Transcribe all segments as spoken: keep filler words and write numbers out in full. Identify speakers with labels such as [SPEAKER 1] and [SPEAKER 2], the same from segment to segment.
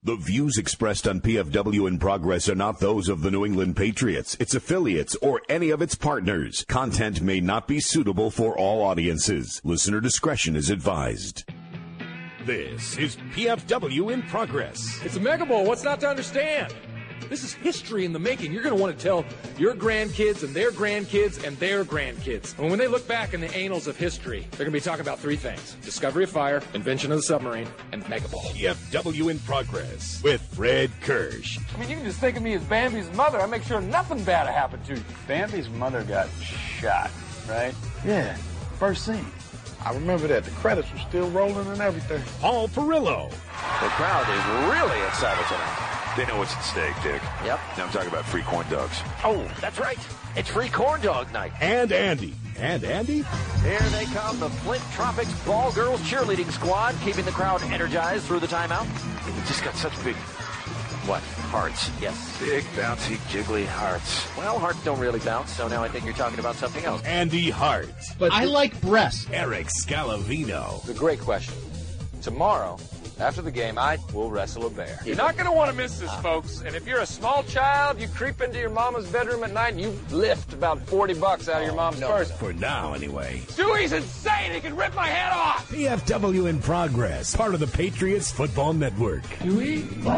[SPEAKER 1] The views expressed on P F W in Progress are not those of the New England Patriots, its affiliates, or any of its partners. Content may not be suitable for all audiences. Listener discretion is advised. This is P F W in Progress.
[SPEAKER 2] It's a Mega Bowl. What's not to understand? This is history in the making. You're going to want to tell your grandkids and their grandkids and their grandkids. And when they look back in the annals of history, they're going to be talking about three things: discovery of fire, invention of the submarine, and the Mega Bowl.
[SPEAKER 1] P F W in Progress with Fred Kirsch.
[SPEAKER 2] I mean, you can just think of me as Bambi's mother. I make sure nothing bad happened to you.
[SPEAKER 3] Bambi's mother got shot, right?
[SPEAKER 4] Yeah, first scene. I remember that. The credits were still rolling and everything.
[SPEAKER 1] Paul Perillo.
[SPEAKER 5] The crowd is really excited tonight.
[SPEAKER 6] They know what's at stake, Dick.
[SPEAKER 5] Yep.
[SPEAKER 6] Now I'm talking about free corn dogs.
[SPEAKER 5] Oh, that's right. It's free corn dog night.
[SPEAKER 1] And Andy. And Andy?
[SPEAKER 5] Here they come, the Flint Tropics Ball Girls cheerleading squad, keeping the crowd energized through the timeout.
[SPEAKER 6] They just got such big,
[SPEAKER 5] What? Hearts. Yes.
[SPEAKER 6] big, bouncy, jiggly hearts.
[SPEAKER 5] Well, hearts don't really bounce, so now I think you're talking about something else.
[SPEAKER 1] Andy Hart.
[SPEAKER 7] But I like breasts.
[SPEAKER 1] Eric Scalavino.
[SPEAKER 2] It's a great question. Tomorrow, after the game, I will wrestle a bear. You're not going to want to miss this, folks. And if you're a small child, you creep into your mama's bedroom at night and you lift about forty bucks out of your mom's purse.
[SPEAKER 1] For now, anyway.
[SPEAKER 2] Dewey's insane. He can rip my head off.
[SPEAKER 1] P F W in Progress. Part of the Patriots Football Network.
[SPEAKER 2] Dewey? Everybody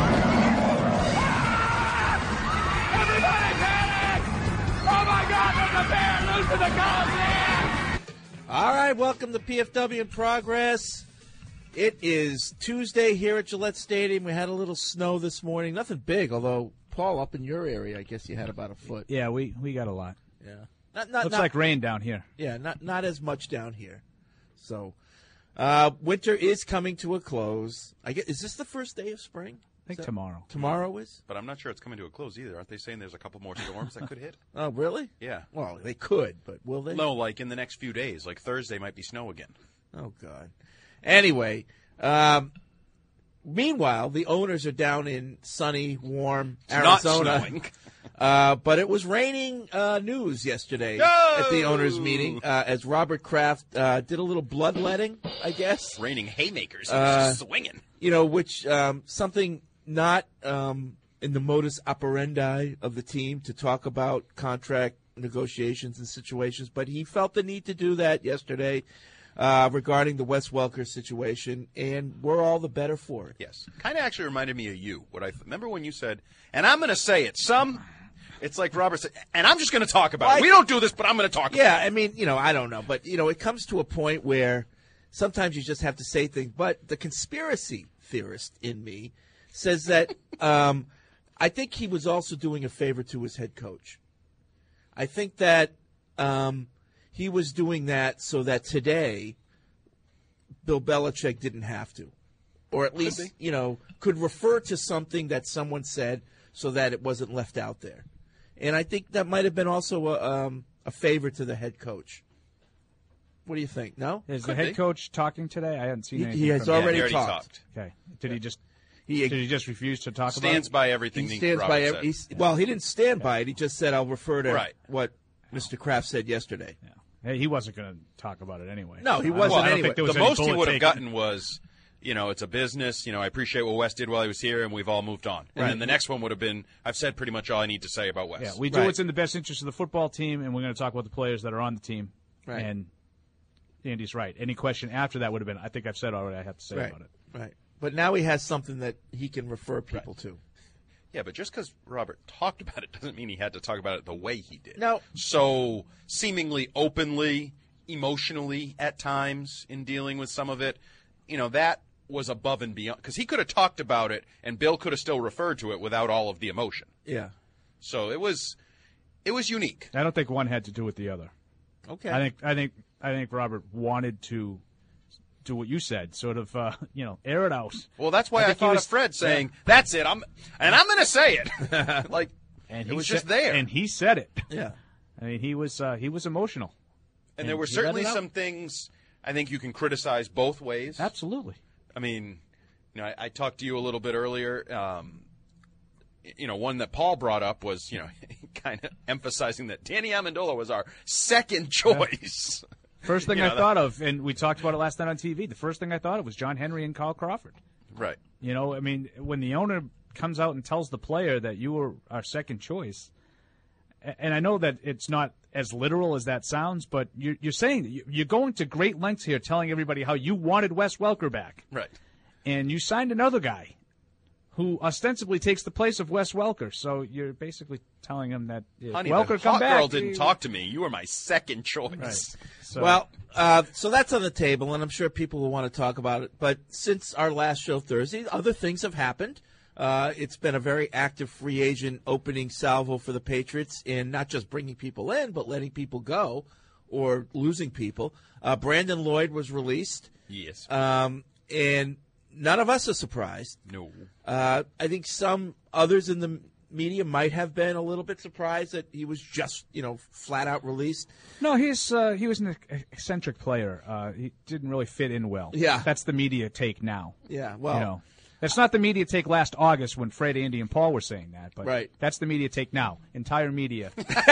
[SPEAKER 2] panic! Oh, my God, there's a bear loose in the Coliseum!
[SPEAKER 7] All right, welcome to P F W in Progress. It is Tuesday here at Gillette Stadium. We had a little snow this morning. Nothing big, although, Paul, up in your area, I guess you had about a foot.
[SPEAKER 8] Yeah, we, we got a lot.
[SPEAKER 7] Yeah. Not, not,
[SPEAKER 8] Looks
[SPEAKER 7] not,
[SPEAKER 8] like rain down here.
[SPEAKER 7] Yeah, not not as much down here. So, uh, winter is coming to a close. I guess, is this the first day of spring?
[SPEAKER 8] I think tomorrow.
[SPEAKER 7] Tomorrow is?
[SPEAKER 9] But I'm not sure it's coming to a close either. Aren't they saying there's a couple more storms that could hit?
[SPEAKER 7] Oh, really?
[SPEAKER 9] Yeah.
[SPEAKER 7] Well, they could, but will they?
[SPEAKER 9] No, like in the next few days. Like Thursday might be snow again.
[SPEAKER 7] Oh, God. Anyway, um, meanwhile, the owners are down in sunny, warm
[SPEAKER 9] It's
[SPEAKER 7] Arizona.
[SPEAKER 9] not snowing.
[SPEAKER 7] Uh, but it was raining uh, news yesterday
[SPEAKER 9] No!
[SPEAKER 7] at the owners' meeting uh, as Robert Kraft uh, did a little bloodletting, I guess.
[SPEAKER 9] Raining haymakers. He
[SPEAKER 7] Uh,
[SPEAKER 9] was just swinging.
[SPEAKER 7] You know, which um, something not um, in the modus operandi of the team to talk about contract negotiations and situations, but he felt the need to do that yesterday uh, regarding the Wes Welker situation, and we're all the better for it.
[SPEAKER 9] Yes. Kind of actually reminded me of you. What I remember when you said, and I'm going to say it, some... It's like Robert said, and I'm just going to talk about
[SPEAKER 7] Well,
[SPEAKER 9] it.
[SPEAKER 7] I-
[SPEAKER 9] We don't do this, but I'm going to talk
[SPEAKER 7] Yeah,
[SPEAKER 9] about it.
[SPEAKER 7] I mean, you know, I don't know, but, you know, it comes to a point where sometimes you just have to say things. But the conspiracy theorist in me says that um, I think he was also doing a favor to his head coach. I think that um, he was doing that so that today Bill Belichick didn't have to, or at least,
[SPEAKER 9] be.
[SPEAKER 7] you know, could refer to something that someone said so that it wasn't left out there. And I think that might have been also a, um, a favor to the head coach. What do you think? No?
[SPEAKER 8] Is
[SPEAKER 9] Could
[SPEAKER 8] the head
[SPEAKER 9] be.
[SPEAKER 8] coach talking today? I hadn't seen
[SPEAKER 7] He-
[SPEAKER 8] anything.
[SPEAKER 7] he has
[SPEAKER 8] from him.
[SPEAKER 7] already
[SPEAKER 9] Yeah, he already
[SPEAKER 7] talked.
[SPEAKER 9] talked.
[SPEAKER 8] Okay. Did he just
[SPEAKER 7] He,
[SPEAKER 8] did he just refuse to talk
[SPEAKER 9] Stands
[SPEAKER 8] about
[SPEAKER 9] by
[SPEAKER 7] he
[SPEAKER 9] everything that
[SPEAKER 7] stands
[SPEAKER 9] Robert
[SPEAKER 7] by
[SPEAKER 9] said.
[SPEAKER 7] every, he's, well, he didn't stand by it. He just said, I'll refer to
[SPEAKER 9] Right.
[SPEAKER 7] what Mister Kraft said yesterday.
[SPEAKER 8] it? Yeah. Hey, he wasn't going to talk about it anyway.
[SPEAKER 7] No, he
[SPEAKER 8] I-
[SPEAKER 7] wasn't
[SPEAKER 8] I don't
[SPEAKER 7] anyway.
[SPEAKER 8] think there was
[SPEAKER 9] The
[SPEAKER 8] any
[SPEAKER 9] most he
[SPEAKER 8] bullet
[SPEAKER 9] would have
[SPEAKER 8] taken.
[SPEAKER 9] gotten was, you know, it's a business. You know, I appreciate what Wes did while he was here, and we've all moved on. And
[SPEAKER 7] Right.
[SPEAKER 9] then the next one would have been, I've said pretty much all I need to say about Wes.
[SPEAKER 8] Yeah, we do
[SPEAKER 7] Right.
[SPEAKER 8] what's in the best interest of the football team, and we're going to talk about the players that are on the team.
[SPEAKER 7] Right.
[SPEAKER 8] And Andy's right. Any question after that would have been, I think I've said already I have to say
[SPEAKER 7] Right.
[SPEAKER 8] about it.
[SPEAKER 7] Right. But now he has something that he can refer people to.
[SPEAKER 9] Yeah, but just because Robert talked about it doesn't mean he had to talk about it the way he did.
[SPEAKER 7] No.
[SPEAKER 9] So seemingly openly, emotionally at times in dealing with some of it, you know, that was above and beyond. Because he could have talked about it, and Bill could have still referred to it without all of the emotion.
[SPEAKER 7] Yeah.
[SPEAKER 9] So it was, it was unique.
[SPEAKER 8] I don't think one had to do with the other.
[SPEAKER 7] Okay.
[SPEAKER 8] I think I think I think Robert wanted to do what you said, sort of uh, you know, air it out.
[SPEAKER 9] Well, that's why I,
[SPEAKER 8] think he
[SPEAKER 9] thought
[SPEAKER 8] was-
[SPEAKER 9] of Fred saying, "That's it. I'm, and I'm going to say it." Like,
[SPEAKER 8] And
[SPEAKER 9] it
[SPEAKER 8] he
[SPEAKER 9] was
[SPEAKER 8] said-
[SPEAKER 9] just there.
[SPEAKER 8] and he said it.
[SPEAKER 7] Yeah.
[SPEAKER 8] I mean, he was uh, he was emotional.
[SPEAKER 9] And there were
[SPEAKER 8] he let
[SPEAKER 9] certainly
[SPEAKER 8] it out.
[SPEAKER 9] some things I think you can criticize both ways.
[SPEAKER 8] Absolutely.
[SPEAKER 9] I mean, you know, I, I talked to you a little bit earlier. Um, you know, one that Paul brought up was, you know, kind of emphasizing that Danny Amendola was our second choice.
[SPEAKER 8] First thing
[SPEAKER 9] You know,
[SPEAKER 8] I thought of, and we talked about it last night on T V, the first thing I thought of was John Henry and Carl Crawford.
[SPEAKER 9] Right.
[SPEAKER 8] You know, I mean, when the owner comes out and tells the player that you were our second choice, and I know that it's not as literal as that sounds, but you're, you're saying that you're going to great lengths here telling everybody how you wanted Wes Welker back.
[SPEAKER 9] Right.
[SPEAKER 8] And you signed another guy who ostensibly takes the place of Wes Welker. So you're basically telling him that if
[SPEAKER 9] Honey,
[SPEAKER 8] Welker
[SPEAKER 9] the
[SPEAKER 8] come
[SPEAKER 9] hot
[SPEAKER 8] back,
[SPEAKER 9] girl didn't
[SPEAKER 8] he-
[SPEAKER 9] talk to me. You were my second choice.
[SPEAKER 8] Right. So,
[SPEAKER 7] Well, uh, so that's on the table, and I'm sure people will want to talk about it. But since our last show Thursday, other things have happened. Uh, it's been a very active free agent opening salvo for the Patriots in not just bringing people in, but letting people go or losing people. Uh, Brandon Lloyd was released,
[SPEAKER 9] Yes.
[SPEAKER 7] um, and none of us are surprised.
[SPEAKER 9] no.
[SPEAKER 7] Uh, I think some others in the media might have been a little bit surprised that he was just, you know, flat out released.
[SPEAKER 8] no, he's uh, he was an eccentric player. Uh, he didn't really fit in well.
[SPEAKER 7] Yeah.
[SPEAKER 8] That's the media take now.
[SPEAKER 7] Yeah, well,
[SPEAKER 8] You know, that's not the media take last August when Fred, Andy, and Paul were saying that. But
[SPEAKER 7] Right.
[SPEAKER 8] that's the media take now. Entire media.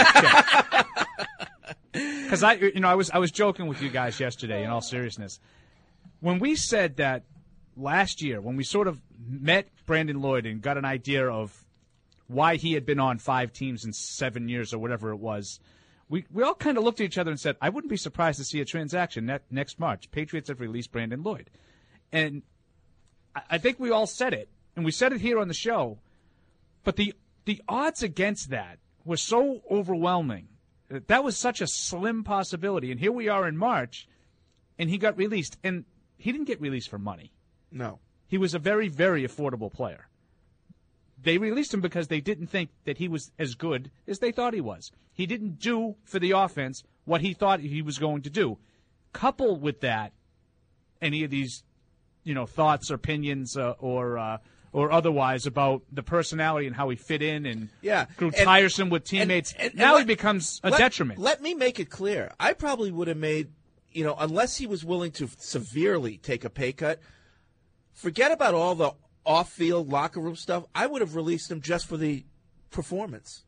[SPEAKER 8] Because I, you know, I was I was joking with you guys yesterday. In all seriousness, when we said that last year, when we sort of met Brandon Lloyd and got an idea of why he had been on five teams in seven years or whatever it was, we we all kind of looked at each other and said, I wouldn't be surprised to see a transaction ne- next March. Patriots have released Brandon Lloyd. And I, I think we all said it, and we said it here on the show, but the the odds against that were so overwhelming. That was such a slim possibility. And here we are in March, and he got released. And he didn't get released for money.
[SPEAKER 7] no.
[SPEAKER 8] He was a very, very affordable player. They released him because they didn't think that he was as good as they thought he was. He didn't do for the offense what he thought he was going to do. Couple with that, any of these, you know, thoughts or opinions uh, or uh, or otherwise about the personality and how he fit in and
[SPEAKER 7] Yeah.
[SPEAKER 8] grew
[SPEAKER 7] And-
[SPEAKER 8] tiresome with teammates.
[SPEAKER 7] and- and
[SPEAKER 8] now
[SPEAKER 7] let-
[SPEAKER 8] he becomes a
[SPEAKER 7] let,
[SPEAKER 8] detriment.
[SPEAKER 7] Let me make it clear. I probably would have made, you know, unless he was willing to severely take a pay cut, forget about all the off-field locker room stuff. I would have released him just for the performance.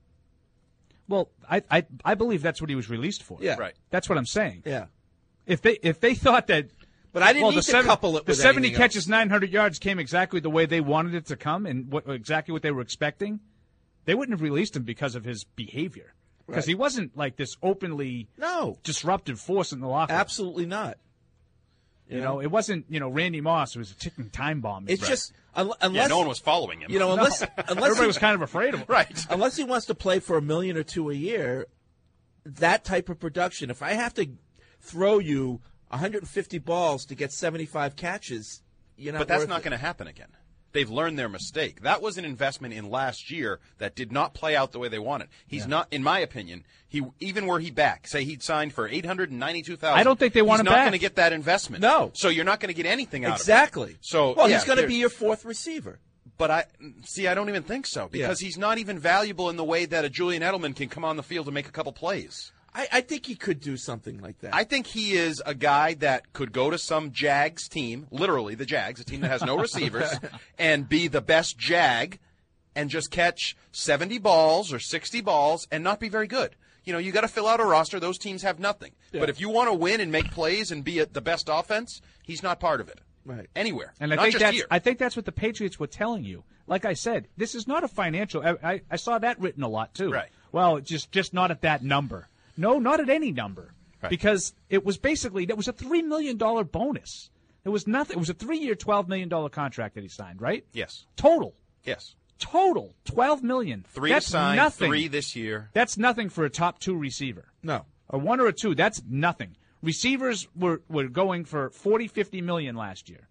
[SPEAKER 8] Well, I, I I believe that's what he was released for.
[SPEAKER 7] Yeah.
[SPEAKER 9] Right.
[SPEAKER 8] That's what I'm saying.
[SPEAKER 7] Yeah.
[SPEAKER 8] If they if they thought that,
[SPEAKER 7] But I didn't
[SPEAKER 8] well,
[SPEAKER 7] need
[SPEAKER 8] the
[SPEAKER 7] to
[SPEAKER 8] seven-
[SPEAKER 7] couple it
[SPEAKER 8] the
[SPEAKER 7] with
[SPEAKER 8] seventy
[SPEAKER 7] anything
[SPEAKER 8] catches,
[SPEAKER 7] else.
[SPEAKER 8] nine hundred yards came exactly the way they wanted it to come, and what, exactly what they were expecting. They wouldn't have released him because of his behavior, because
[SPEAKER 7] Right.
[SPEAKER 8] he wasn't like this openly
[SPEAKER 7] No,
[SPEAKER 8] disruptive force in the locker room.
[SPEAKER 7] absolutely not.
[SPEAKER 8] You know, it wasn't you know Randy Moss who was a ticking time bomb.
[SPEAKER 7] It's just un- unless
[SPEAKER 9] Yeah, no one was following him.
[SPEAKER 7] you know unless unless
[SPEAKER 8] Everybody
[SPEAKER 7] he,
[SPEAKER 8] was kind of afraid of him.
[SPEAKER 9] Right.
[SPEAKER 7] unless he wants to play for a million or two a year, that type of production. If I have to throw you one hundred fifty balls to get seventy-five catches, you're not.
[SPEAKER 9] But that's
[SPEAKER 7] worth
[SPEAKER 9] not
[SPEAKER 7] it.
[SPEAKER 9] going to happen again. They've learned their mistake. That was an investment in last year that did not play out the way they wanted. He's not, in my opinion, he even were he back, say he'd signed for eight hundred and ninety-two thousand.
[SPEAKER 8] I don't think they want
[SPEAKER 9] he's
[SPEAKER 8] him
[SPEAKER 9] not
[SPEAKER 8] back.
[SPEAKER 9] going to get that investment.
[SPEAKER 7] No.
[SPEAKER 9] So you're not going to get anything out
[SPEAKER 7] Exactly.
[SPEAKER 9] of it. So
[SPEAKER 7] well,
[SPEAKER 9] yeah,
[SPEAKER 7] he's going to
[SPEAKER 9] there-
[SPEAKER 7] be your fourth receiver.
[SPEAKER 9] But I see. I don't even think so because
[SPEAKER 7] Yeah.
[SPEAKER 9] he's not even valuable in the way that a Julian Edelman can come on the field and make a couple plays.
[SPEAKER 7] I, I think he could do something like that.
[SPEAKER 9] I think he is a guy that could go to some Jags team, literally the Jags, a team that has no receivers, and be the best Jag and just catch seventy balls or sixty balls and not be very good. You know, you got to fill out a roster. Those teams have nothing.
[SPEAKER 7] Yeah.
[SPEAKER 9] But if you want to win and make plays and be at the best offense, he's not part of it.
[SPEAKER 7] Right.
[SPEAKER 9] Anywhere.
[SPEAKER 8] And I
[SPEAKER 9] not
[SPEAKER 8] think
[SPEAKER 9] just
[SPEAKER 8] that's
[SPEAKER 9] here.
[SPEAKER 8] I think that's what the Patriots were telling you. Like I said, this is not a financial. I, I, I saw that written a lot too.
[SPEAKER 9] Right.
[SPEAKER 8] Well, just just not at that number. No, not at any number.
[SPEAKER 9] Right.
[SPEAKER 8] Because it was basically that was a three million dollar bonus. It was nothing. It was a three year, twelve million dollar contract that he signed. Right.
[SPEAKER 9] Yes.
[SPEAKER 8] Total.
[SPEAKER 9] Yes.
[SPEAKER 8] Total twelve million.
[SPEAKER 9] Three
[SPEAKER 8] That's
[SPEAKER 9] to sign,
[SPEAKER 8] nothing.
[SPEAKER 9] three this year.
[SPEAKER 8] That's nothing for a top two receiver.
[SPEAKER 7] no.
[SPEAKER 8] A one or a two. That's nothing. Receivers were were going for forty, fifty million last year.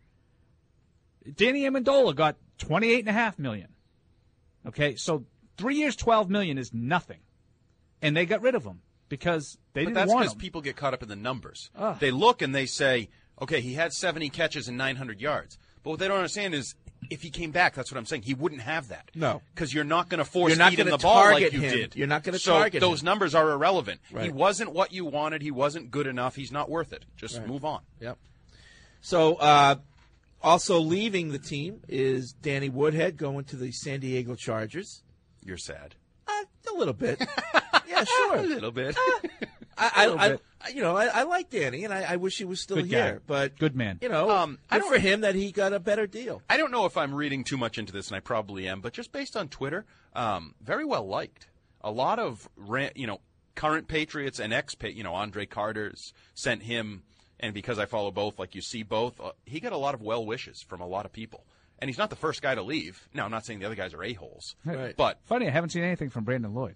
[SPEAKER 8] Danny Amendola got twenty-eight and a half million. Okay, so three years, twelve million is nothing, and they got rid of him because they
[SPEAKER 9] But
[SPEAKER 8] didn't
[SPEAKER 9] that's
[SPEAKER 8] want
[SPEAKER 9] because
[SPEAKER 8] him.
[SPEAKER 9] people get caught up in the numbers.
[SPEAKER 8] Ugh.
[SPEAKER 9] They look and they say, okay, he had seventy catches and nine hundred yards. But what they don't understand is if he came back, that's what I'm saying, he wouldn't have that.
[SPEAKER 7] No.
[SPEAKER 9] Because you're not going to force
[SPEAKER 7] You're not
[SPEAKER 9] feed him
[SPEAKER 7] gonna
[SPEAKER 9] the ball like
[SPEAKER 7] target
[SPEAKER 9] you
[SPEAKER 7] him.
[SPEAKER 9] did.
[SPEAKER 7] You're not gonna
[SPEAKER 9] so
[SPEAKER 7] target
[SPEAKER 9] those
[SPEAKER 7] him.
[SPEAKER 9] numbers are irrelevant. He
[SPEAKER 7] Right.
[SPEAKER 9] wasn't what you wanted. He wasn't good enough. He's not worth it. Just
[SPEAKER 7] Right.
[SPEAKER 9] move on.
[SPEAKER 7] Yep. So, uh, also leaving the team is Danny Woodhead going to the San Diego Chargers.
[SPEAKER 9] You're sad.
[SPEAKER 7] Uh, a little bit. Yeah, sure.
[SPEAKER 9] A little bit.
[SPEAKER 7] I,
[SPEAKER 8] little
[SPEAKER 7] I,
[SPEAKER 8] bit.
[SPEAKER 7] I you know, I, I like Danny, and I, I wish he was still
[SPEAKER 8] Good
[SPEAKER 7] here.
[SPEAKER 8] guy.
[SPEAKER 7] But
[SPEAKER 8] Good man.
[SPEAKER 7] You know,
[SPEAKER 9] Um, I
[SPEAKER 7] good
[SPEAKER 9] don't-
[SPEAKER 7] for him that he got a better deal.
[SPEAKER 9] I don't know if I'm reading too much into this, and I probably am, but just based on Twitter, um, very well liked. A lot of, ran- you know, current Patriots and ex, you know, Andre Carter's sent him, and because I follow both, like you see both, uh, he got a lot of well wishes from a lot of people. And he's not the first guy to leave. Now, I'm not saying the other guys are a-holes,
[SPEAKER 7] Right.
[SPEAKER 9] but
[SPEAKER 8] Funny, I haven't seen anything from Brandon Lloyd.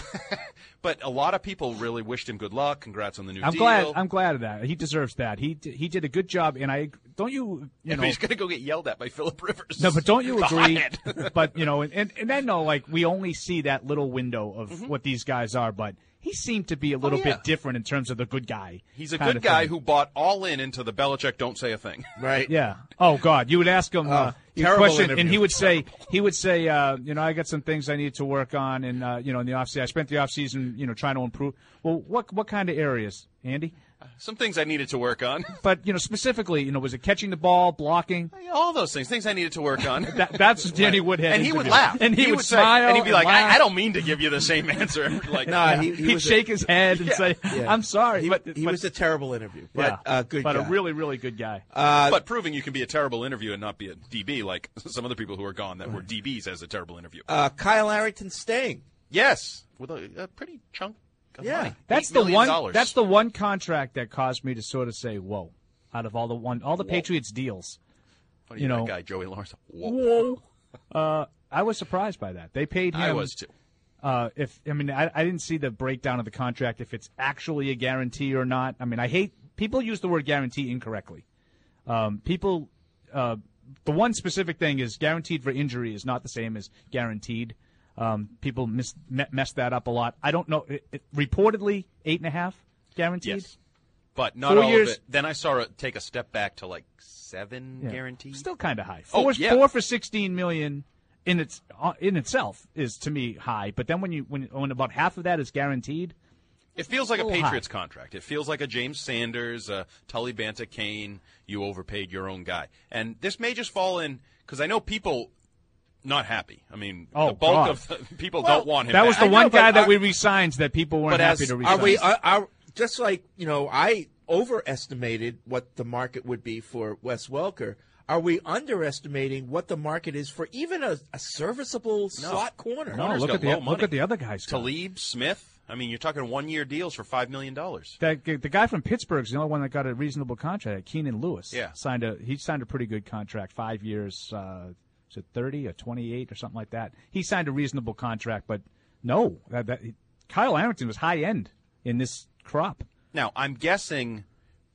[SPEAKER 9] but a lot of people really wished him good luck. Congrats on the new
[SPEAKER 8] I'm
[SPEAKER 9] deal.
[SPEAKER 8] glad. I'm glad of that. He deserves that. He d- he did a good job, and I don't you you
[SPEAKER 9] Yeah,
[SPEAKER 8] know.
[SPEAKER 9] but he's going to go get yelled at by Phillip Rivers.
[SPEAKER 8] No, but don't you
[SPEAKER 9] The
[SPEAKER 8] agree?
[SPEAKER 9] hothead.
[SPEAKER 8] But you know, and, and and I know like we only see that little window of what these guys are, but he seemed to be a little
[SPEAKER 9] Mm-hmm. Oh, yeah.
[SPEAKER 8] bit different in terms of the good guy.
[SPEAKER 9] He's a
[SPEAKER 8] kind
[SPEAKER 9] good
[SPEAKER 8] of
[SPEAKER 9] guy
[SPEAKER 8] thing.
[SPEAKER 9] who bought all in into the Belichick don't say a thing.
[SPEAKER 7] Right.
[SPEAKER 8] Yeah. Oh God, you would ask him uh, a
[SPEAKER 7] terrible
[SPEAKER 8] question,
[SPEAKER 7] interview.
[SPEAKER 8] and he would say, he would say, uh, you know, I got some things I need to work on, and uh, you know, in the off season, I spent the off season, you know, trying to improve. Well, what what kind of areas, Andy?
[SPEAKER 9] Some things I needed to work on.
[SPEAKER 8] But you know, specifically, you know, was it catching the ball, blocking?
[SPEAKER 9] All those things, things I needed to work on.
[SPEAKER 8] That, that's Danny Woodhead.
[SPEAKER 9] and he would
[SPEAKER 8] interview.
[SPEAKER 9] laugh.
[SPEAKER 8] and he, would,
[SPEAKER 9] say,
[SPEAKER 8] smile,
[SPEAKER 9] and he'd be like,
[SPEAKER 8] laugh.
[SPEAKER 9] I, I don't mean to give you the same answer. Like,
[SPEAKER 7] No, he, he
[SPEAKER 8] He'd
[SPEAKER 7] was
[SPEAKER 8] shake
[SPEAKER 7] a,
[SPEAKER 8] his head and
[SPEAKER 9] Yeah.
[SPEAKER 8] say,
[SPEAKER 7] Yeah.
[SPEAKER 8] "I'm sorry,"
[SPEAKER 7] He,
[SPEAKER 8] but
[SPEAKER 7] he
[SPEAKER 8] but,
[SPEAKER 7] was a terrible interview, but
[SPEAKER 8] yeah,
[SPEAKER 7] uh, good
[SPEAKER 8] but
[SPEAKER 7] guy.
[SPEAKER 8] a really, really good guy.
[SPEAKER 7] uh,
[SPEAKER 9] but proving you can be a terrible interview and not be a D B, like some other people who are gone that were D Bs as a terrible interview.
[SPEAKER 7] uh, Kyle Arrington staying.
[SPEAKER 9] yes, with a, a pretty chunk of
[SPEAKER 7] Yeah.
[SPEAKER 9] money.
[SPEAKER 8] That's
[SPEAKER 9] Eight
[SPEAKER 8] the
[SPEAKER 9] million
[SPEAKER 8] one.
[SPEAKER 9] dollars.
[SPEAKER 8] That's the one contract that caused me to sort of say, "Whoa!" Out of all the one, all the
[SPEAKER 9] Whoa.
[SPEAKER 8] Patriots deals,
[SPEAKER 9] Funny,
[SPEAKER 8] you
[SPEAKER 9] that
[SPEAKER 8] know-
[SPEAKER 9] guy Joey Lawrence. Whoa.
[SPEAKER 8] whoa! Uh, I was surprised by that. They paid him.
[SPEAKER 9] I was too.
[SPEAKER 8] Uh, if I mean, I, I didn't see the breakdown of the contract. If it's actually a guarantee or not. I mean, I hate people use the word guarantee incorrectly. Um, people, uh, the one specific thing is guaranteed for injury is not the same as guaranteed. Um, people miss, me- mess that up a lot. I don't know. It, it, reportedly, eight and a half guaranteed.
[SPEAKER 9] Yes, but not
[SPEAKER 8] Four
[SPEAKER 9] all
[SPEAKER 8] years-
[SPEAKER 9] of it. Then I saw it take a step back to like seven
[SPEAKER 8] Yeah.
[SPEAKER 9] guaranteed.
[SPEAKER 8] Still kind of high.
[SPEAKER 9] Oh,
[SPEAKER 8] Four,
[SPEAKER 9] yeah.
[SPEAKER 8] four for sixteen million in its uh, in itself is to me high. But then when you when when about half of that is guaranteed,
[SPEAKER 9] It feels like a
[SPEAKER 8] little
[SPEAKER 9] Patriots
[SPEAKER 8] high.
[SPEAKER 9] contract. It feels like a James Sanders, a Tully Banta Kane. You overpaid your own guy, and this may just fall in because I know people not happy. I mean,
[SPEAKER 8] Oh,
[SPEAKER 9] the bulk
[SPEAKER 8] God.
[SPEAKER 9] of the people
[SPEAKER 7] Well,
[SPEAKER 9] don't want him.
[SPEAKER 8] that was
[SPEAKER 9] back.
[SPEAKER 8] the
[SPEAKER 7] I know,
[SPEAKER 8] one guy
[SPEAKER 7] but
[SPEAKER 8] that
[SPEAKER 7] are-
[SPEAKER 8] we re-signed that people weren't
[SPEAKER 9] But
[SPEAKER 8] happy
[SPEAKER 9] as-
[SPEAKER 8] to
[SPEAKER 9] are
[SPEAKER 8] re-sign.
[SPEAKER 7] Are we? Are, are just like you know, I overestimated what the market would be for Wes Welker. Are we underestimating what the market is for even a, a serviceable slot corner?
[SPEAKER 8] no,
[SPEAKER 9] Corners
[SPEAKER 8] look
[SPEAKER 9] got
[SPEAKER 8] at the
[SPEAKER 9] low
[SPEAKER 8] look
[SPEAKER 9] money.
[SPEAKER 8] at the other guys. got.
[SPEAKER 9] Talib Smith. I mean, you're talking one-year deals for five million dollars.
[SPEAKER 8] That the guy from Pittsburgh's the only one that got a reasonable contract. Keenan Lewis.
[SPEAKER 9] Yeah.
[SPEAKER 8] signed a he signed a pretty good contract, five years. Uh, is it thirty or twenty-eight or something like that? He signed a reasonable contract, but no, that, that, Kyle Arrington was high end in this crop.
[SPEAKER 9] Now, I'm guessing.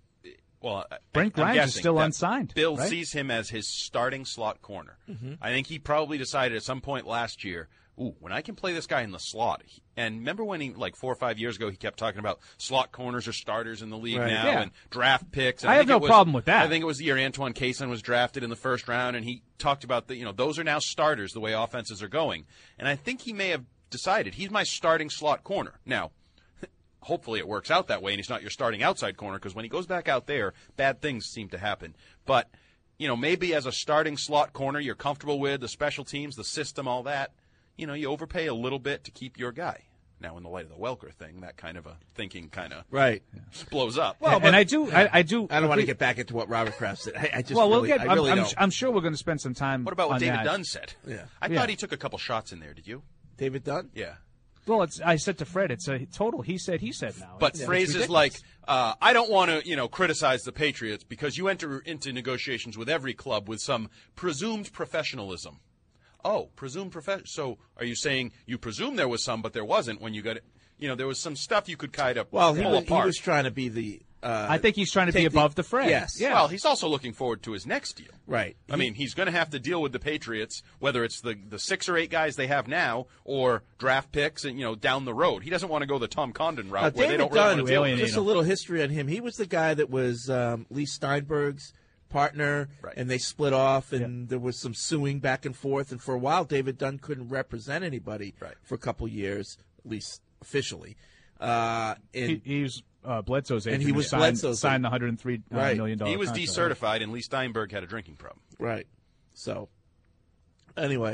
[SPEAKER 9] Well, I-
[SPEAKER 8] Brent
[SPEAKER 9] I'm
[SPEAKER 8] Grimes is
[SPEAKER 9] guessing
[SPEAKER 8] still
[SPEAKER 9] that
[SPEAKER 8] unsigned,
[SPEAKER 9] Bill
[SPEAKER 8] right?
[SPEAKER 9] sees him as his starting slot corner. I think he probably decided at some point last year, ooh, when I can play this guy in the slot. He- and remember when he, like four or five years ago, he kept talking about slot corners are starters in the league
[SPEAKER 7] Right.
[SPEAKER 9] now
[SPEAKER 8] Yeah.
[SPEAKER 9] and draft picks. And
[SPEAKER 8] I have
[SPEAKER 9] think
[SPEAKER 8] no
[SPEAKER 9] it was-
[SPEAKER 8] problem with that.
[SPEAKER 9] I think it was the year Antoine Cason was drafted in the first round, and he talked about the, you know, those are now starters the way offenses are going. And I think he may have decided he's my starting slot corner. Now, hopefully it works out that way and he's not your starting outside corner because when he goes back out there, bad things seem to happen. But, you know, maybe as a starting slot corner you're comfortable with, the special teams, the system, all that, you know, you overpay a little bit to keep your guy. Now, in the light of the Welker thing, that kind of a thinking kind of
[SPEAKER 7] Right.
[SPEAKER 9] blows up.
[SPEAKER 8] and, and I do, I, I do.
[SPEAKER 7] I don't want to
[SPEAKER 8] agree-
[SPEAKER 7] get back into what Robert Kraft said. I, I just
[SPEAKER 8] Well, we'll
[SPEAKER 7] really,
[SPEAKER 8] get.
[SPEAKER 7] I really
[SPEAKER 8] I'm, I'm,
[SPEAKER 7] don't.
[SPEAKER 8] I'm sure we're going to spend some time.
[SPEAKER 9] What about what
[SPEAKER 8] on
[SPEAKER 9] David
[SPEAKER 8] that.
[SPEAKER 9] Dunn said?
[SPEAKER 7] Yeah.
[SPEAKER 9] I
[SPEAKER 8] Yeah.
[SPEAKER 9] thought he took a couple shots in there. Did you?
[SPEAKER 7] David Dunn?
[SPEAKER 9] Yeah.
[SPEAKER 8] Well, it's. I said to Fred, it's a total. He said. He said. Now,
[SPEAKER 9] But
[SPEAKER 8] It's-
[SPEAKER 9] phrases
[SPEAKER 8] it's
[SPEAKER 9] like,
[SPEAKER 8] ridiculous.
[SPEAKER 9] uh, I don't want to, you know, criticize the Patriots because you enter into negotiations with every club with some presumed professionalism. Oh, presumed professional. So are you saying you presume there was some, but there wasn't when you got it? You know, there was some stuff you could kind of
[SPEAKER 7] Well, he
[SPEAKER 9] pull
[SPEAKER 7] was, he
[SPEAKER 9] apart.
[SPEAKER 7] was trying to be the. Uh,
[SPEAKER 8] I think he's trying to be
[SPEAKER 7] take the-
[SPEAKER 8] above the fray.
[SPEAKER 7] Yes.
[SPEAKER 8] Yeah.
[SPEAKER 9] Well, he's also looking forward to his next deal.
[SPEAKER 7] Right.
[SPEAKER 9] I mean, he's going to have to deal with the Patriots, whether it's the, the six or eight guys they have now or draft picks and, you know, down the road. He doesn't want to go the Tom Condon route
[SPEAKER 7] Now,
[SPEAKER 9] where they
[SPEAKER 7] David
[SPEAKER 9] don't really
[SPEAKER 7] Dunn,
[SPEAKER 9] want to deal with
[SPEAKER 8] alienate
[SPEAKER 9] it.
[SPEAKER 7] just a little history on him. He was the guy that was um, Lee Steinberg's partner,
[SPEAKER 9] Right.
[SPEAKER 7] and they split off, and there was some suing back and forth. And for a while, David Dunn couldn't represent anybody
[SPEAKER 9] Right.
[SPEAKER 7] for a couple years, at least officially. Uh, and
[SPEAKER 8] he, he was uh, Bledsoe's agent.
[SPEAKER 7] And he
[SPEAKER 8] who
[SPEAKER 7] was
[SPEAKER 8] signed,
[SPEAKER 7] Bledsoe's
[SPEAKER 8] signed the one hundred three uh,
[SPEAKER 7] Right.
[SPEAKER 8] million dollar
[SPEAKER 9] He was
[SPEAKER 8] contract.
[SPEAKER 9] decertified, and Lee Steinberg had a drinking problem.
[SPEAKER 7] right. So, anyway,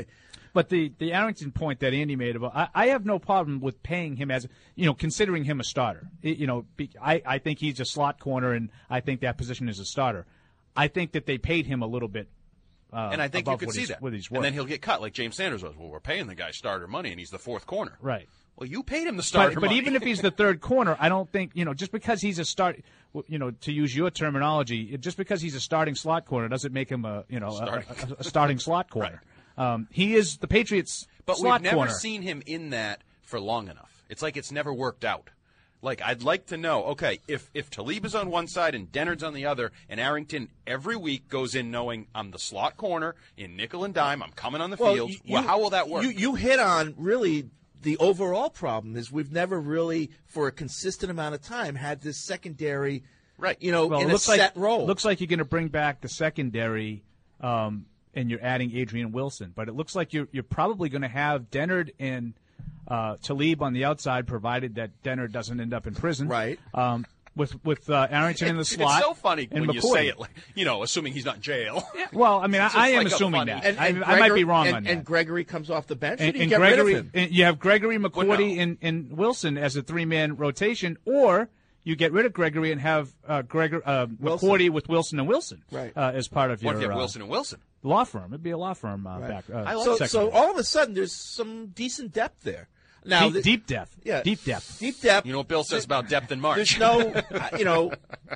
[SPEAKER 8] But the, the Arrington point that Andy made about, I, I have no problem with paying him as, you know, considering him a starter. It, you know, be, I, I think he's a slot corner, and I think that position is a starter. I think that they paid him a little bit. Uh,
[SPEAKER 9] and I think you could
[SPEAKER 8] what
[SPEAKER 9] see
[SPEAKER 8] he's,
[SPEAKER 9] that.
[SPEAKER 8] what he's
[SPEAKER 9] and
[SPEAKER 8] worth.
[SPEAKER 9] then he'll get cut like James Sanders was. Well, we're paying the guy starter money, and he's the fourth corner.
[SPEAKER 8] Right.
[SPEAKER 9] Well, you paid him the starter
[SPEAKER 8] but, but
[SPEAKER 9] money.
[SPEAKER 8] even if he's the third corner, I don't think, you know, just because he's a start, you know, to use your terminology, just because he's a starting slot corner doesn't make him a, you know,
[SPEAKER 9] starting.
[SPEAKER 8] A, a, a starting slot corner. Right. Um, he is the Patriots'
[SPEAKER 9] but
[SPEAKER 8] slot
[SPEAKER 9] we've never
[SPEAKER 8] corner.
[SPEAKER 9] seen him in that for long enough. It's like it's never worked out. Like, I'd like to know, okay, if, if Talib is on one side and Dennard's on the other, and Arrington every week goes in knowing I'm the slot corner in nickel and dime, I'm coming on the
[SPEAKER 7] well,
[SPEAKER 9] field,
[SPEAKER 7] you,
[SPEAKER 9] well, how will that work?
[SPEAKER 7] You, you hit on really the overall problem is we've never really, for a consistent amount of time, had this secondary,
[SPEAKER 9] right?
[SPEAKER 7] You know,
[SPEAKER 8] well,
[SPEAKER 7] in
[SPEAKER 8] it looks
[SPEAKER 7] a set
[SPEAKER 8] like,
[SPEAKER 7] role.
[SPEAKER 8] Looks like you're going to bring back the secondary, um, and you're adding Adrian Wilson. But it looks like you're you're probably going to have Dennard and uh, Talib on the outside, provided that Dennard doesn't end up in prison.
[SPEAKER 7] Right.
[SPEAKER 8] Um, with with uh, Arrington in the slot.
[SPEAKER 9] It's so funny
[SPEAKER 8] and
[SPEAKER 9] when
[SPEAKER 8] McCoy.
[SPEAKER 9] you say it, like, you know, assuming he's not in jail.
[SPEAKER 8] Yeah. Well, I mean, I, I am
[SPEAKER 9] like
[SPEAKER 8] assuming
[SPEAKER 9] funny,
[SPEAKER 8] that.
[SPEAKER 7] And, and
[SPEAKER 8] I, I might be
[SPEAKER 7] Gregory-
[SPEAKER 8] wrong
[SPEAKER 7] and,
[SPEAKER 8] on that.
[SPEAKER 7] And Gregory comes off the bench,
[SPEAKER 8] and,
[SPEAKER 7] and, you
[SPEAKER 8] and
[SPEAKER 7] get
[SPEAKER 8] Gregory,
[SPEAKER 7] rid of him.
[SPEAKER 8] and you have Gregory, McCourty,
[SPEAKER 9] Well, no.
[SPEAKER 8] and, and Wilson as a three-man rotation, or you get rid of Gregory and have uh, Gregory, uh,
[SPEAKER 7] Wilson.
[SPEAKER 8] McCourty with Wilson and Wilson
[SPEAKER 7] Right.
[SPEAKER 8] uh, as part of
[SPEAKER 9] What
[SPEAKER 8] your
[SPEAKER 9] if you have
[SPEAKER 8] uh,
[SPEAKER 9] Wilson and Wilson?
[SPEAKER 8] law firm. It'd be a law firm uh,
[SPEAKER 7] Right.
[SPEAKER 8] back. Uh,
[SPEAKER 9] I like
[SPEAKER 7] So,
[SPEAKER 8] secondary.
[SPEAKER 7] so all of a sudden, there's some decent depth there. Now,
[SPEAKER 8] deep,
[SPEAKER 7] the-
[SPEAKER 8] deep depth.
[SPEAKER 7] yeah,
[SPEAKER 8] Deep depth.
[SPEAKER 7] Deep depth.
[SPEAKER 9] You know what Bill says about depth in March?
[SPEAKER 7] There's no, uh, you know,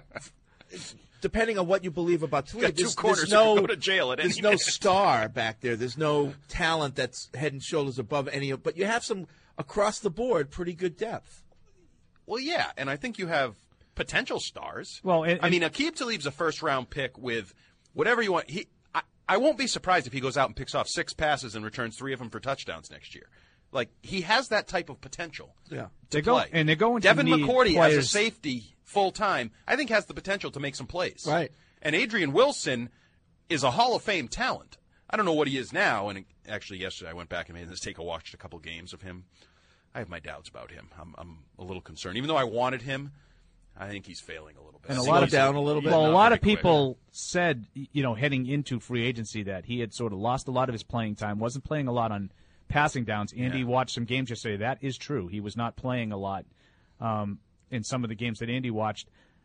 [SPEAKER 7] depending on what you believe about Talib,
[SPEAKER 9] got two
[SPEAKER 7] there's,
[SPEAKER 9] corners
[SPEAKER 7] there's
[SPEAKER 9] who
[SPEAKER 7] no
[SPEAKER 9] could go to jail at any
[SPEAKER 7] there's no
[SPEAKER 9] minute.
[SPEAKER 7] star back there. There's no talent that's head and shoulders above any of. But you have some across the board pretty good depth.
[SPEAKER 9] Well, yeah, and I think you have potential stars.
[SPEAKER 8] Well, and-
[SPEAKER 9] I mean, Aqib Talib's a first-round pick with whatever you want. He, I, I won't be surprised if he goes out and picks off six passes and returns three of them for touchdowns next year. Like, he has that type of potential.
[SPEAKER 7] Yeah.
[SPEAKER 9] To
[SPEAKER 8] They go-
[SPEAKER 9] play.
[SPEAKER 8] and they're going to
[SPEAKER 9] Devin
[SPEAKER 8] need
[SPEAKER 9] McCourty as a
[SPEAKER 8] players-
[SPEAKER 9] safety full time, I think has the potential to make some plays.
[SPEAKER 7] Right.
[SPEAKER 9] And Adrian Wilson is a Hall of Fame talent. I don't know what he is now. And actually, yesterday I went back and made this take a watched a couple games of him. I have my doubts about him. I'm, I'm a little concerned. Even though I wanted him, I think he's failing a little bit.
[SPEAKER 8] And a
[SPEAKER 7] Slow
[SPEAKER 8] lot of
[SPEAKER 7] down a little bit.
[SPEAKER 8] Well, a
[SPEAKER 9] Not
[SPEAKER 8] lot of
[SPEAKER 9] very quick.
[SPEAKER 8] people said, you know, heading into free agency that he had sort of lost a lot of his playing time, wasn't playing a lot on passing downs. Andy
[SPEAKER 9] Yeah.
[SPEAKER 8] watched some games yesterday. That is true. He was not playing a lot um, in some of the games that Andy watched.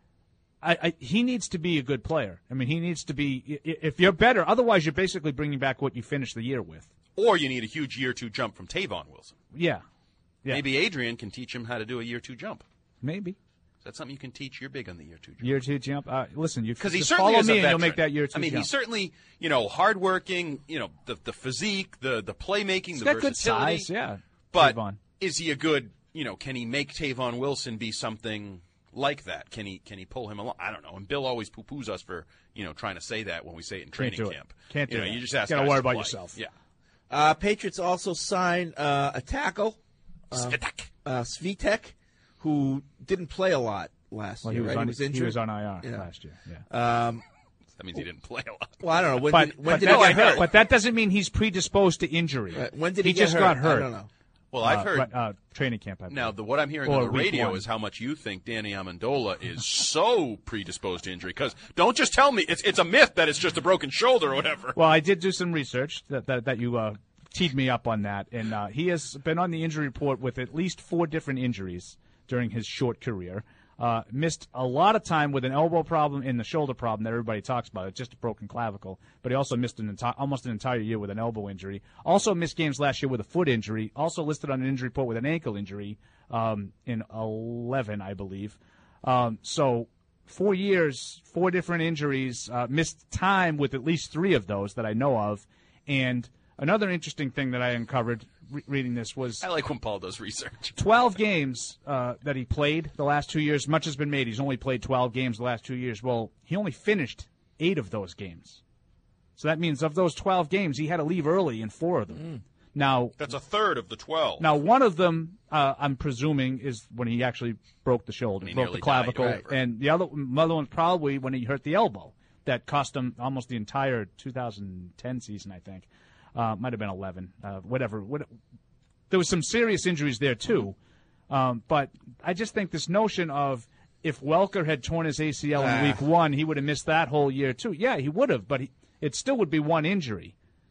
[SPEAKER 8] I, I, he needs to be a good player. I mean, he needs to be. i- If you're better, otherwise you're basically bringing back what you finished the year with.
[SPEAKER 9] Or you need a huge year two jump from Tavon Wilson.
[SPEAKER 8] Yeah, yeah,
[SPEAKER 9] Maybe Adrian can teach him how to do a year two jump.
[SPEAKER 8] maybe
[SPEAKER 9] Is that something you can teach? You're big on the year two jump.
[SPEAKER 8] year two jump. Uh, listen, you
[SPEAKER 9] Because he
[SPEAKER 8] just
[SPEAKER 9] certainly
[SPEAKER 8] follow
[SPEAKER 9] is
[SPEAKER 8] me
[SPEAKER 9] a
[SPEAKER 8] and
[SPEAKER 9] veteran.
[SPEAKER 8] you'll make that year two
[SPEAKER 9] I mean,
[SPEAKER 8] jump.
[SPEAKER 9] he's certainly, you know, hardworking, you know, the the physique, the the playmaking,
[SPEAKER 8] He's
[SPEAKER 9] the
[SPEAKER 8] got good
[SPEAKER 9] versatility.
[SPEAKER 8] size, yeah.
[SPEAKER 9] But
[SPEAKER 8] Tavon.
[SPEAKER 9] is he a good, you know, can he make Tavon Wilson be something like that? Can he can he pull him along? I don't know. And Bill always poo-poos us for, you know, trying to say that when we say it in training
[SPEAKER 8] do it.
[SPEAKER 9] camp.
[SPEAKER 8] Can't
[SPEAKER 9] you
[SPEAKER 8] do
[SPEAKER 9] know,
[SPEAKER 8] that.
[SPEAKER 9] you just ask
[SPEAKER 8] Gotta
[SPEAKER 9] guys
[SPEAKER 8] worry
[SPEAKER 9] to
[SPEAKER 8] about
[SPEAKER 9] play.
[SPEAKER 8] yourself.
[SPEAKER 9] Yeah.
[SPEAKER 7] Uh, Patriots also signed uh, a tackle, uh,
[SPEAKER 9] Svitek.
[SPEAKER 7] uh, Svitek, who didn't play a lot last
[SPEAKER 8] Well, he
[SPEAKER 7] year.
[SPEAKER 8] was
[SPEAKER 7] right?
[SPEAKER 8] on
[SPEAKER 7] he was injured.
[SPEAKER 8] he was on I R
[SPEAKER 7] Yeah.
[SPEAKER 8] last year. Yeah.
[SPEAKER 7] Um,
[SPEAKER 9] That means he didn't play a lot.
[SPEAKER 7] well, I don't know. When
[SPEAKER 8] But,
[SPEAKER 7] did, when
[SPEAKER 8] but
[SPEAKER 7] did
[SPEAKER 8] that,
[SPEAKER 7] he get hurt?
[SPEAKER 8] but that doesn't mean he's predisposed to injury.
[SPEAKER 7] Uh, when did he,
[SPEAKER 8] he
[SPEAKER 7] get
[SPEAKER 8] just
[SPEAKER 7] hurt?
[SPEAKER 8] got hurt?
[SPEAKER 7] I don't know.
[SPEAKER 9] Well, I've
[SPEAKER 8] Uh,
[SPEAKER 9] heard
[SPEAKER 8] but, uh, training camp. I
[SPEAKER 9] now
[SPEAKER 8] believe.
[SPEAKER 9] the what I'm hearing
[SPEAKER 8] Or
[SPEAKER 9] on the
[SPEAKER 8] week
[SPEAKER 9] radio
[SPEAKER 8] one.
[SPEAKER 9] is how much you think Danny Amendola is so predisposed to injury. Because don't just tell me it's it's a myth that it's just a broken shoulder or whatever.
[SPEAKER 8] Well, I did do some research that that, that you uh, teed me up on that, and uh, he has been on the injury report with at least four different injuries during his short career. Uh, missed a lot of time with an elbow problem and the shoulder problem that everybody talks about. It's just a broken clavicle. But he also missed an entire, almost an entire year with an elbow injury. Also missed games last year with a foot injury. Also listed on an injury report with an ankle injury um, in eleven, I believe. Um, so four years, four different injuries. Uh, missed time with at least three of those that I know of. And another interesting thing that I uncovered re- reading this was
[SPEAKER 9] I like when Paul does research.
[SPEAKER 8] twelve games uh, that he played the last two years. Much has been made. He's only played twelve games the last two years. Well, he only finished eight of those games. So that means of those twelve games, he had to leave early in four of them.
[SPEAKER 7] Mm.
[SPEAKER 8] Now,
[SPEAKER 9] That's a third of the twelve.
[SPEAKER 8] now one of them, uh, I'm presuming, is when he actually broke the shoulder,
[SPEAKER 9] When he
[SPEAKER 8] broke
[SPEAKER 9] nearly
[SPEAKER 8] the clavicle,
[SPEAKER 9] died, right.
[SPEAKER 8] and the other, other one's probably when he hurt the elbow. That cost him almost the entire two thousand ten season, I think. Uh, might have been eleven, uh, whatever. What, there was some serious injuries there too, um, but I just think this notion of if Welker had torn his A C L in
[SPEAKER 7] Ah.
[SPEAKER 8] week one, he would have missed that whole year too. Yeah, he would have, but he, it still would be one injury.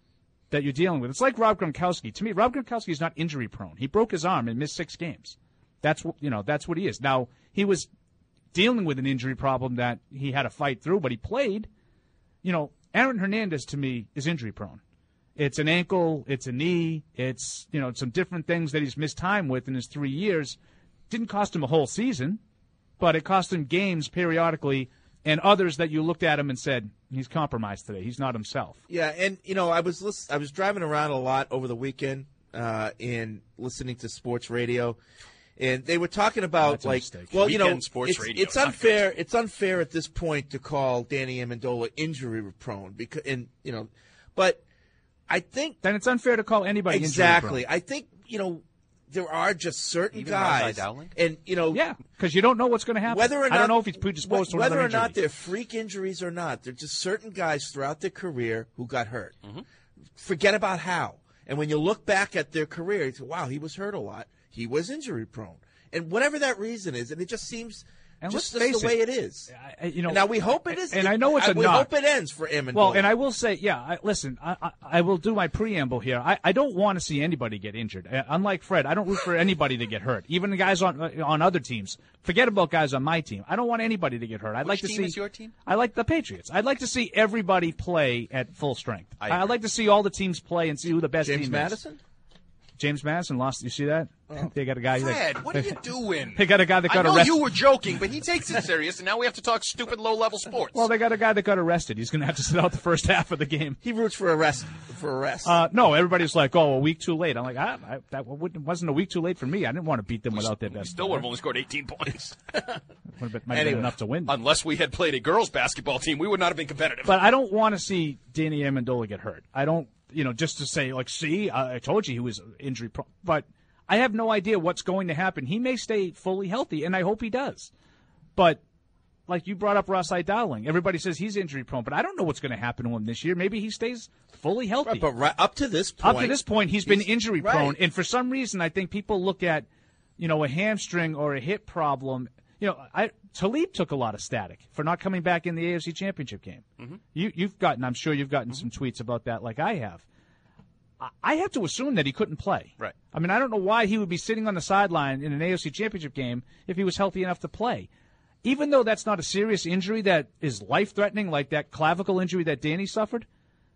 [SPEAKER 8] that you're dealing with. It's like Rob Gronkowski. To me, Rob Gronkowski is not injury prone. He broke his arm and missed six games. That's what you know. That's what he is. Now he was dealing with an injury problem that he had to fight through, but he played. You know, Aaron Hernandez to me is injury prone. It's an ankle, it's a knee, it's you know some different things that he's missed time with in his three years. Didn't cost him a whole season, but it cost him games periodically, and others that you looked at him and said he's compromised today. He's not himself.
[SPEAKER 7] Yeah, and you know I was listen, I was driving around a lot over the weekend uh, and listening to sports radio. And they were talking about
[SPEAKER 8] oh,
[SPEAKER 7] like,
[SPEAKER 9] Weekend
[SPEAKER 7] well, you know,
[SPEAKER 9] sports
[SPEAKER 7] it's,
[SPEAKER 9] radio,
[SPEAKER 7] it's unfair. It's unfair at this point to call Danny Amendola injury prone because, and you know, but I think
[SPEAKER 8] then it's unfair to call anybody
[SPEAKER 7] exactly.
[SPEAKER 8] injury prone.
[SPEAKER 7] I think you know there are just certain
[SPEAKER 9] Even
[SPEAKER 7] guys,
[SPEAKER 9] Dowling?
[SPEAKER 7] and you know,
[SPEAKER 8] yeah, because you don't know what's going to happen.
[SPEAKER 7] Whether or not,
[SPEAKER 8] I don't know if he's predisposed to
[SPEAKER 7] whether
[SPEAKER 8] another
[SPEAKER 7] or not
[SPEAKER 8] injury.
[SPEAKER 7] they're freak injuries or not. They're just certain guys throughout their career who got hurt. Mm-hmm. Forget about how. And when you look back at their career, you say, "Wow, he was hurt a lot. He was injury prone." And whatever that reason is, and it just seems
[SPEAKER 8] and
[SPEAKER 7] just,
[SPEAKER 8] let's
[SPEAKER 7] just
[SPEAKER 8] face
[SPEAKER 7] the way
[SPEAKER 8] it,
[SPEAKER 7] it is.
[SPEAKER 8] I, you know,
[SPEAKER 7] now we hope it is,
[SPEAKER 8] and I know it's a
[SPEAKER 7] we
[SPEAKER 8] knock.
[SPEAKER 7] hope it ends for Amendola.
[SPEAKER 8] Well, and I will say, yeah. I, listen, I, I, I will do my preamble here. I, I don't want to see anybody get injured. Uh, unlike Fred, I don't root for anybody to get hurt. Even the guys on uh, on other teams. Forget about guys on my team. I don't want anybody to get hurt. I'd
[SPEAKER 9] Which
[SPEAKER 8] like to
[SPEAKER 9] team
[SPEAKER 8] see.
[SPEAKER 9] is your team?
[SPEAKER 8] I like the Patriots. I'd like to see everybody play at full strength.
[SPEAKER 9] I
[SPEAKER 8] I'd like to see all the teams play and see who the best
[SPEAKER 7] James
[SPEAKER 8] team
[SPEAKER 7] Madison.
[SPEAKER 8] is. James Madison lost. You see that? Oh. They got a guy.
[SPEAKER 9] Fred,
[SPEAKER 8] that,
[SPEAKER 9] what are you doing?
[SPEAKER 8] They got a guy that got
[SPEAKER 9] I know
[SPEAKER 8] arrested.
[SPEAKER 9] you were joking, but he takes it serious, and now we have to talk stupid low-level sports.
[SPEAKER 8] Well, they got a guy that got arrested. He's going to have to sit out the first half of the game.
[SPEAKER 7] He roots for arrest. For arrest.
[SPEAKER 8] Uh, no, everybody's like, "Oh, a week too late." I'm like, I, I, "That wasn't a week too late for me. I didn't want to beat them
[SPEAKER 9] we
[SPEAKER 8] without
[SPEAKER 9] st-
[SPEAKER 8] their best."
[SPEAKER 9] We still would have only scored eighteen points.
[SPEAKER 8] Would have been, might have
[SPEAKER 7] Anyway.
[SPEAKER 8] been enough to win.
[SPEAKER 9] Unless we had played a girls' basketball team, we would not have been competitive.
[SPEAKER 8] But I don't want to see Danny Amendola get hurt. I don't, you know, just to say, like, see, I, I told you he was injury prone. But I have no idea what's going to happen. He may stay fully healthy, and I hope he does. But like you brought up Ross-I Dowling, everybody says he's injury prone, but I don't know what's going to happen to him this year. Maybe he stays fully healthy.
[SPEAKER 7] Right, but right, up to this point,
[SPEAKER 8] Up to this point, he's been
[SPEAKER 7] he's-
[SPEAKER 8] injury prone,
[SPEAKER 7] right.
[SPEAKER 8] and for some reason, I think people look at, you know, a hamstring or a hip problem. You know, I, Talib took a lot of static for not coming back in the A F C Championship game. Mm-hmm. You, you've gotten, I'm sure you've gotten mm-hmm. some tweets about that, like I have. I, I have to assume that he couldn't play.
[SPEAKER 9] Right.
[SPEAKER 8] I mean, I don't know why he would be sitting on the sideline in an A F C Championship game if he was healthy enough to play. Even though that's not a serious injury that is life-threatening, like that clavicle injury that Danny suffered,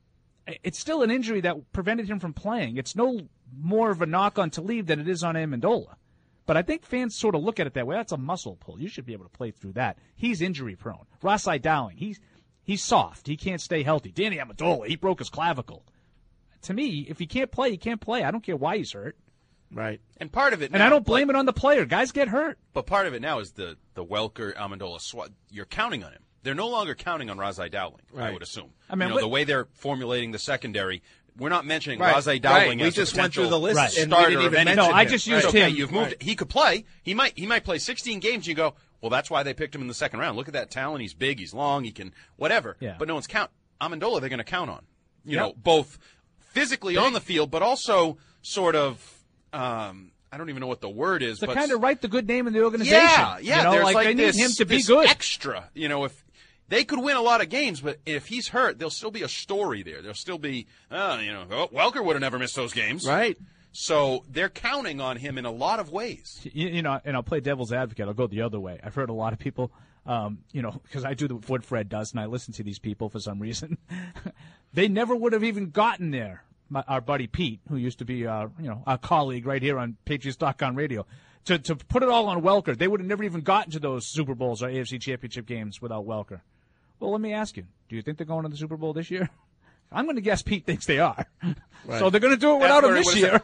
[SPEAKER 8] it's still an injury that prevented him from playing. It's no more of a knock on Talib than it is on Amendola. But I think fans sort of look at it that way. That's a muscle pull. You should be able to play through that. He's injury-prone. Ross-I Dowling, he's, he's soft. He can't stay healthy. Danny Amendola, he broke his clavicle. To me, if he can't play, he can't play. I don't care why he's hurt.
[SPEAKER 7] Right.
[SPEAKER 9] And part of it,
[SPEAKER 8] And
[SPEAKER 9] now,
[SPEAKER 8] I don't blame
[SPEAKER 9] like,
[SPEAKER 8] it on the player. Guys get hurt.
[SPEAKER 9] But part of it now is the the Welker Amendola swat. You're counting on him. They're no longer counting on Ross-I Dowling.
[SPEAKER 7] Right.
[SPEAKER 9] I would assume.
[SPEAKER 8] I mean,
[SPEAKER 9] you know,
[SPEAKER 8] what-
[SPEAKER 9] the way they're formulating the secondary. We're not mentioning
[SPEAKER 7] Right.
[SPEAKER 9] Ross-I Dowling
[SPEAKER 7] Right. We
[SPEAKER 9] as
[SPEAKER 7] just
[SPEAKER 9] a
[SPEAKER 7] went through the list
[SPEAKER 8] Right.
[SPEAKER 7] and we
[SPEAKER 9] starter
[SPEAKER 7] didn't
[SPEAKER 9] of
[SPEAKER 7] even
[SPEAKER 9] any-
[SPEAKER 7] mention
[SPEAKER 8] No, I
[SPEAKER 7] him.
[SPEAKER 8] just used
[SPEAKER 9] Right. Okay,
[SPEAKER 8] him.
[SPEAKER 9] you've moved.
[SPEAKER 7] Right.
[SPEAKER 9] He could play. He might. He might play sixteen games. You go. Well, that's why they picked him in the second round. Look at that talent. He's big. He's long. He can whatever.
[SPEAKER 8] Yeah.
[SPEAKER 9] But no one's count. Amendola, they're going to count on. You
[SPEAKER 8] Yep.
[SPEAKER 9] know, both physically on the field, but also sort of. Um, I don't even know what the word is.
[SPEAKER 8] To
[SPEAKER 9] but
[SPEAKER 8] kind of write the good name in the organization.
[SPEAKER 9] Yeah, yeah.
[SPEAKER 8] You know,
[SPEAKER 9] there's
[SPEAKER 8] like,
[SPEAKER 9] like
[SPEAKER 8] they need
[SPEAKER 9] this,
[SPEAKER 8] him to be
[SPEAKER 9] this
[SPEAKER 8] good.
[SPEAKER 9] extra. You know, if they could win a lot of games, but if he's hurt, there'll still be a story there. There'll still be, uh, you know, oh, Welker would have never missed those games.
[SPEAKER 7] Right.
[SPEAKER 9] So they're counting on him in a lot of ways.
[SPEAKER 8] You, you know, and I'll play devil's advocate. I'll go the other way. I've heard a lot of people, um, you know, because I do the, what Fred does, and I listen to these people for some reason. They never would have even gotten there. My, our buddy Pete, who used to be, uh, you know, our colleague right here on Patriots dot com radio, to to put it all on Welker. They would have never even gotten to those Super Bowls or A F C Championship games without Welker. Well, let me ask you: do you think they're going to the Super Bowl this year? I'm going to guess Pete thinks they are. Right. So they're going to do it without him this year.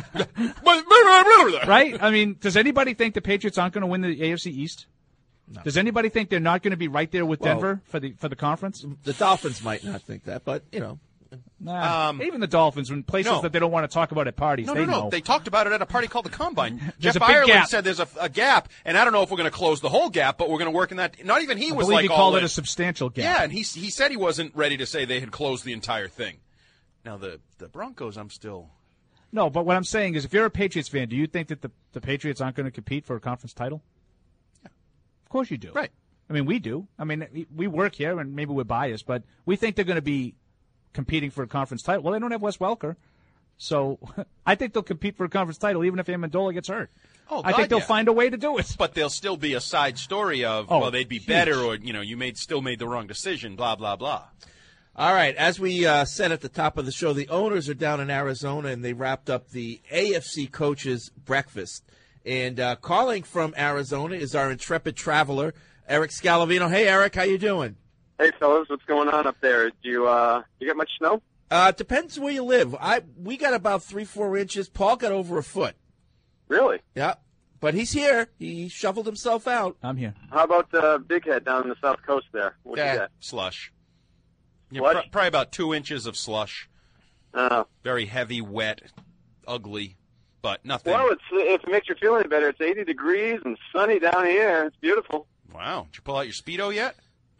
[SPEAKER 8] Right? I mean, does anybody think the Patriots aren't going to win the A F C East? No. Does anybody think they're not going to be right there with
[SPEAKER 7] Well,
[SPEAKER 8] Denver for the for the conference?
[SPEAKER 7] The Dolphins might not think that, but, you know.
[SPEAKER 8] Nah,
[SPEAKER 9] Um,
[SPEAKER 8] even the Dolphins, when places
[SPEAKER 9] no.
[SPEAKER 8] that they don't want to talk about at parties,
[SPEAKER 9] No,
[SPEAKER 8] they
[SPEAKER 9] no, no.
[SPEAKER 8] know.
[SPEAKER 9] They talked about it at a party called the Combine.
[SPEAKER 8] There's
[SPEAKER 9] Jeff
[SPEAKER 8] a big
[SPEAKER 9] Ireland
[SPEAKER 8] gap.
[SPEAKER 9] said there's a, a gap, and I don't know if we're going to close the whole gap, but we're going to work in that. Not even he
[SPEAKER 8] I
[SPEAKER 9] was
[SPEAKER 8] believe
[SPEAKER 9] like
[SPEAKER 8] he
[SPEAKER 9] all
[SPEAKER 8] called it
[SPEAKER 9] in.
[SPEAKER 8] a substantial gap.
[SPEAKER 9] Yeah, and he he said he wasn't ready to say they had closed the entire thing. Now the the Broncos, I'm still.
[SPEAKER 8] No, but what I'm saying is, if you're a Patriots fan, do you think that the, the Patriots aren't going to compete for a conference title?
[SPEAKER 9] Yeah.
[SPEAKER 8] Of course you do.
[SPEAKER 9] Right.
[SPEAKER 8] I mean, we do. I mean, we- we work here, and maybe we're biased, but we think they're going to be competing for a conference title. Well, they don't have Wes Welker. So I think they'll compete for a conference title even if Amendola gets hurt.
[SPEAKER 9] Oh,
[SPEAKER 8] I
[SPEAKER 9] God,
[SPEAKER 8] think they'll
[SPEAKER 9] yeah.
[SPEAKER 8] find a way to do it.
[SPEAKER 9] But there'll still be a side story of,
[SPEAKER 8] Oh,
[SPEAKER 9] well, they'd be
[SPEAKER 8] huge.
[SPEAKER 9] better, or, you know, you made still made the wrong decision, blah, blah, blah.
[SPEAKER 7] All right, as we uh, said at the top of the show, the owners are down in Arizona, and they wrapped up the A F C Coaches Breakfast. And uh, calling from Arizona is our intrepid traveler, Eric Scalavino. Hey, Eric, how you doing?
[SPEAKER 10] Hey, fellas, what's going on up there? Do you uh, you get much snow?
[SPEAKER 7] Uh, it depends where you live. I we got about three, four inches. Paul got over a foot.
[SPEAKER 10] Really?
[SPEAKER 7] Yeah, but he's here. He shoveled himself out.
[SPEAKER 8] I'm here.
[SPEAKER 10] How about uh, Big Head down in the south coast there? What
[SPEAKER 9] Yeah,
[SPEAKER 10] you got?
[SPEAKER 9] slush. Yeah,
[SPEAKER 10] Slush?
[SPEAKER 9] pr- probably about two inches of slush.
[SPEAKER 10] Uh,
[SPEAKER 9] Very heavy, wet, ugly, but nothing.
[SPEAKER 10] well, it's, if it makes you feel any better, it's eighty degrees and sunny down here. It's beautiful.
[SPEAKER 9] Wow. Did you pull out your Speedo yet?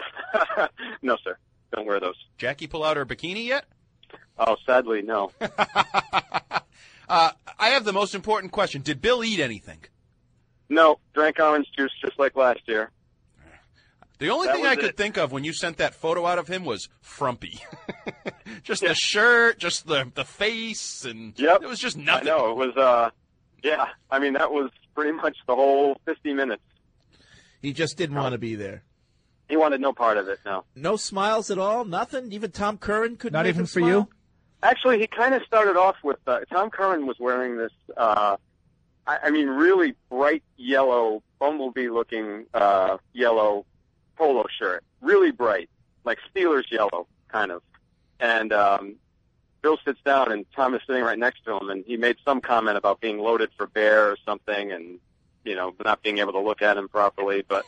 [SPEAKER 10] No, sir. Don't wear those.
[SPEAKER 9] Jackie pull out her bikini yet?
[SPEAKER 10] Oh, sadly, no.
[SPEAKER 9] Uh, I have the most important question. Did Bill eat anything?
[SPEAKER 10] No, drank orange juice just like last year.
[SPEAKER 9] The only
[SPEAKER 10] That
[SPEAKER 9] thing I
[SPEAKER 10] was
[SPEAKER 9] could
[SPEAKER 10] it.
[SPEAKER 9] think of when you sent that photo out of him was frumpy. Just the shirt, just the the face, and
[SPEAKER 10] Yep.
[SPEAKER 9] it was just
[SPEAKER 10] I
[SPEAKER 9] nothing.
[SPEAKER 10] know. It was, uh, yeah, I mean, that was pretty much the whole fifty minutes.
[SPEAKER 7] He just didn't want to be there.
[SPEAKER 10] He wanted no part of it, no.
[SPEAKER 7] No smiles at all? Nothing? Even Tom Curran couldn't
[SPEAKER 8] Not
[SPEAKER 7] make
[SPEAKER 8] even
[SPEAKER 7] him
[SPEAKER 8] for
[SPEAKER 7] smile?
[SPEAKER 8] you?
[SPEAKER 10] Actually, he kind of started off with uh, Tom Curran was wearing this, uh, I, I mean, really bright yellow, bumblebee-looking uh, yellow polo shirt, really bright, like Steelers yellow, kind of. And um, Bill sits down, and Tom is sitting right next to him, and he made some comment about being loaded for bear or something, and you know, not being able to look at him properly. But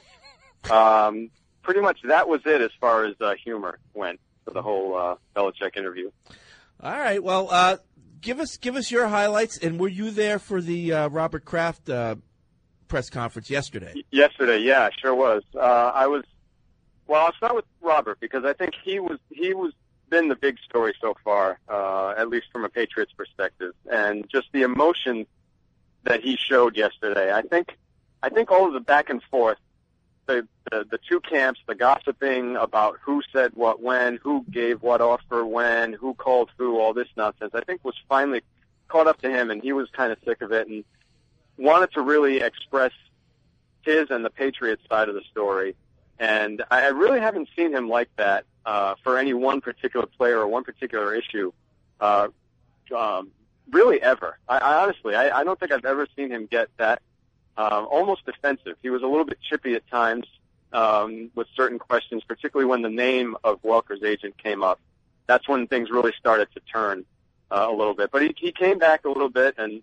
[SPEAKER 10] um, pretty much that was it as far as uh, humor went for the whole uh, Belichick interview.
[SPEAKER 7] All right. Well, uh, give us give us your highlights. And were you there for the uh, Robert Kraft uh, press conference yesterday?
[SPEAKER 10] Yesterday, yeah, sure was. Uh, I was. Well, I'll start with Robert because I think he was he was been the big story so far, uh, at least from a Patriots perspective, and just the emotion that he showed yesterday. I think I think all of the back and forth, the the, the two camps, the gossiping about who said what when, who gave what offer when, who called who, all this nonsense, I think was finally caught up to him, and he was kind of sick of it and wanted to really express his and the Patriots side of the story. And I really haven't seen him like that uh, for any one particular player or one particular issue, uh, um, really ever. I, I honestly, I, I don't think I've ever seen him get that um, almost defensive. He was a little bit chippy at times um, with certain questions, particularly when the name of Welker's agent came up. That's when things really started to turn uh, a little bit. But he, he came back a little bit and,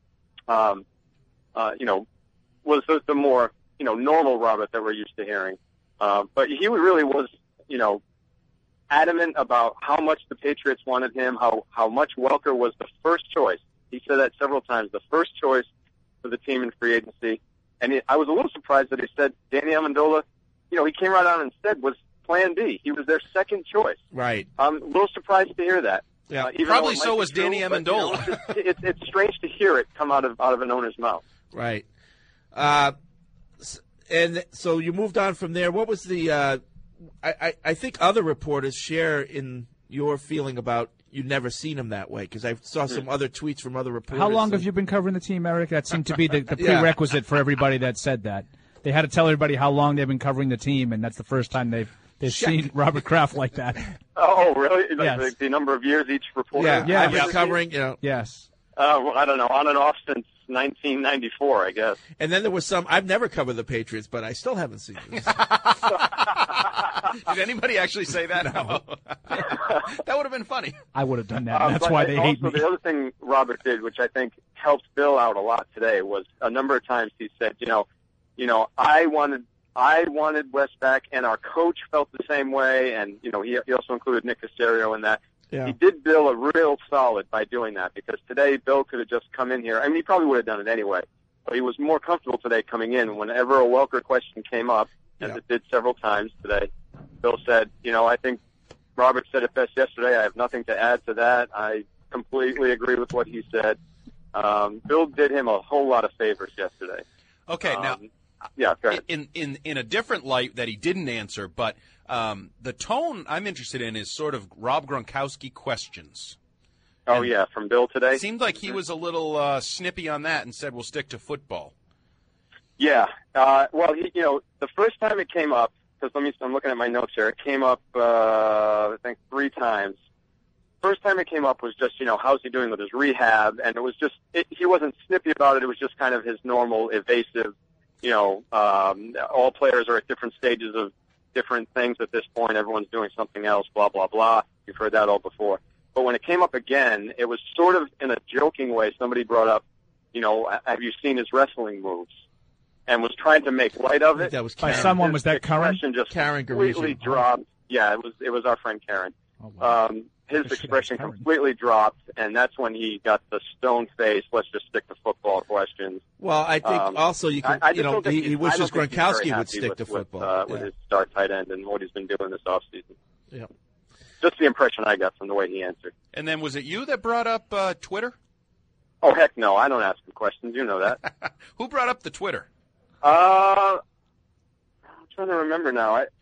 [SPEAKER 10] um, uh, you know, was the, the more, you know, normal Robert that we're used to hearing. Uh, but he really was, you know, adamant about how much the Patriots wanted him, how, how much Welker was the first choice. He said that several times, the first choice for the team in free agency. And he, I was a little surprised that he said Danny Amendola, you know, he came right out and said was plan B. He was their second choice.
[SPEAKER 7] Right.
[SPEAKER 10] I'm a little surprised to hear that.
[SPEAKER 7] Yeah.
[SPEAKER 10] Uh, even
[SPEAKER 9] Probably
[SPEAKER 10] though it
[SPEAKER 9] so
[SPEAKER 10] might
[SPEAKER 9] was
[SPEAKER 10] be true,
[SPEAKER 9] Danny
[SPEAKER 10] but, you know,
[SPEAKER 9] Amendola.
[SPEAKER 10] it's, it's, it's strange to hear it come out of out of an owner's mouth.
[SPEAKER 7] Right. Uh, s- and so you moved on from there. What was the? Uh, I, I I think other reporters share in your feeling about you never seen him that way because I saw some other tweets from other reporters.
[SPEAKER 8] How long have you been covering the team, Eric? That seemed to be the, the
[SPEAKER 7] Yeah.
[SPEAKER 8] prerequisite for everybody that said that. They had to tell everybody how long they've been covering the team, and that's the first time they've they've
[SPEAKER 7] Check.
[SPEAKER 8] seen Robert Kraft like that.
[SPEAKER 10] Oh, really? Like
[SPEAKER 8] Yes.
[SPEAKER 10] the, the number of years each reporter?
[SPEAKER 7] Yeah,
[SPEAKER 8] Yeah,
[SPEAKER 7] I've been
[SPEAKER 8] yeah.
[SPEAKER 7] covering. You know,
[SPEAKER 8] Yes.
[SPEAKER 10] Uh, well, I don't know, on and off since nineteen ninety-four, I guess.
[SPEAKER 7] and then there was some. I've never covered the Patriots, but I still haven't seen them.
[SPEAKER 9] Did anybody actually say that? No. That would have been funny.
[SPEAKER 8] I would have done that.
[SPEAKER 10] Uh,
[SPEAKER 8] That's
[SPEAKER 10] but
[SPEAKER 8] why they hate
[SPEAKER 10] also,
[SPEAKER 8] me.
[SPEAKER 10] the other thing Robert did, which I think helped Bill out a lot today, was a number of times he said, you know, you know, I wanted, I wanted Wes back, and our coach felt the same way, and you know, he, he also included Nick Caserio in that.
[SPEAKER 7] Yeah.
[SPEAKER 10] He did Bill a real solid by doing that because today Bill could have just come in here. I mean, he probably would have done it anyway, but he was more comfortable today coming in. Whenever a Welker question came up, as
[SPEAKER 7] Yeah.
[SPEAKER 10] it did several times today, Bill said, you know, I think Robert said it best yesterday. I have nothing to add to that. I completely agree with what he said. Um, Bill did him a whole lot of favors yesterday.
[SPEAKER 9] Okay, now
[SPEAKER 10] Um, yeah, go ahead.
[SPEAKER 9] in in in a different light that he didn't answer, but Um, the tone I'm interested in is sort of Rob Gronkowski questions.
[SPEAKER 10] Oh,
[SPEAKER 9] And
[SPEAKER 10] yeah, from Bill today?
[SPEAKER 9] It seemed like he was a little uh, snippy on that and said we'll stick to football.
[SPEAKER 10] Yeah. Uh, well, he, you know, the first time it came up, because let me, I'm looking at my notes here, it came up, uh, I think, three times. First time it came up was just, you know, how's he doing with his rehab? And it was just, it, he wasn't snippy about it. It was just kind of his normal evasive, you know, um, all players are at different stages of different things at this point. Everyone's doing something else, blah, blah, blah. You've heard that all before. But when it came up again, it was sort of in a joking way. Somebody brought up, you know, have you seen his wrestling moves? And was trying to make light of it.
[SPEAKER 7] That was
[SPEAKER 8] By
[SPEAKER 7] Karen.
[SPEAKER 8] someone,
[SPEAKER 10] His
[SPEAKER 8] was that Karen?
[SPEAKER 10] expression just
[SPEAKER 7] Karen
[SPEAKER 10] completely
[SPEAKER 7] Garisi.
[SPEAKER 10] dropped. Yeah, it was it was our friend Karen.
[SPEAKER 8] Oh, wow.
[SPEAKER 10] Um, his
[SPEAKER 8] Good shit,
[SPEAKER 10] expression
[SPEAKER 8] Karen.
[SPEAKER 10] completely dropped, and that's when he got the stone face. Let's just stick to football questions.
[SPEAKER 7] Well, I think
[SPEAKER 10] Um,
[SPEAKER 7] also you can,
[SPEAKER 10] I, I
[SPEAKER 7] you
[SPEAKER 10] just
[SPEAKER 7] know,
[SPEAKER 10] don't think
[SPEAKER 7] he,
[SPEAKER 10] he's-
[SPEAKER 7] he
[SPEAKER 10] I
[SPEAKER 7] wishes
[SPEAKER 10] don't think he's very
[SPEAKER 7] Gronkowski would
[SPEAKER 10] happy
[SPEAKER 7] stick
[SPEAKER 10] with,
[SPEAKER 7] to football.
[SPEAKER 10] With, uh,
[SPEAKER 7] yeah.
[SPEAKER 10] with his star tight end and what he's been doing this offseason.
[SPEAKER 7] Yeah.
[SPEAKER 10] Just the impression I got from the way he answered.
[SPEAKER 9] And then was it you that brought up uh, Twitter?
[SPEAKER 10] Oh, heck no, I don't ask him questions. You know that.
[SPEAKER 9] Who brought up the Twitter?
[SPEAKER 10] uh, I'm trying to remember now. I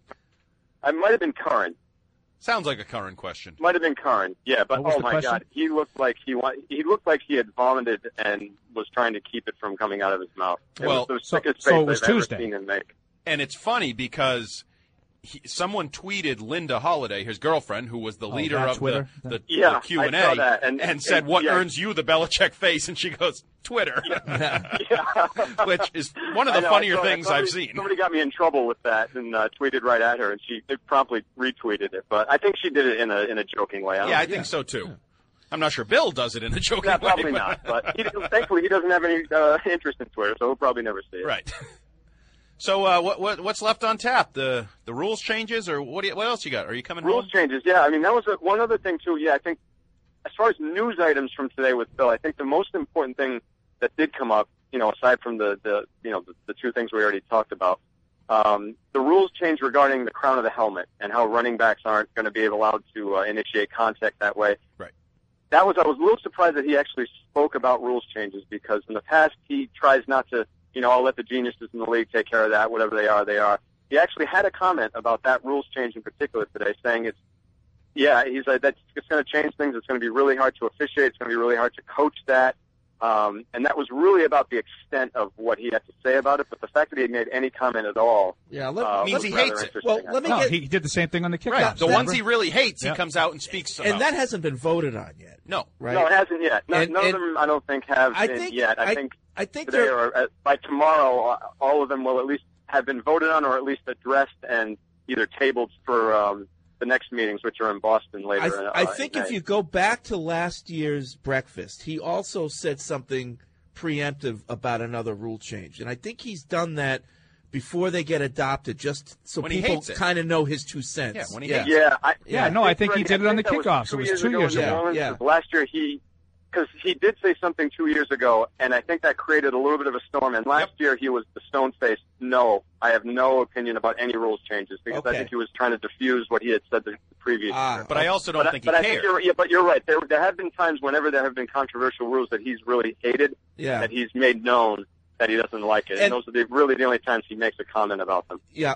[SPEAKER 10] I might have been Curran.
[SPEAKER 9] Sounds like a current question.
[SPEAKER 10] Might have been Curran, yeah. But
[SPEAKER 8] What was
[SPEAKER 10] oh
[SPEAKER 8] the
[SPEAKER 10] my
[SPEAKER 8] question?
[SPEAKER 10] God, he looked like he wa- he looked like he had vomited and was trying to keep it from coming out of his mouth. It
[SPEAKER 9] Well,
[SPEAKER 10] was the
[SPEAKER 8] so-
[SPEAKER 10] sickest
[SPEAKER 8] so
[SPEAKER 10] face
[SPEAKER 8] it was
[SPEAKER 10] I've ever
[SPEAKER 8] Tuesday.
[SPEAKER 10] seen him make.
[SPEAKER 9] And it's funny because he, someone tweeted Linda Holiday, his girlfriend, who was the
[SPEAKER 8] Oh,
[SPEAKER 9] leader
[SPEAKER 8] that
[SPEAKER 9] of
[SPEAKER 8] Twitter?
[SPEAKER 9] the, the,
[SPEAKER 10] Yeah,
[SPEAKER 9] the Q and
[SPEAKER 10] I saw
[SPEAKER 9] A,
[SPEAKER 10] that. And-
[SPEAKER 9] and
[SPEAKER 10] and-
[SPEAKER 9] said, "What
[SPEAKER 10] yeah.
[SPEAKER 9] earns you the Belichick face?" And she goes, "Twitter,"
[SPEAKER 10] Yeah.
[SPEAKER 9] which is one of
[SPEAKER 10] I
[SPEAKER 9] the
[SPEAKER 10] know, I
[SPEAKER 9] funnier
[SPEAKER 10] saw that.
[SPEAKER 9] things
[SPEAKER 10] somebody,
[SPEAKER 9] I've seen.
[SPEAKER 10] Somebody got me in trouble with that and uh, tweeted right at her, and she promptly retweeted it. But I think she did it in a in a joking way. I don't
[SPEAKER 9] Yeah, I
[SPEAKER 10] know.
[SPEAKER 9] think so too. I'm not sure Bill does it in a joking
[SPEAKER 10] Yeah,
[SPEAKER 9] way.
[SPEAKER 10] probably not. But he, thankfully, he doesn't have any uh, interest in Twitter, so he'll probably never see it.
[SPEAKER 9] Right. So uh, what, what what's left on tap? The the rules changes, or what? Do you, what else you got? Are you coming
[SPEAKER 10] Rules
[SPEAKER 9] home?
[SPEAKER 10] changes, yeah. I mean, that was a, one other thing too. Yeah, I think as far as news items from today with Bill, I think the most important thing that did come up, you know, aside from the, the you know the, the two things we already talked about, um, the rules change regarding the crown of the helmet and how running backs aren't going to be allowed to uh, initiate contact that way.
[SPEAKER 9] Right.
[SPEAKER 10] That was I was a little surprised that he actually spoke about rules changes because in the past he tries not to, you know, I'll let the geniuses in the league take care of that. Whatever they are, they are. He actually had a comment about that rules change in particular today, saying it's, yeah, he's like, that's, it's going to change things. It's going to be really hard to officiate. It's going to be really hard to coach that. Um, and that was really about the extent of what he had to say about it. But the fact that he had made any comment at all
[SPEAKER 7] Yeah, let,
[SPEAKER 10] uh,
[SPEAKER 9] Means
[SPEAKER 10] was
[SPEAKER 9] he
[SPEAKER 10] rather
[SPEAKER 9] hates it.
[SPEAKER 10] interesting,
[SPEAKER 7] Well,
[SPEAKER 10] I
[SPEAKER 7] let me
[SPEAKER 10] thought.
[SPEAKER 8] No,
[SPEAKER 7] get-
[SPEAKER 8] he did the same thing on the kickoff.
[SPEAKER 9] Right. The
[SPEAKER 7] that-
[SPEAKER 9] ones he really hates,
[SPEAKER 8] Yeah.
[SPEAKER 9] he comes out and speaks about.
[SPEAKER 7] and that hasn't been voted on yet.
[SPEAKER 9] no.
[SPEAKER 7] Right?
[SPEAKER 10] No, it hasn't yet. No,
[SPEAKER 7] And-
[SPEAKER 10] none
[SPEAKER 7] and
[SPEAKER 10] of them, I don't think, have
[SPEAKER 7] I
[SPEAKER 10] been
[SPEAKER 7] think
[SPEAKER 10] yet. I,
[SPEAKER 7] I,
[SPEAKER 10] think
[SPEAKER 7] I think
[SPEAKER 10] today
[SPEAKER 7] they're
[SPEAKER 10] or uh, by tomorrow, uh, all of them will at least have been voted on or at least addressed and either tabled for um, the next meetings, which are in Boston later.
[SPEAKER 7] I,
[SPEAKER 10] in, uh,
[SPEAKER 7] I think
[SPEAKER 10] in
[SPEAKER 7] if
[SPEAKER 10] May.
[SPEAKER 7] you go back to last year's breakfast, he also said something preemptive about another rule change, and I think he's done that before they get adopted, just so
[SPEAKER 9] When he
[SPEAKER 7] people
[SPEAKER 9] hates it.
[SPEAKER 7] kind of know his two cents.
[SPEAKER 9] Yeah, when he
[SPEAKER 7] yeah.
[SPEAKER 9] hates
[SPEAKER 10] Yeah, I,
[SPEAKER 8] Yeah, no, I think he
[SPEAKER 10] Freddie,
[SPEAKER 8] did it on the
[SPEAKER 10] that was
[SPEAKER 8] kickoffs. It
[SPEAKER 10] two
[SPEAKER 8] was
[SPEAKER 10] years
[SPEAKER 8] two
[SPEAKER 10] ago
[SPEAKER 8] years
[SPEAKER 10] in New
[SPEAKER 8] ago.
[SPEAKER 10] Orleans,
[SPEAKER 7] Yeah.
[SPEAKER 10] 'cause last year he, because he did say something two years ago, and I think that created a little bit of a storm. And last
[SPEAKER 9] Yep.
[SPEAKER 10] year he was the stone faced. No, I have no opinion about any rules changes because
[SPEAKER 7] Okay.
[SPEAKER 10] I think he was trying to diffuse what he had said the previous
[SPEAKER 7] Ah,
[SPEAKER 10] year.
[SPEAKER 9] But I also don't
[SPEAKER 10] but
[SPEAKER 9] think
[SPEAKER 10] I, but
[SPEAKER 9] he
[SPEAKER 10] I think
[SPEAKER 9] cared.
[SPEAKER 10] you're, yeah, but you're right. There, there have been times whenever there have been controversial rules that he's really hated,
[SPEAKER 7] Yeah.
[SPEAKER 10] that he's made known that he doesn't like it, and,
[SPEAKER 7] And-
[SPEAKER 10] those are the, really the only times he makes a comment about them.
[SPEAKER 7] Yeah.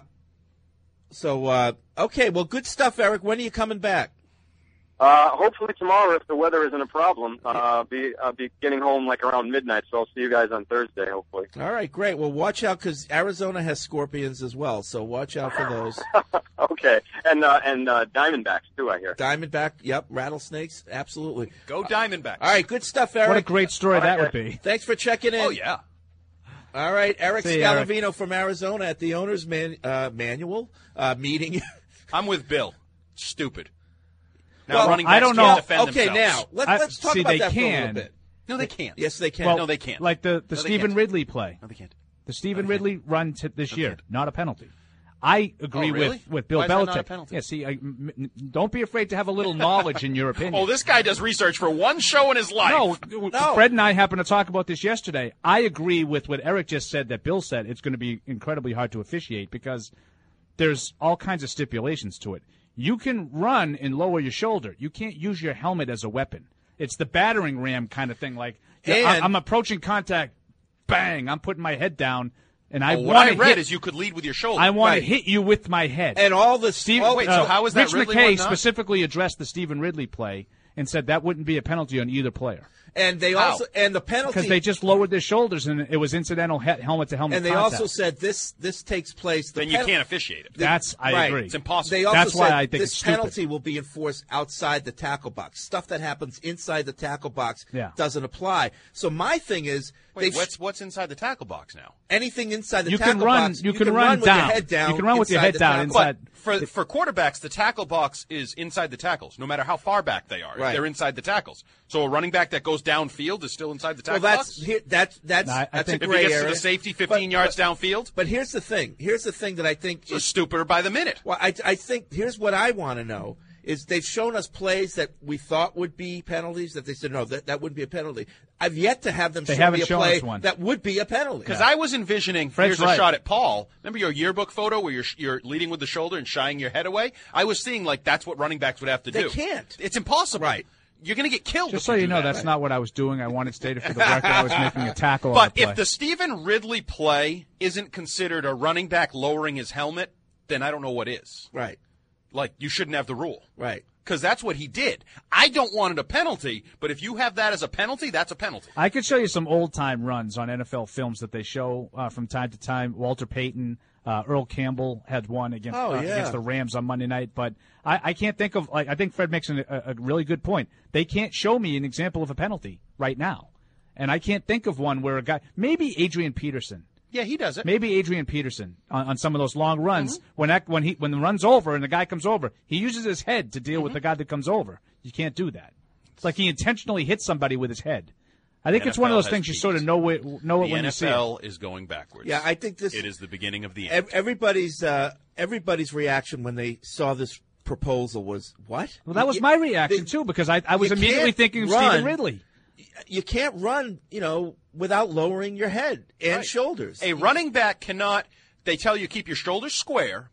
[SPEAKER 7] So, uh, okay, well, good stuff, Eric. When are you coming back?
[SPEAKER 10] Uh, hopefully tomorrow, if the weather isn't a problem. Uh, I'll be I'll be getting home like around midnight, so I'll see you guys on Thursday, hopefully.
[SPEAKER 7] All right, great. Well, watch out because Arizona has scorpions as well, so watch out for those.
[SPEAKER 10] Okay, and uh, and uh, Diamondbacks too, I hear.
[SPEAKER 7] Diamondback, yep, rattlesnakes, absolutely.
[SPEAKER 9] Go Diamondbacks.
[SPEAKER 7] All right, good stuff, Eric.
[SPEAKER 8] What a great story that would be.
[SPEAKER 7] Thanks for checking in.
[SPEAKER 9] Oh yeah.
[SPEAKER 7] All right, Eric
[SPEAKER 8] See you, Eric.
[SPEAKER 7] Scalavino from Arizona at the owner's man, uh, manual uh, meeting.
[SPEAKER 9] I'm with Bill. Stupid. Now
[SPEAKER 7] Well,
[SPEAKER 9] running
[SPEAKER 8] I
[SPEAKER 9] backs
[SPEAKER 8] don't
[SPEAKER 9] can't
[SPEAKER 8] know.
[SPEAKER 9] defend
[SPEAKER 7] Okay,
[SPEAKER 9] themselves.
[SPEAKER 7] now let,
[SPEAKER 8] I-
[SPEAKER 7] let's talk
[SPEAKER 8] see,
[SPEAKER 7] about
[SPEAKER 8] they
[SPEAKER 7] that for a little
[SPEAKER 8] can.
[SPEAKER 7] bit.
[SPEAKER 9] No, they can't.
[SPEAKER 7] Yes, they can.
[SPEAKER 8] Well,
[SPEAKER 9] No, they can't.
[SPEAKER 8] Like the, the
[SPEAKER 9] No, they
[SPEAKER 8] Stephen
[SPEAKER 9] can't.
[SPEAKER 8] Ridley play.
[SPEAKER 9] No, they can't.
[SPEAKER 8] The Stephen
[SPEAKER 9] No, they
[SPEAKER 8] Ridley run t- this year,
[SPEAKER 9] can't.
[SPEAKER 8] not a penalty. I agree
[SPEAKER 9] Oh, really?
[SPEAKER 8] with, with Bill
[SPEAKER 9] Why is that
[SPEAKER 8] Belichick.
[SPEAKER 9] not a penalty?
[SPEAKER 8] Yeah, see, I, m- m- don't be afraid to have a little knowledge in your opinion.
[SPEAKER 9] Oh, this guy does research for one show in his life.
[SPEAKER 8] No,
[SPEAKER 7] No.
[SPEAKER 8] Fred and I happened to talk about this yesterday. I agree with what Eric just said that Bill said. It's going to be incredibly hard to officiate because there's all kinds of stipulations to it. You can run and lower your shoulder. You can't use your helmet as a weapon. It's the battering ram kind of thing. Like, yeah,
[SPEAKER 7] And-
[SPEAKER 8] I- I'm approaching contact, bang, I'm putting my head down. And I
[SPEAKER 9] Well, what
[SPEAKER 8] want
[SPEAKER 9] I
[SPEAKER 8] to
[SPEAKER 9] read
[SPEAKER 8] hit,
[SPEAKER 9] is you could lead with your shoulder.
[SPEAKER 8] I want
[SPEAKER 7] Right.
[SPEAKER 8] to hit you with my head.
[SPEAKER 7] And all the
[SPEAKER 8] Steve,
[SPEAKER 7] all,
[SPEAKER 9] wait,
[SPEAKER 8] uh,
[SPEAKER 9] so how is that
[SPEAKER 8] Rich
[SPEAKER 9] Ridley
[SPEAKER 8] McKay
[SPEAKER 9] one not?
[SPEAKER 8] specifically addressed the Stephen Ridley play and said that wouldn't be a penalty on either player
[SPEAKER 7] and they
[SPEAKER 9] How?
[SPEAKER 7] also and the penalty
[SPEAKER 8] because they just lowered their shoulders and it was incidental he- helmet to helmet.
[SPEAKER 7] and they
[SPEAKER 8] contact.
[SPEAKER 7] also said this this takes place. The
[SPEAKER 9] then you
[SPEAKER 7] pen-
[SPEAKER 9] can't officiate it.
[SPEAKER 8] That's I
[SPEAKER 7] right.
[SPEAKER 8] agree.
[SPEAKER 9] It's impossible.
[SPEAKER 7] They also
[SPEAKER 8] That's why
[SPEAKER 7] said
[SPEAKER 8] I think
[SPEAKER 7] this
[SPEAKER 8] it's stupid.
[SPEAKER 7] penalty will be enforced outside the tackle box. Stuff that happens inside the tackle box
[SPEAKER 8] Yeah.
[SPEAKER 7] doesn't apply. So my thing is,
[SPEAKER 9] Wait,
[SPEAKER 7] they
[SPEAKER 9] what's what's inside the tackle box now?
[SPEAKER 7] anything inside the
[SPEAKER 8] You
[SPEAKER 7] tackle
[SPEAKER 8] can run-
[SPEAKER 7] box,
[SPEAKER 8] you can run
[SPEAKER 7] with
[SPEAKER 8] down.
[SPEAKER 7] your head down.
[SPEAKER 8] You can run with your
[SPEAKER 7] inside
[SPEAKER 8] head
[SPEAKER 7] the
[SPEAKER 8] down
[SPEAKER 7] tackle
[SPEAKER 8] inside-
[SPEAKER 7] box.
[SPEAKER 9] But for for quarterbacks, the tackle box is inside the tackles, no matter how far back they are.
[SPEAKER 7] Right.
[SPEAKER 9] They're inside the tackles. So a running back that goes downfield is still inside the
[SPEAKER 7] Well,
[SPEAKER 9] tackle
[SPEAKER 7] that's
[SPEAKER 9] box.
[SPEAKER 7] here, that's that's
[SPEAKER 8] No, I- I
[SPEAKER 7] that's
[SPEAKER 8] think-
[SPEAKER 7] a
[SPEAKER 9] If
[SPEAKER 7] gray
[SPEAKER 9] he gets
[SPEAKER 7] area.
[SPEAKER 9] to the safety fifteen yards downfield,
[SPEAKER 7] But here's the thing. Here's the thing that I think
[SPEAKER 9] it's
[SPEAKER 7] is
[SPEAKER 9] stupider by the minute.
[SPEAKER 7] Well, I, I think here's what I want to know is they've shown us plays that we thought would be penalties that they said no that, that wouldn't be a penalty. I've yet to have them
[SPEAKER 8] They
[SPEAKER 7] show
[SPEAKER 8] haven't
[SPEAKER 7] me a
[SPEAKER 8] shown
[SPEAKER 7] play
[SPEAKER 8] us one.
[SPEAKER 7] that would be a penalty.
[SPEAKER 9] Because I was envisioning,
[SPEAKER 8] Fred's
[SPEAKER 9] here's a
[SPEAKER 8] right.
[SPEAKER 9] shot at Paul. Remember your yearbook photo where you're you're leading with the shoulder and shying your head away? I was seeing like that's what running backs would have to
[SPEAKER 7] They
[SPEAKER 9] do.
[SPEAKER 7] can't.
[SPEAKER 9] It's impossible.
[SPEAKER 7] Right.
[SPEAKER 9] You're going to get killed.
[SPEAKER 8] Just
[SPEAKER 9] if
[SPEAKER 8] so
[SPEAKER 9] you
[SPEAKER 8] you
[SPEAKER 9] do
[SPEAKER 8] know,
[SPEAKER 9] that.
[SPEAKER 8] that's not what I was doing. I wanted stated for the record I was making a tackle on
[SPEAKER 9] But
[SPEAKER 8] the play.
[SPEAKER 9] if the Stephen Ridley play isn't considered a running back lowering his helmet, then I don't know what is.
[SPEAKER 7] Right.
[SPEAKER 9] Like, you shouldn't have the rule.
[SPEAKER 7] Right.
[SPEAKER 9] Because that's what he did. I don't want it a penalty, but if you have that as a penalty, that's a penalty.
[SPEAKER 8] I could show you some old time runs on N F L films that they show uh, from time to time. Walter Payton, uh, Earl Campbell had one against
[SPEAKER 7] Oh,
[SPEAKER 8] uh,
[SPEAKER 7] yeah.
[SPEAKER 8] against the Rams on Monday night. But I, I can't think of like I think Fred makes an, a, a really good point. They can't show me an example of a penalty right now, and I can't think of one where a guy maybe Adrian Peterson.
[SPEAKER 9] Yeah, he does it.
[SPEAKER 8] Maybe Adrian Peterson on, on some of those long runs.
[SPEAKER 9] Mm-hmm.
[SPEAKER 8] When that, when he when the run's over and the guy comes over, he uses his head to deal with
[SPEAKER 9] Mm-hmm.
[SPEAKER 8] the guy that comes over. You can't do that. It's like he intentionally hits somebody with his head. I think
[SPEAKER 9] N F L
[SPEAKER 8] it's one of those
[SPEAKER 9] has
[SPEAKER 8] things you
[SPEAKER 9] peaked.
[SPEAKER 8] sort of know it know it
[SPEAKER 9] The
[SPEAKER 8] when you see it.
[SPEAKER 9] N F L is going backwards.
[SPEAKER 7] Yeah, I think this
[SPEAKER 9] It is the beginning of the end.
[SPEAKER 7] ev- everybody's uh, everybody's reaction when they saw this proposal was what?
[SPEAKER 8] Well, that was
[SPEAKER 7] You-
[SPEAKER 8] my reaction
[SPEAKER 7] they-
[SPEAKER 8] too because I, I was
[SPEAKER 7] you
[SPEAKER 8] immediately
[SPEAKER 7] can't
[SPEAKER 8] thinking of
[SPEAKER 7] run.
[SPEAKER 8] Stephen Ridley.
[SPEAKER 7] You can't run, you know, without lowering your head and
[SPEAKER 9] Right.
[SPEAKER 7] shoulders.
[SPEAKER 9] A running back cannot. They tell you keep your shoulders square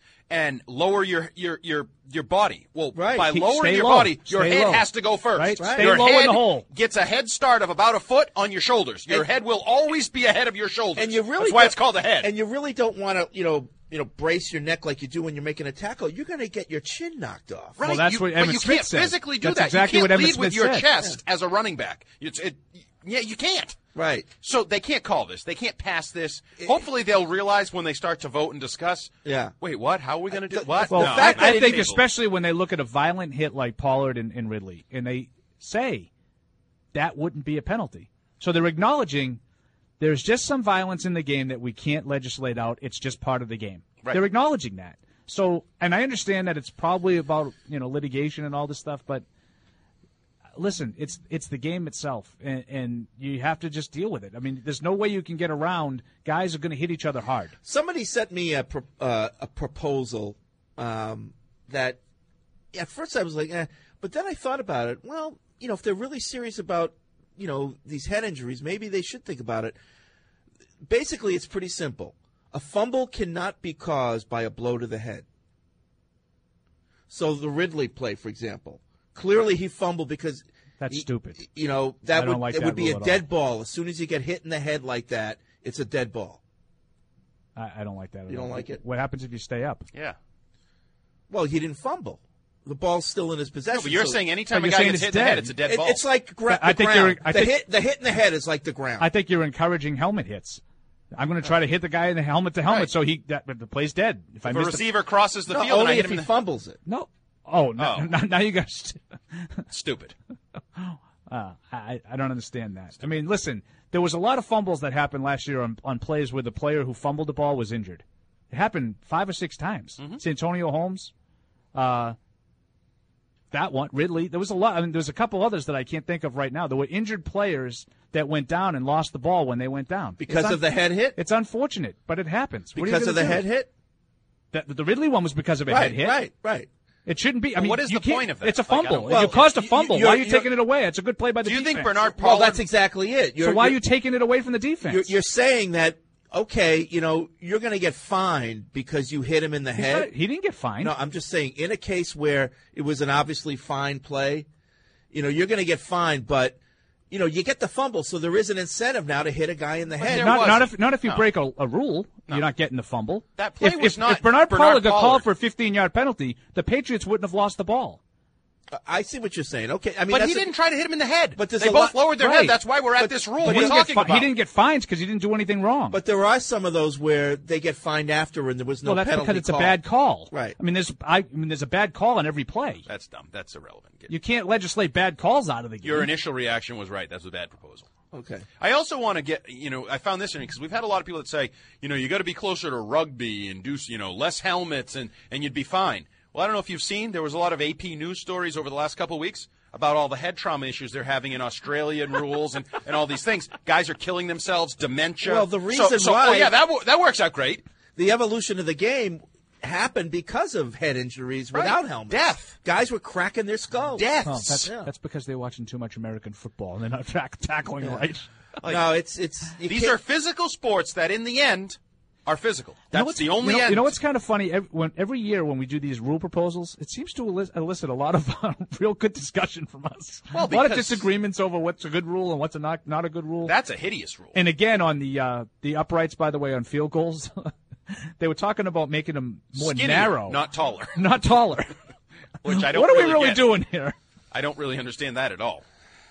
[SPEAKER 9] and lower your your your your body. Well,
[SPEAKER 7] Right.
[SPEAKER 9] by
[SPEAKER 8] Keep-
[SPEAKER 9] lowering
[SPEAKER 8] stay
[SPEAKER 9] your
[SPEAKER 8] low.
[SPEAKER 9] body, your
[SPEAKER 8] Stay
[SPEAKER 9] head
[SPEAKER 8] low.
[SPEAKER 9] has to go first.
[SPEAKER 8] Right. Stay
[SPEAKER 9] Your
[SPEAKER 8] low in
[SPEAKER 9] head
[SPEAKER 8] the hole.
[SPEAKER 9] gets a head start of about a foot on your shoulders. Your
[SPEAKER 7] And-
[SPEAKER 9] head will always be ahead of your shoulders.
[SPEAKER 7] and you really
[SPEAKER 9] That's why
[SPEAKER 7] don't-
[SPEAKER 9] it's called a head.
[SPEAKER 7] And you really don't want to, you know, you know, brace your neck like you do when you're making a tackle. You're going to get your chin knocked off.
[SPEAKER 9] Right.
[SPEAKER 8] Well, that's
[SPEAKER 9] you,
[SPEAKER 8] what
[SPEAKER 9] but
[SPEAKER 8] Emmett
[SPEAKER 9] you
[SPEAKER 8] Smith
[SPEAKER 9] can't
[SPEAKER 8] said.
[SPEAKER 9] physically do
[SPEAKER 8] That's
[SPEAKER 9] that.
[SPEAKER 8] exactly
[SPEAKER 9] you
[SPEAKER 8] what
[SPEAKER 9] can't
[SPEAKER 8] Emmett
[SPEAKER 9] lead with
[SPEAKER 8] Smith
[SPEAKER 9] your
[SPEAKER 8] said.
[SPEAKER 9] chest as a running back. It's it. Yeah, you can't.
[SPEAKER 7] Right.
[SPEAKER 9] So they can't call this. They can't pass this. Hopefully, they'll realize when they start to vote and discuss.
[SPEAKER 7] Yeah.
[SPEAKER 9] Wait, what? How are we going to do
[SPEAKER 7] The-
[SPEAKER 9] what?
[SPEAKER 8] Well,
[SPEAKER 9] no,
[SPEAKER 7] fact
[SPEAKER 8] I, I
[SPEAKER 7] that
[SPEAKER 8] think
[SPEAKER 9] it-
[SPEAKER 8] especially when they look at a violent hit like Pollard and, and Ridley, and they say that wouldn't be a penalty. So they're acknowledging there's just some violence in the game that we can't legislate out. It's just part of the game.
[SPEAKER 9] Right.
[SPEAKER 8] They're acknowledging that. So, and I understand that it's probably about you know litigation and all this stuff, but listen, it's it's the game itself, and, and you have to just deal with it. I mean, there's no way you can get around. Guys are going to hit each other hard.
[SPEAKER 7] Somebody sent me a pro- uh, a proposal um, that at first I was like, eh, but then I thought about it. Well, you know, if they're really serious about you know these head injuries, maybe they should think about it. Basically, it's pretty simple. A fumble cannot be caused by a blow to the head. So the Ridley play, for example, clearly he fumbled because
[SPEAKER 8] That's
[SPEAKER 7] he-
[SPEAKER 8] stupid.
[SPEAKER 7] You know
[SPEAKER 8] I
[SPEAKER 7] that
[SPEAKER 8] don't
[SPEAKER 7] would
[SPEAKER 8] like
[SPEAKER 7] it
[SPEAKER 8] that
[SPEAKER 7] would be
[SPEAKER 8] rule
[SPEAKER 7] a
[SPEAKER 8] at
[SPEAKER 7] dead
[SPEAKER 8] all.
[SPEAKER 7] ball. As soon as you get hit in the head like that, it's a dead ball.
[SPEAKER 8] I, I don't like that. At
[SPEAKER 7] You don't
[SPEAKER 8] all.
[SPEAKER 7] like it?
[SPEAKER 8] What happens if you stay up?
[SPEAKER 9] Yeah.
[SPEAKER 7] Well, he didn't fumble. The ball's still in his possession.
[SPEAKER 9] No, but you're
[SPEAKER 7] so-
[SPEAKER 9] saying anytime
[SPEAKER 8] But
[SPEAKER 9] a
[SPEAKER 8] you're
[SPEAKER 9] guy
[SPEAKER 8] saying
[SPEAKER 9] gets
[SPEAKER 8] it's
[SPEAKER 9] hit in the head,
[SPEAKER 8] dead.
[SPEAKER 9] it's a dead
[SPEAKER 7] It-
[SPEAKER 9] ball.
[SPEAKER 7] it's like gra-
[SPEAKER 8] I
[SPEAKER 7] the
[SPEAKER 8] think
[SPEAKER 7] ground.
[SPEAKER 8] you're- I
[SPEAKER 7] the
[SPEAKER 8] think-
[SPEAKER 7] hit. The hit in the head is like the ground.
[SPEAKER 8] I think you're encouraging helmet hits. I'm going to try to hit the guy in the helmet to helmet,
[SPEAKER 9] Right.
[SPEAKER 8] so he that, the play's dead. If, I
[SPEAKER 9] if a
[SPEAKER 8] miss the-
[SPEAKER 9] receiver crosses the
[SPEAKER 7] no,
[SPEAKER 9] field and I
[SPEAKER 7] only
[SPEAKER 9] hit
[SPEAKER 7] if
[SPEAKER 9] him
[SPEAKER 7] he
[SPEAKER 9] in the
[SPEAKER 7] fumbles it.
[SPEAKER 8] no. Oh, no,
[SPEAKER 9] Oh.
[SPEAKER 8] now, now you guys.
[SPEAKER 9] stupid.
[SPEAKER 8] Uh, I I don't understand that. I mean, listen, there was a lot of fumbles that happened last year on, on plays where the player who fumbled the ball was injured. It happened five or six times.
[SPEAKER 9] Mm-hmm.
[SPEAKER 8] Santonio Holmes, uh, that one, Ridley. There was a lot. I mean, there's a couple others that I can't think of right now. There were injured players that went down and lost the ball when they went down
[SPEAKER 7] Because
[SPEAKER 8] It's
[SPEAKER 7] of the head hit?
[SPEAKER 8] It's unfortunate, but it happens. What are you
[SPEAKER 7] Because of the
[SPEAKER 8] gonna
[SPEAKER 7] head
[SPEAKER 8] do?
[SPEAKER 7] hit?
[SPEAKER 8] The, the Ridley one was because of a
[SPEAKER 7] Right,
[SPEAKER 8] head hit.
[SPEAKER 7] right, right.
[SPEAKER 8] It shouldn't be. I
[SPEAKER 9] Well,
[SPEAKER 8] mean,
[SPEAKER 9] what is
[SPEAKER 8] you
[SPEAKER 9] the
[SPEAKER 8] can't-
[SPEAKER 9] point of that?
[SPEAKER 8] It's a
[SPEAKER 9] Like, I
[SPEAKER 8] fumble.
[SPEAKER 9] don't-
[SPEAKER 8] you
[SPEAKER 7] Well,
[SPEAKER 8] caused a
[SPEAKER 7] you-
[SPEAKER 8] fumble.
[SPEAKER 7] you're-
[SPEAKER 8] why are you
[SPEAKER 7] you're-
[SPEAKER 8] taking it away? It's a good play by the
[SPEAKER 9] Do you
[SPEAKER 8] defense.
[SPEAKER 9] think Bernard
[SPEAKER 7] Well,
[SPEAKER 9] Pollard?
[SPEAKER 7] that's exactly it. You're,
[SPEAKER 8] So why are
[SPEAKER 7] you're-
[SPEAKER 8] you taking it away from the defense?
[SPEAKER 7] You're, you're saying that, okay, you know, you're going to get fined because you hit him in the
[SPEAKER 8] He's
[SPEAKER 7] head.
[SPEAKER 8] not- he didn't get fined.
[SPEAKER 7] No, I'm just saying, in a case where it was an obviously fine play, you know, you're going to get fined, but you know, you get the fumble, so there is an incentive now to hit a guy in the head.
[SPEAKER 8] Not, not if not if you
[SPEAKER 9] No.
[SPEAKER 8] break a, a rule,
[SPEAKER 9] No.
[SPEAKER 8] you're not getting the fumble.
[SPEAKER 9] That play
[SPEAKER 8] if,
[SPEAKER 9] was
[SPEAKER 8] if,
[SPEAKER 9] not
[SPEAKER 8] if Bernard,
[SPEAKER 9] Bernard
[SPEAKER 8] Pollard got
[SPEAKER 9] Pollard.
[SPEAKER 8] called for a fifteen-yard penalty, the Patriots wouldn't have lost the ball.
[SPEAKER 7] I see what you're saying. Okay, I mean,
[SPEAKER 9] But
[SPEAKER 7] that's
[SPEAKER 9] he
[SPEAKER 7] a-
[SPEAKER 9] didn't try to hit him in the head.
[SPEAKER 7] But there's
[SPEAKER 9] they
[SPEAKER 7] a
[SPEAKER 9] both
[SPEAKER 7] lot-
[SPEAKER 9] lowered their
[SPEAKER 8] right.
[SPEAKER 9] head. That's why we're at
[SPEAKER 7] But-
[SPEAKER 9] this rule
[SPEAKER 7] but
[SPEAKER 8] He
[SPEAKER 9] we're
[SPEAKER 8] didn't,
[SPEAKER 9] talking
[SPEAKER 8] get fi-
[SPEAKER 9] about.
[SPEAKER 8] he didn't get fines because he didn't do anything wrong.
[SPEAKER 7] But there are some of those where they get fined after and there was no
[SPEAKER 8] well, that's
[SPEAKER 7] penalty
[SPEAKER 8] because it's
[SPEAKER 7] call.
[SPEAKER 8] a bad call.
[SPEAKER 7] Right.
[SPEAKER 8] I mean, there's I, I mean, there's a bad call on every play.
[SPEAKER 9] That's dumb. That's irrelevant.
[SPEAKER 8] You can't legislate bad calls out of the game.
[SPEAKER 9] Your initial reaction was right. That's a bad proposal.
[SPEAKER 7] Okay.
[SPEAKER 9] I also want to get, you know, I found this interesting because we've had a lot of people that say, you know, you got to be closer to rugby and do, you know, less helmets and, and you'd be fine. Well, I don't know if you've seen, there was a lot of A P news stories over the last couple of weeks about all the head trauma issues they're having in Australian rules and, and all these things. Guys are killing themselves, dementia.
[SPEAKER 7] Well, the
[SPEAKER 9] So-
[SPEAKER 7] reason
[SPEAKER 9] so,
[SPEAKER 7] why-
[SPEAKER 9] Oh, yeah, that, wo- that works out great.
[SPEAKER 7] The evolution of the game happened because of head injuries
[SPEAKER 9] Right.
[SPEAKER 7] without helmets.
[SPEAKER 9] Death.
[SPEAKER 7] Guys were cracking their skulls.
[SPEAKER 9] Deaths.
[SPEAKER 8] Oh, that's,
[SPEAKER 7] Yeah.
[SPEAKER 8] that's because they're watching too much American football and they're not track, tackling right.
[SPEAKER 7] No, it's it's. You
[SPEAKER 9] These
[SPEAKER 7] can't-
[SPEAKER 9] are physical sports that, in the end, are physical.
[SPEAKER 8] You know
[SPEAKER 9] That's
[SPEAKER 8] what's-
[SPEAKER 9] the only
[SPEAKER 8] you know,
[SPEAKER 9] end.
[SPEAKER 8] You know what's kind of funny? Every, when, every year when we do these rule proposals, it seems to elicit, elicit a lot of uh, real good discussion from us.
[SPEAKER 9] Well,
[SPEAKER 8] a lot of
[SPEAKER 9] because-
[SPEAKER 8] disagreements over what's a good rule and what's a not, not a good rule.
[SPEAKER 9] That's a hideous rule.
[SPEAKER 8] And again, on the uh, the uprights, by the way, on field goals, they were talking about making them more
[SPEAKER 9] Skinnier,
[SPEAKER 8] narrow,
[SPEAKER 9] not taller.
[SPEAKER 8] not taller.
[SPEAKER 9] Which I don't
[SPEAKER 8] what are
[SPEAKER 9] really
[SPEAKER 8] we really
[SPEAKER 9] get.
[SPEAKER 8] doing here?
[SPEAKER 9] I don't really understand that at all.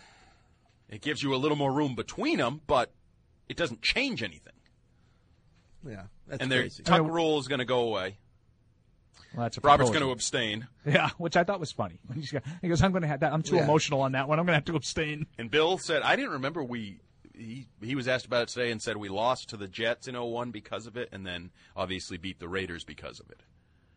[SPEAKER 9] It gives you a little more room between them, but it doesn't change anything.
[SPEAKER 7] Yeah, that's
[SPEAKER 9] and their
[SPEAKER 7] crazy.
[SPEAKER 9] tuck
[SPEAKER 8] I mean,
[SPEAKER 9] rule is going to go away.
[SPEAKER 8] Well, that's a
[SPEAKER 9] Robert's
[SPEAKER 8] proposal.
[SPEAKER 9] going to abstain.
[SPEAKER 8] Yeah, which I thought was funny. He's got- He goes, "I'm going to have that. I'm too
[SPEAKER 7] Yeah.
[SPEAKER 8] emotional on that one. I'm going to have to abstain."
[SPEAKER 9] And Bill said, I didn't remember we he, he was asked about it today and said we lost to the Jets in oh one because of it and then obviously beat the Raiders because of it.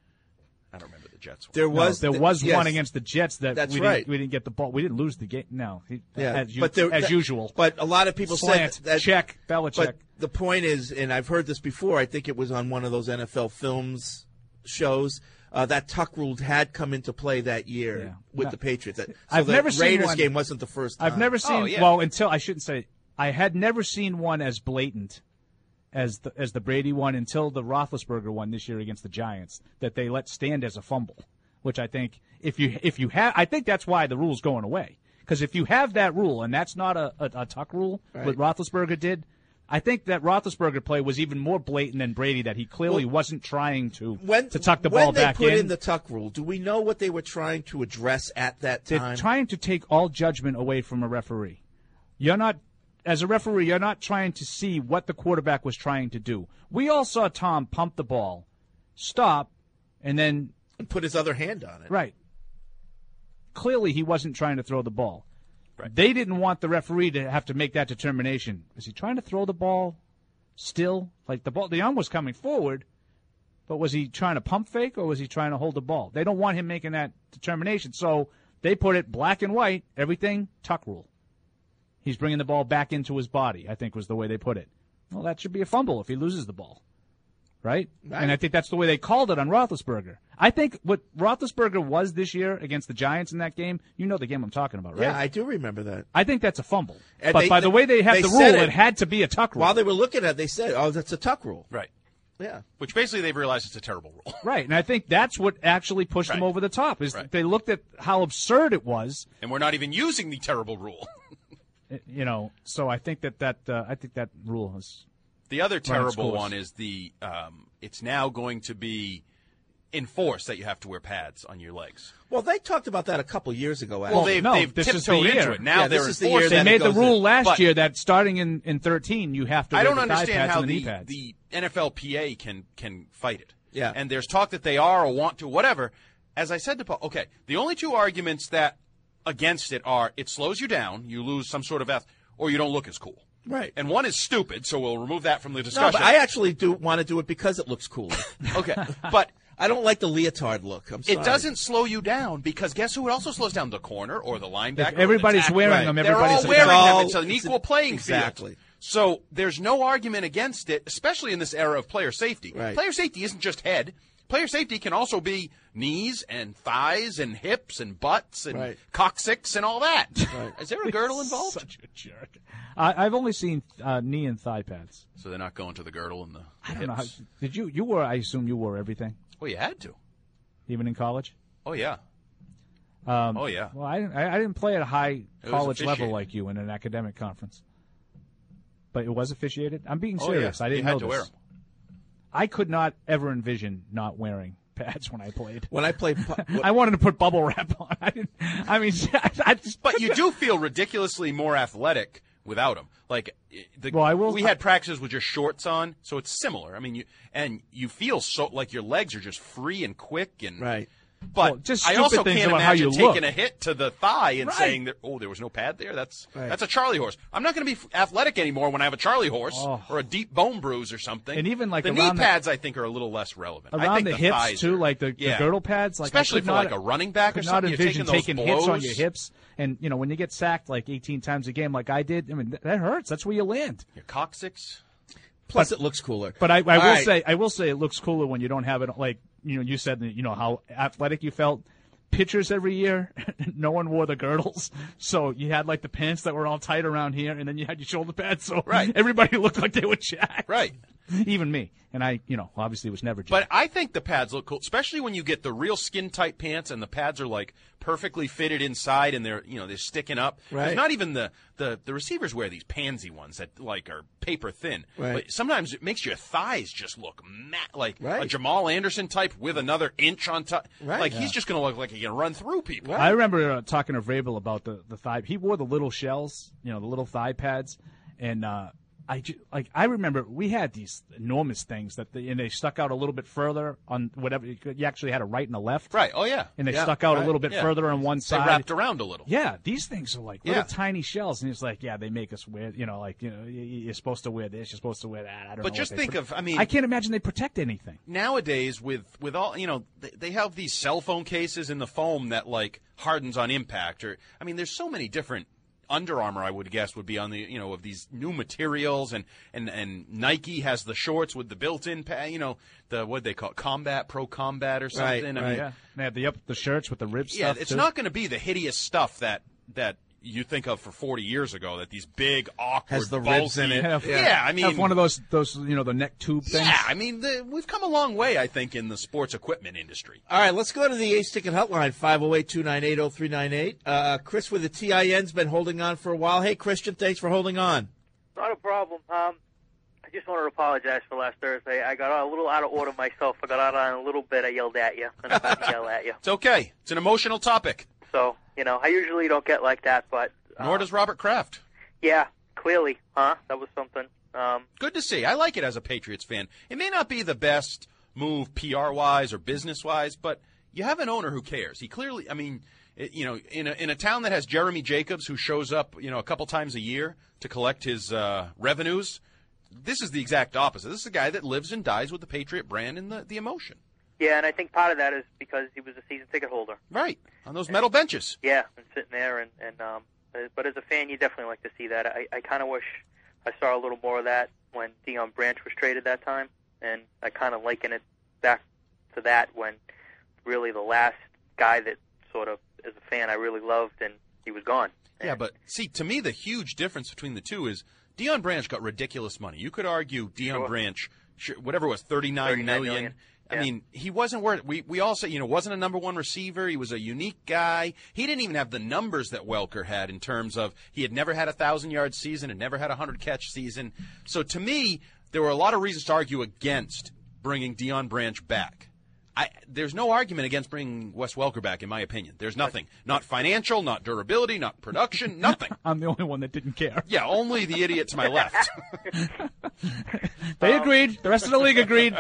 [SPEAKER 9] I don't remember the Jets one.
[SPEAKER 7] There
[SPEAKER 8] No,
[SPEAKER 7] was
[SPEAKER 8] there
[SPEAKER 7] th-
[SPEAKER 8] was
[SPEAKER 7] yes.
[SPEAKER 8] one against the Jets that
[SPEAKER 7] That's
[SPEAKER 8] we
[SPEAKER 7] right.
[SPEAKER 8] didn't we didn't get the ball. We didn't lose the game. No, he,
[SPEAKER 7] Yeah,
[SPEAKER 8] as, you,
[SPEAKER 7] but there-
[SPEAKER 8] as
[SPEAKER 7] that-
[SPEAKER 8] usual.
[SPEAKER 7] But a lot of people
[SPEAKER 8] Slant,
[SPEAKER 7] said that
[SPEAKER 8] check, Belichick.
[SPEAKER 7] But the point is, and I've heard this before. I think it was on one of those N F L Films shows. Uh, that tuck rule had come into play that year
[SPEAKER 8] Yeah.
[SPEAKER 7] with
[SPEAKER 8] No.
[SPEAKER 7] the Patriots. That, so
[SPEAKER 8] I've
[SPEAKER 7] the
[SPEAKER 8] never seen
[SPEAKER 7] Raiders
[SPEAKER 8] one-
[SPEAKER 7] game wasn't the first time.
[SPEAKER 8] I've never seen.
[SPEAKER 9] Oh, yeah.
[SPEAKER 8] Well, until I shouldn't say I had never seen one as blatant as the as the Brady one until the Roethlisberger one this year against the Giants that they let stand as a fumble, which I think if you if you have I think that's why the rule's going away because if you have that rule and that's not a, a, a tuck rule,
[SPEAKER 7] Right.
[SPEAKER 8] what Roethlisberger did. I think that Roethlisberger play was even more blatant than Brady. That he clearly
[SPEAKER 7] Well,
[SPEAKER 8] wasn't trying to
[SPEAKER 7] When,
[SPEAKER 8] to tuck the
[SPEAKER 7] when
[SPEAKER 8] ball
[SPEAKER 7] they
[SPEAKER 8] back
[SPEAKER 7] put
[SPEAKER 8] in.
[SPEAKER 7] in the tuck rule, do we know what they were trying to address at that
[SPEAKER 8] They're
[SPEAKER 7] time?
[SPEAKER 8] trying to take all judgment away from a referee. You're not, as a referee, you're not trying to see what the quarterback was trying to do. We all saw Tom pump the ball, stop, and then
[SPEAKER 7] and put his other hand on it.
[SPEAKER 8] right. Clearly, he wasn't trying to throw the ball. Right. They didn't want the referee to have to make that determination. Was he trying to throw the ball still? Like the ball, the arm was coming forward, but was he trying to pump fake or was he trying to hold the ball? They don't want him making that determination. So they put it black and white, everything tuck rule. He's bringing the ball back into his body, I think was the way they put it. Well, that should be a fumble if he loses the ball. Right?
[SPEAKER 7] Right.
[SPEAKER 8] And I think that's the way they called it on Roethlisberger. I think what Roethlisberger was this year against the Giants in that game, you know the game I'm talking about, right?
[SPEAKER 7] Yeah, I do remember that.
[SPEAKER 8] I think that's a fumble.
[SPEAKER 7] And
[SPEAKER 8] but
[SPEAKER 7] they-
[SPEAKER 8] by the way they have
[SPEAKER 7] they
[SPEAKER 8] the rule,
[SPEAKER 7] said
[SPEAKER 8] it,
[SPEAKER 7] it-
[SPEAKER 8] had to be a tuck rule.
[SPEAKER 7] While they were looking at it, they said, oh, that's a tuck rule.
[SPEAKER 9] Right.
[SPEAKER 7] Yeah.
[SPEAKER 9] Which basically they've realized it's a terrible rule.
[SPEAKER 8] Right, and I think that's what actually pushed them
[SPEAKER 9] Right.
[SPEAKER 8] over the top, is
[SPEAKER 9] Right.
[SPEAKER 8] they looked at how absurd it was,
[SPEAKER 9] And we're not even using the terrible rule.
[SPEAKER 8] you know, so I think that that, uh, I think that rule is...
[SPEAKER 9] The other
[SPEAKER 8] its
[SPEAKER 9] terrible
[SPEAKER 8] course.
[SPEAKER 9] one is the um, it's now going to be enforced that you have to wear pads on your legs.
[SPEAKER 7] Well, they talked about that a couple years ago. Actually.
[SPEAKER 9] Well, they've,
[SPEAKER 8] no,
[SPEAKER 9] they've
[SPEAKER 8] this is
[SPEAKER 9] tiptoed
[SPEAKER 8] the
[SPEAKER 9] into
[SPEAKER 8] year.
[SPEAKER 9] it. Now
[SPEAKER 7] Yeah, this
[SPEAKER 9] they're
[SPEAKER 7] is the year
[SPEAKER 9] enforcing
[SPEAKER 8] They
[SPEAKER 7] that
[SPEAKER 9] it.
[SPEAKER 7] it
[SPEAKER 8] made the
[SPEAKER 7] goes
[SPEAKER 8] rule
[SPEAKER 7] in.
[SPEAKER 8] last
[SPEAKER 9] But-
[SPEAKER 8] year that starting in, in thirteen, you have to
[SPEAKER 9] I
[SPEAKER 8] wear
[SPEAKER 9] don't
[SPEAKER 8] the thigh
[SPEAKER 9] understand
[SPEAKER 8] pads
[SPEAKER 9] how
[SPEAKER 8] and the knee
[SPEAKER 9] the,
[SPEAKER 8] pads.
[SPEAKER 9] the N F L P A can can fight it.
[SPEAKER 7] Yeah.
[SPEAKER 9] And there's talk that they are or want to, whatever. As I said to Paul, okay, the only two arguments that against it are it slows you down, you lose some sort of eth- or you don't look as cool.
[SPEAKER 7] Right.
[SPEAKER 9] And one is stupid, so we'll remove that from the
[SPEAKER 7] No,
[SPEAKER 9] discussion.
[SPEAKER 7] but I actually do want to do it because it looks cool.
[SPEAKER 9] okay, but
[SPEAKER 7] I don't like the leotard look. I'm sorry.
[SPEAKER 9] it doesn't slow you down because guess who it also slows down? The corner or the linebacker.
[SPEAKER 8] If everybody's
[SPEAKER 9] or the tackle.
[SPEAKER 8] wearing
[SPEAKER 7] Right.
[SPEAKER 8] them,
[SPEAKER 9] They're
[SPEAKER 8] everybody's
[SPEAKER 9] all
[SPEAKER 8] a
[SPEAKER 9] wearing
[SPEAKER 8] foul.
[SPEAKER 9] them.
[SPEAKER 7] all-
[SPEAKER 9] It's an
[SPEAKER 7] it's
[SPEAKER 9] equal
[SPEAKER 7] a-
[SPEAKER 9] playing
[SPEAKER 7] exactly.
[SPEAKER 9] field. So there's no argument against it, especially in this era of player safety.
[SPEAKER 7] Right.
[SPEAKER 9] Player safety isn't just head. Player safety can also be knees and thighs and hips and butts and
[SPEAKER 7] Right.
[SPEAKER 9] coccyx and all that.
[SPEAKER 7] Right.
[SPEAKER 9] Is there a girdle involved?
[SPEAKER 8] Such a jerk. I, I've only seen uh, knee and thigh pads.
[SPEAKER 9] So they're not going to the girdle and the
[SPEAKER 8] I don't know. How,
[SPEAKER 9] hips.
[SPEAKER 8] did you? You wore? I assume you wore everything,
[SPEAKER 9] Well, you had to.
[SPEAKER 8] even in college.
[SPEAKER 9] Oh, yeah.
[SPEAKER 8] Um,
[SPEAKER 9] Oh, yeah.
[SPEAKER 8] Well, I, I I didn't play at a high
[SPEAKER 9] was
[SPEAKER 8] college level
[SPEAKER 9] officiated.
[SPEAKER 8] like you in an academic conference. But it was officiated? I'm being
[SPEAKER 9] Oh,
[SPEAKER 8] serious.
[SPEAKER 9] yeah.
[SPEAKER 8] I didn't
[SPEAKER 9] You had
[SPEAKER 8] know
[SPEAKER 9] to
[SPEAKER 8] this.
[SPEAKER 9] wear 'em.
[SPEAKER 8] I could not ever envision not wearing pads when I played.
[SPEAKER 7] When I played, pu-
[SPEAKER 8] I wanted to put bubble wrap on. I didn't. I mean, I just,
[SPEAKER 9] But you do feel ridiculously more athletic without them. Like, the,
[SPEAKER 8] Well, I will-
[SPEAKER 9] we had practices with just shorts on, so it's similar. I mean, you and you feel so like your legs are just free and quick and
[SPEAKER 7] right.
[SPEAKER 9] But
[SPEAKER 8] Well, just
[SPEAKER 9] I
[SPEAKER 8] stupid
[SPEAKER 9] also
[SPEAKER 8] things
[SPEAKER 9] can't
[SPEAKER 8] about how
[SPEAKER 9] imagine
[SPEAKER 8] you
[SPEAKER 9] taking
[SPEAKER 8] look.
[SPEAKER 9] a hit to the thigh and
[SPEAKER 8] Right.
[SPEAKER 9] saying that, oh, there was no pad there. That's
[SPEAKER 7] Right.
[SPEAKER 9] that's a Charlie horse. I'm not going to be f- athletic anymore when I have a Charlie horse
[SPEAKER 8] Oh.
[SPEAKER 9] or a deep bone bruise or something.
[SPEAKER 8] And even, like,
[SPEAKER 9] the knee
[SPEAKER 8] around the-
[SPEAKER 9] pads, I think, are a little less relevant. I
[SPEAKER 8] around
[SPEAKER 9] think
[SPEAKER 8] the,
[SPEAKER 9] the
[SPEAKER 8] hips
[SPEAKER 9] thighs
[SPEAKER 8] too,
[SPEAKER 9] are-
[SPEAKER 8] like the,
[SPEAKER 9] yeah.
[SPEAKER 8] the girdle pads, like
[SPEAKER 9] especially
[SPEAKER 8] I could
[SPEAKER 9] for
[SPEAKER 8] not,
[SPEAKER 9] like a running back or
[SPEAKER 8] could
[SPEAKER 9] something.
[SPEAKER 8] not
[SPEAKER 9] You're
[SPEAKER 8] envision
[SPEAKER 9] taking those
[SPEAKER 8] taking hits on
[SPEAKER 9] blows.
[SPEAKER 8] your hips, and you know when you get sacked like eighteen times a game, like I did. I mean th- that hurts. That's where you land.
[SPEAKER 9] Your coccyx.
[SPEAKER 7] Plus, it looks cooler.
[SPEAKER 8] But I, I
[SPEAKER 7] All
[SPEAKER 8] will
[SPEAKER 7] right.
[SPEAKER 8] say, I will say, it looks cooler when you don't have it. Like you know, you said, that, you know how athletic you felt. Pitchers every year, no one wore the girdles, so you had like the pants that were all tight around here, and then you had your shoulder pads, so
[SPEAKER 9] Right.
[SPEAKER 8] everybody looked like they were jacked.
[SPEAKER 9] Right.
[SPEAKER 8] Even me, and I, you know, obviously was never jacked.
[SPEAKER 9] But I think the pads look cool, especially when you get the real skin tight pants and the pads are like perfectly fitted inside and they're you know they're sticking up.
[SPEAKER 7] Right.
[SPEAKER 9] It's not even the, the the receivers wear these pansy ones that like are paper thin.
[SPEAKER 7] Right.
[SPEAKER 9] But sometimes it makes your thighs just look mat like
[SPEAKER 7] Right.
[SPEAKER 9] a Jamal Anderson type with another inch on top.
[SPEAKER 7] Right.
[SPEAKER 9] Like
[SPEAKER 7] Yeah.
[SPEAKER 9] he's just going to look like he can run through people.
[SPEAKER 8] I remember uh, talking to Vrabel about the, the thigh. He wore the little shells, you know, the little thigh pads, and uh, I ju- like I remember we had these enormous things that they, and they stuck out a little bit further on whatever. You could- you actually had a right and a left,
[SPEAKER 9] Right. Oh yeah.
[SPEAKER 8] and they
[SPEAKER 7] Yeah,
[SPEAKER 8] stuck out
[SPEAKER 7] right.
[SPEAKER 8] a little bit
[SPEAKER 9] Yeah.
[SPEAKER 8] further on one
[SPEAKER 9] They
[SPEAKER 8] side.
[SPEAKER 9] wrapped around a little.
[SPEAKER 8] Yeah, these things are like little
[SPEAKER 9] Yeah.
[SPEAKER 8] tiny shells, and it's like, yeah, they make us wear, you know, like you know, y- y- you're supposed to wear this, you're supposed to wear that. I don't know.
[SPEAKER 9] But
[SPEAKER 8] what
[SPEAKER 9] just
[SPEAKER 8] they
[SPEAKER 9] think
[SPEAKER 8] put-
[SPEAKER 9] of, I mean,
[SPEAKER 8] I can't imagine they protect anything.
[SPEAKER 9] nowadays with with all you know they, they have these cell phone cases in the foam that like hardens on impact or I mean there's so many different Under Armour I would guess would be on the you know of these new materials and and and Nike has the shorts with the built-in pa- you know the what they call it, Combat Pro Combat or something.
[SPEAKER 7] Right,
[SPEAKER 9] I mean,
[SPEAKER 7] right.
[SPEAKER 8] Yeah, they have the up the shirts with the rib
[SPEAKER 9] yeah,
[SPEAKER 8] stuff.
[SPEAKER 9] it's
[SPEAKER 8] too.
[SPEAKER 9] not going to be the hideous stuff that that you think of for forty years ago that these big awkward
[SPEAKER 7] Has the
[SPEAKER 9] bulky,
[SPEAKER 7] ribs in it.
[SPEAKER 8] Have,
[SPEAKER 9] Yeah, I mean
[SPEAKER 8] have one of those those you know the neck tube things.
[SPEAKER 9] yeah, I mean the, we've come a long way I think in the sports equipment industry.
[SPEAKER 7] All right, let's go to the Ace Ticket Hotline, five oh eight, two nine eight, oh three nine eight. Uh, Chris with the T I N's been holding on for a while. Hey, Christian, thanks for holding on.
[SPEAKER 11] Not a problem. Um, I just want to apologize for last Thursday. I got a little out of order myself. I got out on a little bit. I yelled at you. And I meant to yell at you.
[SPEAKER 9] It's okay. It's an emotional topic.
[SPEAKER 11] So, you know, I usually don't get like that, but... Uh,
[SPEAKER 9] Nor does Robert Kraft.
[SPEAKER 11] Yeah, clearly. Huh? That was something. Um,
[SPEAKER 9] Good to see. I like it as a Patriots fan. It may not be the best move P R-wise or business-wise, but you have an owner who cares. He clearly, I mean, it, you know, in a, in a town that has Jeremy Jacobs who shows up, you know, a couple times a year to collect his uh, revenues, this is the exact opposite. This is a guy that lives and dies with the Patriot brand and the, the emotion.
[SPEAKER 11] yeah, and I think part of that is because he was a season ticket holder.
[SPEAKER 9] Right. On those metal benches.
[SPEAKER 11] Yeah, and sitting there, and, and um, uh, but as a fan, you definitely like to see that. I, I kind of wish I saw a little more of that when Deion Branch was traded that time, and I kind of liken it back to that when really the last guy that sort of, as a fan, I really loved, and he was gone.
[SPEAKER 9] Yeah, but see, to me, the huge difference between the two is Deion Branch got ridiculous money. You could argue Deion
[SPEAKER 11] Sure.
[SPEAKER 9] Branch, sure, whatever it was, thirty-nine million.
[SPEAKER 11] million.
[SPEAKER 9] I
[SPEAKER 11] Yeah.
[SPEAKER 9] mean, he wasn't worth. We we all say, you know, wasn't a number one receiver. He was a unique guy. He didn't even have the numbers that Welker had in terms of he had never had a thousand yard season and never had a hundred catch season. So to me, there were a lot of reasons to argue against bringing Deion Branch back. I, there's no argument against bringing Wes Welker back, in my opinion. There's nothing. Not financial, not durability, not production, nothing.
[SPEAKER 8] I'm the only one that didn't care.
[SPEAKER 9] Yeah, only the idiot to my left.
[SPEAKER 8] They agreed. The rest of the league agreed.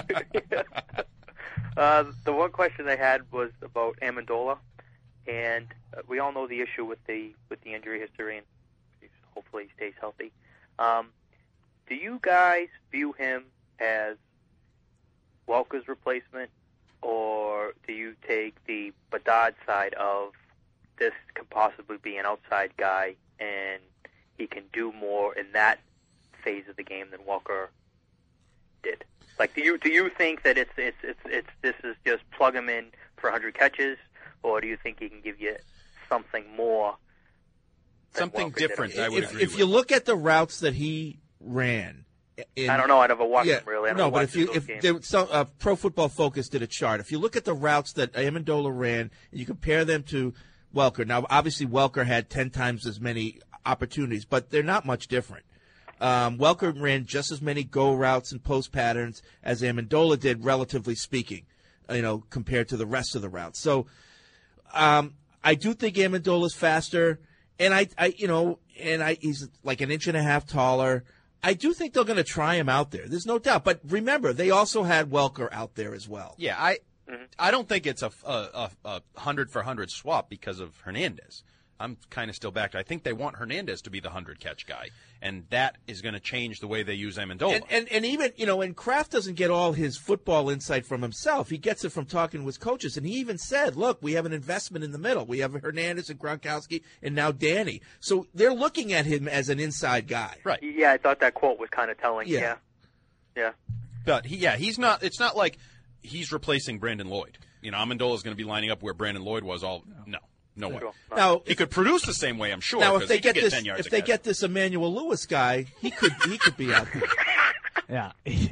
[SPEAKER 11] Uh, the one question I had was about Amendola, and uh, we all know the issue with the with the injury history, and hopefully he stays healthy. Um, do you guys view him as Welker's replacement, or do you take the Bedard side of this could possibly be an outside guy and he can do more in that phase of the game than Welker did? Like, do you do you think that it's it's it's it's this is just plug him in for one hundred catches, or do you think he can give you something more? than
[SPEAKER 9] Something
[SPEAKER 11] Welker did?
[SPEAKER 9] different, I would
[SPEAKER 7] If,
[SPEAKER 9] agree
[SPEAKER 7] if
[SPEAKER 9] with.
[SPEAKER 7] you look at the routes that he ran, in,
[SPEAKER 11] I don't know. I never watched
[SPEAKER 7] yeah,
[SPEAKER 11] him really. I
[SPEAKER 7] no,
[SPEAKER 11] never
[SPEAKER 7] but
[SPEAKER 11] watched
[SPEAKER 7] if you
[SPEAKER 11] those
[SPEAKER 7] if
[SPEAKER 11] games.
[SPEAKER 7] there was some, uh, Pro Football Focus did a chart. If you look at the routes that Amendola ran, and you compare them to Welker. Now, obviously, Welker had ten times as many opportunities, but they're not much different. Um, Welker ran just as many go routes and post patterns as Amendola did, relatively speaking, you know, compared to the rest of the routes. So um, I do think Amendola's faster, and I, I, you know, and I he's like an inch and a half taller. I do think they're going to try him out there. There's no doubt. But remember, they also had Welker out there as well.
[SPEAKER 9] Yeah, I I don't think it's a, a, a, a hundred for hundred swap because of Hernandez. I'm kind of still back to I think they want Hernandez to be the hundred-catch guy, and that is going to change the way they use Amendola.
[SPEAKER 7] And, and and even, you know, and Kraft doesn't get all his football insight from himself. He gets it from talking to his coaches, and he even said, look, we have an investment in the middle. We have Hernandez and Gronkowski and now Danny. So they're looking at him as an inside guy.
[SPEAKER 9] Right.
[SPEAKER 11] Yeah, I thought that quote was kind of telling.
[SPEAKER 7] Yeah.
[SPEAKER 11] Yeah. Yeah.
[SPEAKER 9] But, he, yeah, he's not – it's not like he's replacing Brandon Lloyd. You know, Amendola is going to be lining up where Brandon Lloyd was all – no. No way.
[SPEAKER 7] Now,
[SPEAKER 9] he could produce the same way, I'm sure.
[SPEAKER 7] Now, if they
[SPEAKER 9] he
[SPEAKER 7] get
[SPEAKER 9] could
[SPEAKER 7] this,
[SPEAKER 9] ten yards
[SPEAKER 7] if they
[SPEAKER 9] ahead.
[SPEAKER 7] get this Emmanuel Lewis guy, he could he could be out there.
[SPEAKER 8] Yeah.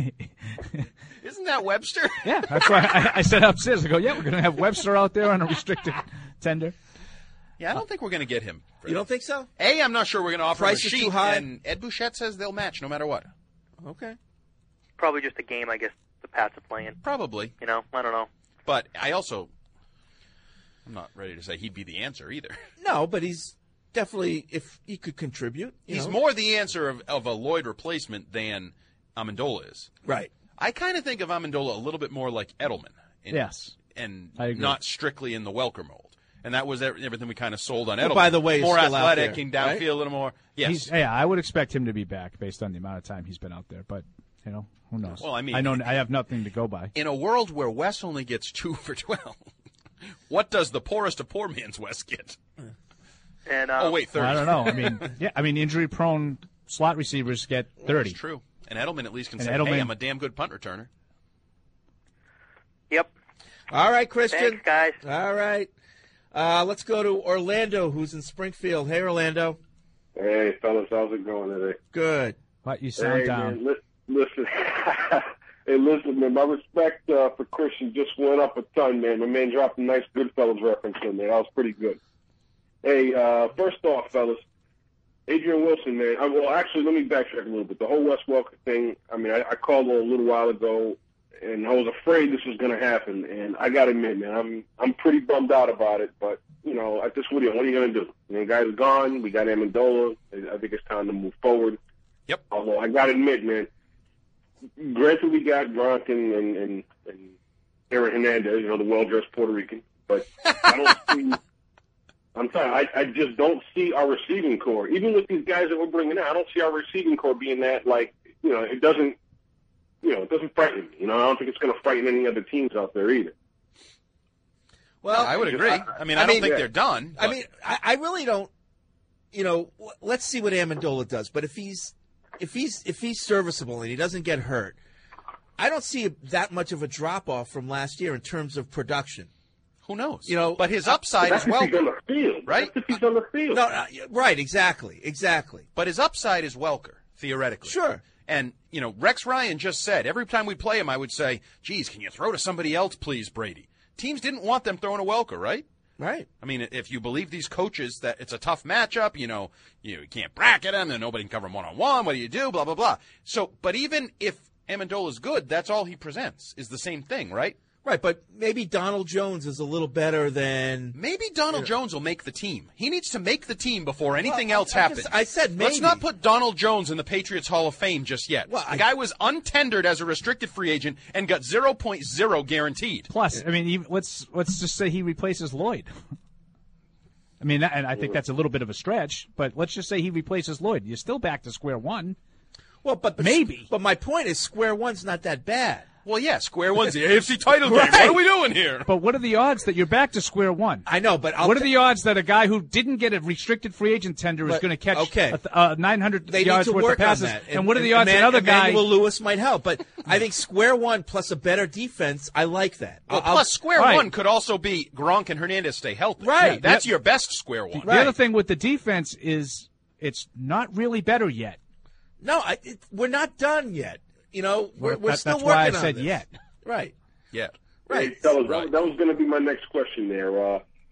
[SPEAKER 9] Isn't that Webster?
[SPEAKER 8] Yeah, that's why I, I said upstairs. I go, yeah, we're going to have Webster out there on a restricted tender.
[SPEAKER 9] Yeah, I don't think we're going to get him.
[SPEAKER 7] You don't think so?
[SPEAKER 9] A, I'm not sure we're going to offer
[SPEAKER 7] Price
[SPEAKER 9] him a
[SPEAKER 7] is
[SPEAKER 9] sheet,
[SPEAKER 7] too high?
[SPEAKER 9] and Ed Bouchette says they'll match no matter what.
[SPEAKER 7] Okay.
[SPEAKER 11] Probably just a game, I guess, the Pats are playing.
[SPEAKER 9] Probably.
[SPEAKER 11] You know, I don't know.
[SPEAKER 9] But I also, I'm not ready to say he'd be the answer either.
[SPEAKER 7] No, but he's definitely, if he could contribute. You
[SPEAKER 9] He's
[SPEAKER 7] know.
[SPEAKER 9] more the answer of, of a Lloyd replacement than Amendola is.
[SPEAKER 7] Right.
[SPEAKER 9] I kind of think of Amendola a little bit more like Edelman. In,
[SPEAKER 8] Yes.
[SPEAKER 9] And
[SPEAKER 8] I agree.
[SPEAKER 9] not strictly in the Welker mold. And that was everything we kind of sold on
[SPEAKER 7] Well,
[SPEAKER 9] Edelman.
[SPEAKER 7] by the way, he's
[SPEAKER 9] more
[SPEAKER 7] still out
[SPEAKER 9] athletic
[SPEAKER 7] there,
[SPEAKER 9] and downfield
[SPEAKER 7] right?
[SPEAKER 9] a little more. Yes.
[SPEAKER 8] He's, yeah, I would expect him to be back based on the amount of time he's been out there. But, you know, who knows?
[SPEAKER 9] Well, I mean-
[SPEAKER 8] I know I have nothing to go by.
[SPEAKER 9] In a world where Wes only gets two for twelve, what does the poorest of poor man's Wes get?
[SPEAKER 11] And uh,
[SPEAKER 9] oh, wait, thirty.
[SPEAKER 8] I don't know. I mean, yeah, I mean, injury-prone slot receivers get thirty.
[SPEAKER 9] That's true. And Edelman at least can
[SPEAKER 8] And
[SPEAKER 9] say,
[SPEAKER 8] Edelman-
[SPEAKER 9] hey, I'm a damn good punt returner.
[SPEAKER 11] Yep.
[SPEAKER 7] All right, Christian.
[SPEAKER 11] Thanks, guys.
[SPEAKER 7] All right. Uh, let's go to Orlando, who's in Springfield. Hey, Orlando.
[SPEAKER 12] Hey, fellas, how's it going today?
[SPEAKER 7] Good.
[SPEAKER 8] What, you sound
[SPEAKER 12] hey,
[SPEAKER 8] down.
[SPEAKER 12] Man, li- listen, hey, listen, man. My respect uh, for Christian just went up a ton, man. My man dropped a nice Goodfellas reference in there. That was pretty good. Hey, uh, first off, fellas, Adrian Wilson, man. I, well, actually, let me backtrack a little bit. The whole Wes Welker thing. I mean, I, I called a little while ago, and I was afraid this was going to happen. And I got to admit, man, I'm I'm pretty bummed out about it. But you know, at this video, what are you going to do? I mean, guys are gone. We got Amendola. I think it's time to move forward.
[SPEAKER 9] Yep.
[SPEAKER 12] Although I got to admit, man, granted we got Gronk and, and, and, and Aaron Hernandez, you know, the well-dressed Puerto Rican, but I don't see. I'm sorry, I, I just don't see our receiving core. Even with these guys that we're bringing in, I don't see our receiving core being that, like, you know, it doesn't, you know, it doesn't frighten me. You know, I don't think it's going to frighten any other teams out there either.
[SPEAKER 7] Well,
[SPEAKER 9] I would agree. I mean, I,
[SPEAKER 7] I
[SPEAKER 9] don't
[SPEAKER 7] mean,
[SPEAKER 9] think
[SPEAKER 12] yeah.
[SPEAKER 9] they're done.
[SPEAKER 7] I
[SPEAKER 9] but-
[SPEAKER 7] mean, I, I really don't. You know, l- let's see what Amendola does. But if he's if he's if he's serviceable and he doesn't get hurt, I don't see that much of a drop off from last year in terms of production.
[SPEAKER 9] who knows?
[SPEAKER 7] You know,
[SPEAKER 9] but his upside
[SPEAKER 12] That's
[SPEAKER 9] is
[SPEAKER 12] if he's on
[SPEAKER 9] Welker,
[SPEAKER 12] the field.
[SPEAKER 9] right?
[SPEAKER 12] That's if he's on the field.
[SPEAKER 7] No, uh, right, exactly, exactly.
[SPEAKER 9] But his upside is Welker, theoretically.
[SPEAKER 7] Sure.
[SPEAKER 9] And, you know, Rex Ryan just said, every time we play him, I would say, geez, can you throw to somebody else, please, Brady? Teams didn't want them throwing to Welker, right?
[SPEAKER 7] Right.
[SPEAKER 9] I mean, if you believe these coaches that it's a tough matchup, you know, you can't bracket him, and nobody can cover him one-on-one, what do you do, blah, blah, blah. So, but even if Amendola's good, that's all he presents, is the same thing, right?
[SPEAKER 7] Right, but maybe Donald Jones is a little better than...
[SPEAKER 9] Maybe Donald Jones will make the team. He needs to make the team before anything
[SPEAKER 7] Well,
[SPEAKER 9] else
[SPEAKER 7] I
[SPEAKER 9] happens.
[SPEAKER 7] just- I said
[SPEAKER 9] Let's
[SPEAKER 7] maybe.
[SPEAKER 9] not put Donald Jones in the Patriots Hall of Fame just yet.
[SPEAKER 7] Well,
[SPEAKER 9] the
[SPEAKER 7] I-
[SPEAKER 9] guy was untendered as a restricted free agent and got zero point zero guaranteed.
[SPEAKER 8] Plus, I mean, even, let's let's just say he replaces Lloyd. I mean, and I think that's a little bit of a stretch, but let's just say he replaces Lloyd. You're still back to square one.
[SPEAKER 7] Well, but
[SPEAKER 8] Maybe.
[SPEAKER 7] But my point is, square one's not that bad.
[SPEAKER 9] Well, yeah, square one's the A F C title game.
[SPEAKER 7] Right.
[SPEAKER 9] What are we doing here?
[SPEAKER 8] But what are the odds that you're back to square one?
[SPEAKER 7] I know, but I'll
[SPEAKER 8] what are
[SPEAKER 7] t-
[SPEAKER 8] the odds that a guy who didn't get a restricted free agent tender is
[SPEAKER 7] But-
[SPEAKER 8] going to catch
[SPEAKER 7] okay.
[SPEAKER 8] a th- uh, nine hundred
[SPEAKER 7] They
[SPEAKER 8] yards
[SPEAKER 7] need to
[SPEAKER 8] worth
[SPEAKER 7] work
[SPEAKER 8] of passes?
[SPEAKER 7] on that.
[SPEAKER 8] And, what are the
[SPEAKER 7] and
[SPEAKER 8] odds that
[SPEAKER 7] Eman-
[SPEAKER 8] another guy?
[SPEAKER 7] Emmanuel Lewis might help, but I think square one plus a better defense, I like that.
[SPEAKER 9] Well,
[SPEAKER 7] I'll-
[SPEAKER 9] plus, square
[SPEAKER 8] right.
[SPEAKER 9] one could also be Gronk and Hernandez stay healthy.
[SPEAKER 7] Right.
[SPEAKER 9] Yeah, that's
[SPEAKER 8] Yep.
[SPEAKER 9] your best square one.
[SPEAKER 8] The other thing with the defense is it's not really better yet.
[SPEAKER 7] No, I, it, we're not done yet. You know, we're,
[SPEAKER 8] Well,
[SPEAKER 7] we're
[SPEAKER 8] that-
[SPEAKER 7] still
[SPEAKER 8] that's
[SPEAKER 7] working
[SPEAKER 8] why I
[SPEAKER 7] on
[SPEAKER 8] said
[SPEAKER 7] this.
[SPEAKER 8] yet.
[SPEAKER 7] Right.
[SPEAKER 9] Yeah.
[SPEAKER 7] Right.
[SPEAKER 12] Hey, fellas,
[SPEAKER 9] Right.
[SPEAKER 12] that, that was going to be my next question there. Uh,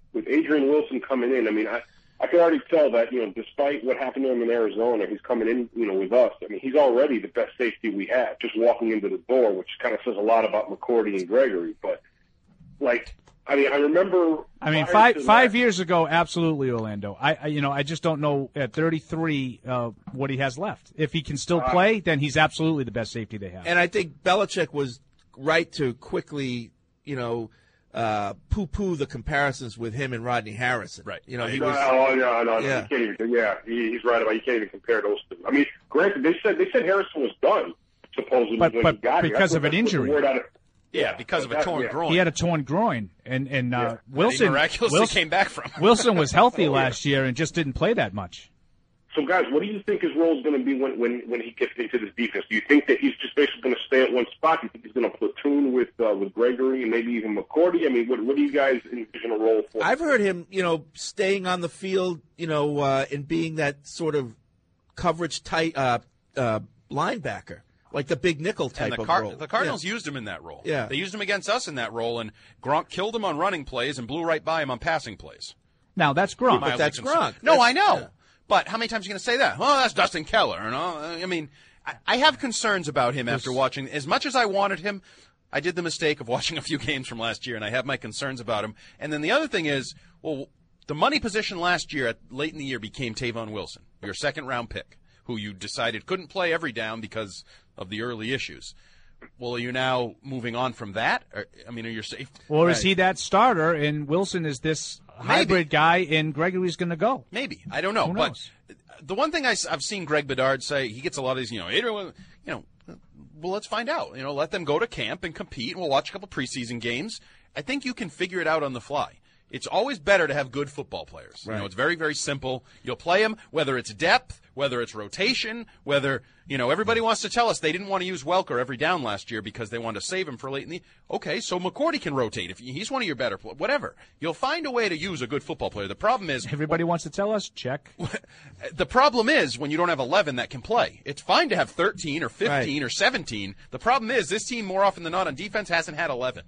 [SPEAKER 12] with Adrian Wilson coming in, I mean, I, I can already tell that, you know, despite what happened to him in Arizona, he's coming in, you know, with us. I mean, he's already the best safety we have, just walking into the door, which kind of says a lot about McCourty and Gregory. But, like, I mean, I remember.
[SPEAKER 8] I mean, five five years ago, absolutely, Orlando. I, I you know, I just don't know at thirty-three uh, what he has left. If he can still play, then he's absolutely the best safety they have.
[SPEAKER 7] And I think Belichick was right to quickly, you know, uh, poo-poo the comparisons with him and Rodney Harrison.
[SPEAKER 9] Right.
[SPEAKER 7] You know, he
[SPEAKER 12] no,
[SPEAKER 7] was.
[SPEAKER 12] Oh, no, no,
[SPEAKER 7] yeah.
[SPEAKER 12] You can't even, yeah, he, he's right about. You can't even compare those two. I mean, granted, they said they said Harrison was done supposedly
[SPEAKER 8] But
[SPEAKER 12] when
[SPEAKER 8] but
[SPEAKER 12] he got
[SPEAKER 8] because
[SPEAKER 12] here.
[SPEAKER 8] of an injury.
[SPEAKER 9] Yeah, because of a
[SPEAKER 12] that-
[SPEAKER 9] torn
[SPEAKER 12] yeah.
[SPEAKER 9] groin.
[SPEAKER 8] He had a torn groin, and and uh,
[SPEAKER 9] Yeah.
[SPEAKER 8] Wilson
[SPEAKER 9] He miraculously
[SPEAKER 8] Wilson,
[SPEAKER 9] came back from.
[SPEAKER 8] Wilson was healthy
[SPEAKER 12] Oh, yeah.
[SPEAKER 8] last year and just didn't play that much.
[SPEAKER 12] So, guys, what do you think his role is going to be when, when, when he gets into this defense? Do you think that he's just basically going to stay at one spot? Do you think he's going to platoon with uh, with Gregory and maybe even McCourty? I mean, what, what do you guys envision a role for?
[SPEAKER 7] I've heard him, you know, staying on the field, you know, uh, and being that sort of coverage tight uh, uh, linebacker, like the big nickel type
[SPEAKER 9] And the,
[SPEAKER 7] of
[SPEAKER 9] Car-
[SPEAKER 7] role.
[SPEAKER 9] the Cardinals
[SPEAKER 7] Yeah.
[SPEAKER 9] used him in that role.
[SPEAKER 7] Yeah.
[SPEAKER 9] They used him against us in that role, and Gronk killed him on running plays and blew right by him on passing plays.
[SPEAKER 8] Now that's Gronk.
[SPEAKER 9] Mildly
[SPEAKER 7] that's
[SPEAKER 9] concerned.
[SPEAKER 7] Gronk.
[SPEAKER 9] No,
[SPEAKER 7] That's-
[SPEAKER 9] I know.
[SPEAKER 7] yeah.
[SPEAKER 9] But how many times are you going to say that? Oh, that's Dustin Keller. You know? I mean, I, I have concerns about him after watching. As much as I wanted him, I did the mistake of watching a few games from last year, and I have my concerns about him. And then the other thing is, well, the money position last year, at late in the year, became Tavon Wilson, your second-round pick, who you decided couldn't play every down because of the early issues. Well, are you now moving on from that? Or, I mean, are you safe?
[SPEAKER 8] Or is he that starter, and Wilson is this hybrid guy, and Gregory's going to go?
[SPEAKER 9] Maybe. I don't know.
[SPEAKER 8] Who
[SPEAKER 9] But
[SPEAKER 8] knows?
[SPEAKER 9] the one thing I, have seen Greg Bedard say, he gets a lot of these, you know, Adrian, you know, well, let's find out. You know, let them go to camp and compete, and we'll watch a couple preseason games. I think you can figure it out on the fly. It's always better to have good football players.
[SPEAKER 7] Right.
[SPEAKER 9] You know, it's very, very simple. You'll play them, whether it's depth, whether it's rotation, whether, you know, everybody wants to tell us they didn't want to use Welker every down last year because they wanted to save him for late in the – okay, so McCourty can rotate. If he's one of your better – whatever. You'll find a way to use a good football player. The problem is –
[SPEAKER 8] Everybody wants to tell us? Check.
[SPEAKER 9] the problem is when you don't have eleven that can play. It's fine to have thirteen or fifteen
[SPEAKER 7] Right.
[SPEAKER 9] or seventeen. The problem is this team more often than not on defense hasn't had eleven.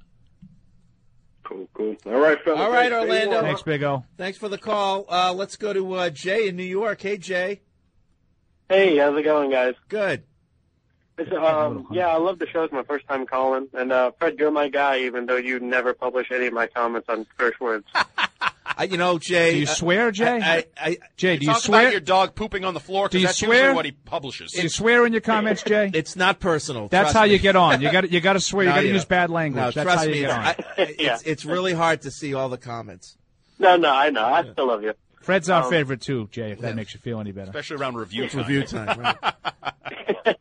[SPEAKER 12] Cool, cool. All right, fellas.
[SPEAKER 7] All right,
[SPEAKER 12] Stay
[SPEAKER 7] Orlando.
[SPEAKER 12] warm.
[SPEAKER 8] Thanks, Big O.
[SPEAKER 7] Thanks for the call. Uh, let's go to uh, Jay in New York. Hey, Jay.
[SPEAKER 10] Hey, how's it going, guys?
[SPEAKER 7] Good.
[SPEAKER 10] It's, um, yeah, I love the show. It's my first time calling. And, uh, Fred, you're my guy, even though you never publish any of my comments on curse words.
[SPEAKER 7] I, you know, Jay.
[SPEAKER 8] Do you
[SPEAKER 7] uh,
[SPEAKER 8] swear, Jay?
[SPEAKER 7] I, I, I,
[SPEAKER 8] Jay, do you
[SPEAKER 9] Talk
[SPEAKER 8] swear?
[SPEAKER 9] about your dog pooping on the floor
[SPEAKER 8] Do
[SPEAKER 9] because
[SPEAKER 8] you
[SPEAKER 9] that's
[SPEAKER 8] swear?
[SPEAKER 9] usually what he publishes.
[SPEAKER 8] Do you swear in your comments, Jay?
[SPEAKER 7] it's not personal.
[SPEAKER 8] That's
[SPEAKER 7] trust
[SPEAKER 8] how
[SPEAKER 7] me.
[SPEAKER 8] you get on. You got you got to swear. You
[SPEAKER 7] No,
[SPEAKER 8] got to
[SPEAKER 7] yeah.
[SPEAKER 8] use bad language.
[SPEAKER 7] No,
[SPEAKER 8] That's
[SPEAKER 7] trust
[SPEAKER 8] how you
[SPEAKER 7] me.
[SPEAKER 8] get on.
[SPEAKER 7] I, it's,
[SPEAKER 10] Yeah.
[SPEAKER 7] it's really hard to see all the comments.
[SPEAKER 10] No, no, I know. I still love you.
[SPEAKER 8] Fred's our
[SPEAKER 10] Um,
[SPEAKER 8] favorite too, Jay. If that
[SPEAKER 7] yeah.
[SPEAKER 8] makes you feel any better.
[SPEAKER 9] Especially around review time.
[SPEAKER 7] Review time. Right.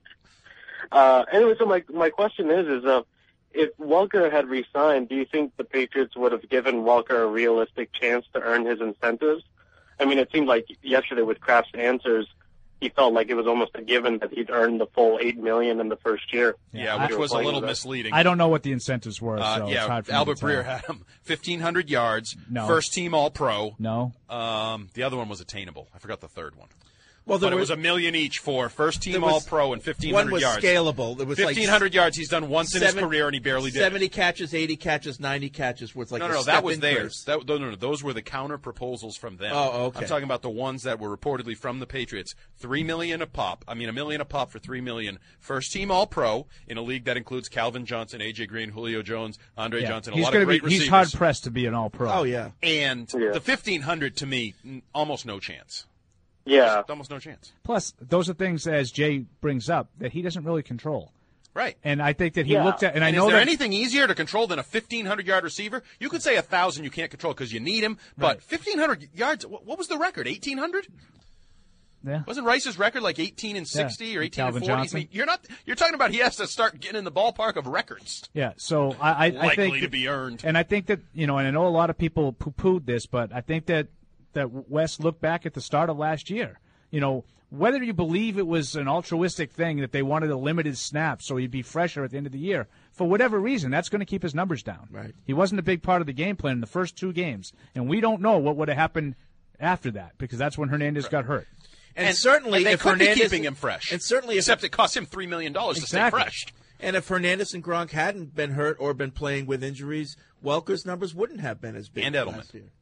[SPEAKER 10] Uh, anyway, so my my question is, is uh, if Welker had re-signed, do you think the Patriots would have given Welker a realistic chance to earn his incentives? I mean, it seemed like yesterday with Kraft's answers, he felt like it was almost a given that he'd earn the full eight million in the first year.
[SPEAKER 9] Yeah,
[SPEAKER 8] I-
[SPEAKER 9] which was a little misleading.
[SPEAKER 8] I don't know what the incentives were,
[SPEAKER 9] Uh,
[SPEAKER 8] so it's
[SPEAKER 9] yeah,
[SPEAKER 8] hard for me
[SPEAKER 9] Albert
[SPEAKER 8] to tell.
[SPEAKER 9] Breer had him fifteen hundred yards,
[SPEAKER 8] No.
[SPEAKER 9] first team All Pro.
[SPEAKER 8] No.
[SPEAKER 9] Um, the other one was attainable. I forgot the third one.
[SPEAKER 7] Well, there
[SPEAKER 9] but it
[SPEAKER 7] were-
[SPEAKER 9] was a million each for first team
[SPEAKER 7] there was-
[SPEAKER 9] All Pro and fifteen
[SPEAKER 7] One
[SPEAKER 9] hundred
[SPEAKER 7] was
[SPEAKER 9] yards.
[SPEAKER 7] scalable. It was like
[SPEAKER 9] fifteen hundred yards he's done once in his
[SPEAKER 7] seven-
[SPEAKER 9] career, and he barely did.
[SPEAKER 7] seventy catches, eighty catches, ninety catches. Where it's like
[SPEAKER 9] no,
[SPEAKER 7] a
[SPEAKER 9] no, no,
[SPEAKER 7] step
[SPEAKER 9] that was
[SPEAKER 7] increase.
[SPEAKER 9] theirs. That, no, no, no, those were the counter proposals from them.
[SPEAKER 7] Oh, okay.
[SPEAKER 9] I'm talking about the ones that were reportedly from the Patriots. Three million a pop. I mean, a million a pop for three million. First team All Pro in a league that includes Calvin Johnson, A J Green, Julio Jones, Andre
[SPEAKER 8] Yeah.
[SPEAKER 9] Johnson, a
[SPEAKER 8] He's
[SPEAKER 9] lot
[SPEAKER 8] gonna
[SPEAKER 9] of great
[SPEAKER 8] be,
[SPEAKER 9] receivers.
[SPEAKER 8] He's hard pressed to be an All Pro.
[SPEAKER 7] Oh yeah.
[SPEAKER 9] And
[SPEAKER 10] Yeah.
[SPEAKER 9] the fifteen hundred to me, n- almost no chance.
[SPEAKER 10] Yeah.
[SPEAKER 9] Just almost no chance.
[SPEAKER 8] Plus, those are things, as Jay brings up, that he doesn't really control.
[SPEAKER 9] Right.
[SPEAKER 8] And I think that he
[SPEAKER 10] Yeah.
[SPEAKER 8] looked at, and,
[SPEAKER 9] And
[SPEAKER 8] I
[SPEAKER 9] is
[SPEAKER 8] know
[SPEAKER 9] there
[SPEAKER 8] that
[SPEAKER 9] anything easier to control than a fifteen hundred yard receiver? You could say one thousand you can't control because you need him, but
[SPEAKER 8] Right.
[SPEAKER 9] fifteen hundred yards, wh- what was the record? eighteen hundred?
[SPEAKER 8] yeah.
[SPEAKER 9] Wasn't Rice's record like eighteen and sixty or eighteen
[SPEAKER 8] Calvin
[SPEAKER 9] and forty?
[SPEAKER 8] Johnson.
[SPEAKER 9] I mean, you're not. You're talking about he has to start getting in the ballpark of records.
[SPEAKER 8] Yeah, so I, I, I
[SPEAKER 9] Likely
[SPEAKER 8] think
[SPEAKER 9] to
[SPEAKER 8] that-
[SPEAKER 9] be earned.
[SPEAKER 8] and I think that you know, and I know a lot of people poo-pooed this, but I think that that West looked back at the start of last year. You know, whether you believe it was an altruistic thing that they wanted a limited snap so he'd be fresher at the end of the year, for whatever reason, that's going to keep his numbers down.
[SPEAKER 7] Right.
[SPEAKER 8] He wasn't a big part of the game plan in the first two games, and we don't know what would have happened after that because that's when Hernandez got hurt.
[SPEAKER 7] And,
[SPEAKER 9] And-
[SPEAKER 7] certainly,
[SPEAKER 9] and they
[SPEAKER 7] if
[SPEAKER 9] could be
[SPEAKER 7] Hernandez
[SPEAKER 9] keeping him fresh.
[SPEAKER 7] and certainly, if,
[SPEAKER 9] Except it cost him three million dollars
[SPEAKER 8] Exactly.
[SPEAKER 9] to stay fresh.
[SPEAKER 7] and if Hernandez and Gronk hadn't been hurt or been playing with injuries, Welker's numbers wouldn't have been as big
[SPEAKER 9] And
[SPEAKER 7] as
[SPEAKER 9] Edelman.
[SPEAKER 7] last year.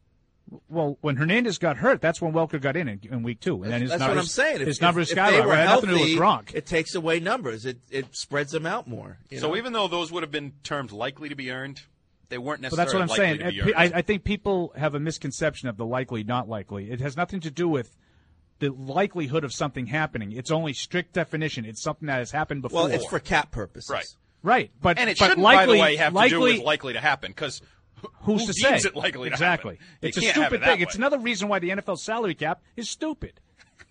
[SPEAKER 8] Well, when Hernandez got hurt, that's when Welker got in in, in week two, and then his
[SPEAKER 7] That's
[SPEAKER 8] numbers,
[SPEAKER 7] what I'm saying.
[SPEAKER 8] His
[SPEAKER 7] if,
[SPEAKER 8] numbers
[SPEAKER 7] if, if they
[SPEAKER 8] skyrocketed.
[SPEAKER 7] were
[SPEAKER 8] It had nothing to do
[SPEAKER 7] healthy,
[SPEAKER 8] with Gronk.
[SPEAKER 7] it takes away numbers. It it spreads them out more. You
[SPEAKER 9] so
[SPEAKER 7] know?
[SPEAKER 9] even though those would have been termed likely to be earned, they weren't
[SPEAKER 8] But
[SPEAKER 9] necessarily
[SPEAKER 8] that's what I'm
[SPEAKER 9] likely
[SPEAKER 8] saying.
[SPEAKER 9] to be earned.
[SPEAKER 8] I, I think people have a misconception of the likely, not likely. It has nothing to do with the likelihood of something happening. It's only strict definition. It's something that has happened before.
[SPEAKER 7] Well, it's for cap purposes.
[SPEAKER 9] Right.
[SPEAKER 8] Right. But,
[SPEAKER 9] and it
[SPEAKER 8] but
[SPEAKER 9] shouldn't,
[SPEAKER 8] likely,
[SPEAKER 9] by the way, have
[SPEAKER 8] likely,
[SPEAKER 9] to do with likely to happen, because
[SPEAKER 8] who's
[SPEAKER 9] who
[SPEAKER 8] to say?
[SPEAKER 9] deems it likely to
[SPEAKER 8] exactly.
[SPEAKER 9] happen?
[SPEAKER 8] It's
[SPEAKER 9] You
[SPEAKER 8] a
[SPEAKER 9] can't have
[SPEAKER 8] stupid
[SPEAKER 9] it that
[SPEAKER 8] thing. It's
[SPEAKER 9] way.
[SPEAKER 8] another reason why the N F L salary cap is stupid.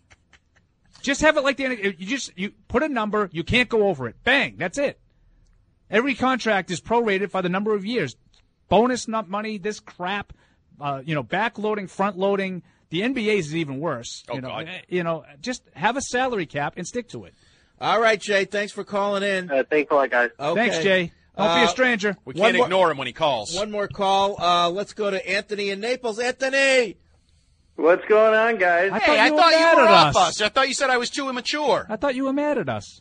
[SPEAKER 8] Just have it like the N F L. You just you put a number. You can't go over it. Bang. That's it. Every contract is prorated by the number of years. Bonus nut money. This crap. Uh, you know, backloading, front loading. The N B A's is even worse.
[SPEAKER 9] Oh,
[SPEAKER 8] you know,
[SPEAKER 9] God.
[SPEAKER 8] you know, just have a salary cap and stick to it.
[SPEAKER 7] All right, Jay. Thanks for calling in.
[SPEAKER 10] Uh, thanks a lot, guys.
[SPEAKER 7] Okay.
[SPEAKER 8] Thanks, Jay. Don't be
[SPEAKER 7] Uh,
[SPEAKER 8] a stranger.
[SPEAKER 9] We
[SPEAKER 7] One
[SPEAKER 9] can't
[SPEAKER 7] more-
[SPEAKER 9] ignore him when he calls.
[SPEAKER 7] One more call. Uh, let's go to Anthony in Naples. Anthony.
[SPEAKER 10] What's going on, guys?
[SPEAKER 8] I
[SPEAKER 9] Hey,
[SPEAKER 8] thought
[SPEAKER 9] I
[SPEAKER 8] you were
[SPEAKER 9] thought
[SPEAKER 8] mad
[SPEAKER 9] you were
[SPEAKER 8] at
[SPEAKER 9] off
[SPEAKER 8] us.
[SPEAKER 9] us. I thought you said I was too immature.
[SPEAKER 8] I thought you were mad at us.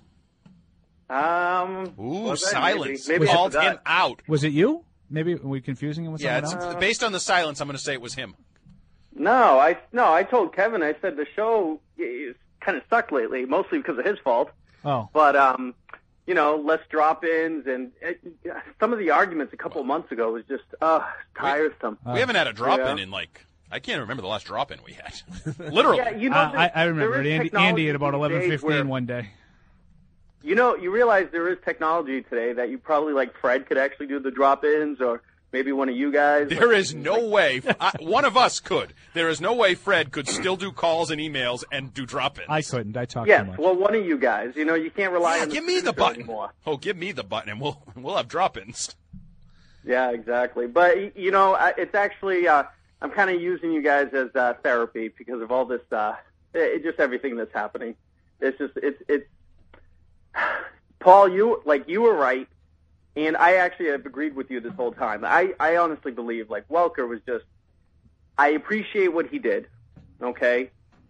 [SPEAKER 10] Um,
[SPEAKER 9] Ooh,
[SPEAKER 10] was I?
[SPEAKER 9] silence.
[SPEAKER 10] Maybe, maybe I
[SPEAKER 9] Called
[SPEAKER 10] forgot.
[SPEAKER 9] him out.
[SPEAKER 8] Was it you? Maybe are we confusing him with
[SPEAKER 9] Yeah,
[SPEAKER 8] someone
[SPEAKER 9] it's,
[SPEAKER 8] else?
[SPEAKER 9] based on the silence, I'm going to say it was him.
[SPEAKER 10] No, I no, I told Kevin. I said the show is kind of sucked lately, mostly because of his fault.
[SPEAKER 8] Oh,
[SPEAKER 10] But um, you know, less drop-ins and it, some of the arguments a couple of months ago was just uh tiresome.
[SPEAKER 9] we haven't had a drop-in
[SPEAKER 10] Yeah.
[SPEAKER 9] in, like, I can't remember the last drop-in we had. Literally.
[SPEAKER 10] Yeah, you know,
[SPEAKER 8] Uh, I, I
[SPEAKER 10] there
[SPEAKER 8] remember
[SPEAKER 10] is
[SPEAKER 8] it. Andy,
[SPEAKER 10] technology
[SPEAKER 8] Andy at about
[SPEAKER 10] these
[SPEAKER 8] eleven
[SPEAKER 10] days where-
[SPEAKER 8] fifteen one day.
[SPEAKER 10] You know, you realize there is technology today that you probably, like Fred, could actually do the drop-ins, or maybe one of you guys.
[SPEAKER 9] There is no way. I, one of us could. There is no way Fred could still do calls and emails and do drop-ins.
[SPEAKER 8] I couldn't. I talked
[SPEAKER 10] Yes,
[SPEAKER 8] too much.
[SPEAKER 10] well, one of you guys. You know, you can't rely
[SPEAKER 9] Yeah,
[SPEAKER 10] on the
[SPEAKER 9] give me the
[SPEAKER 10] producer
[SPEAKER 9] button.
[SPEAKER 10] anymore.
[SPEAKER 9] Oh, give me the button, and we'll we'll have drop-ins.
[SPEAKER 10] Yeah, exactly. But y- you know, I- it's actually uh, I'm kind of using you guys as uh, therapy because of all this, uh, it, it just everything that's happening. It's just it's it's. Paul, you like you were right, and I actually have agreed with you this whole time. I I honestly believe like Welker was just. I appreciate what he did. Okay,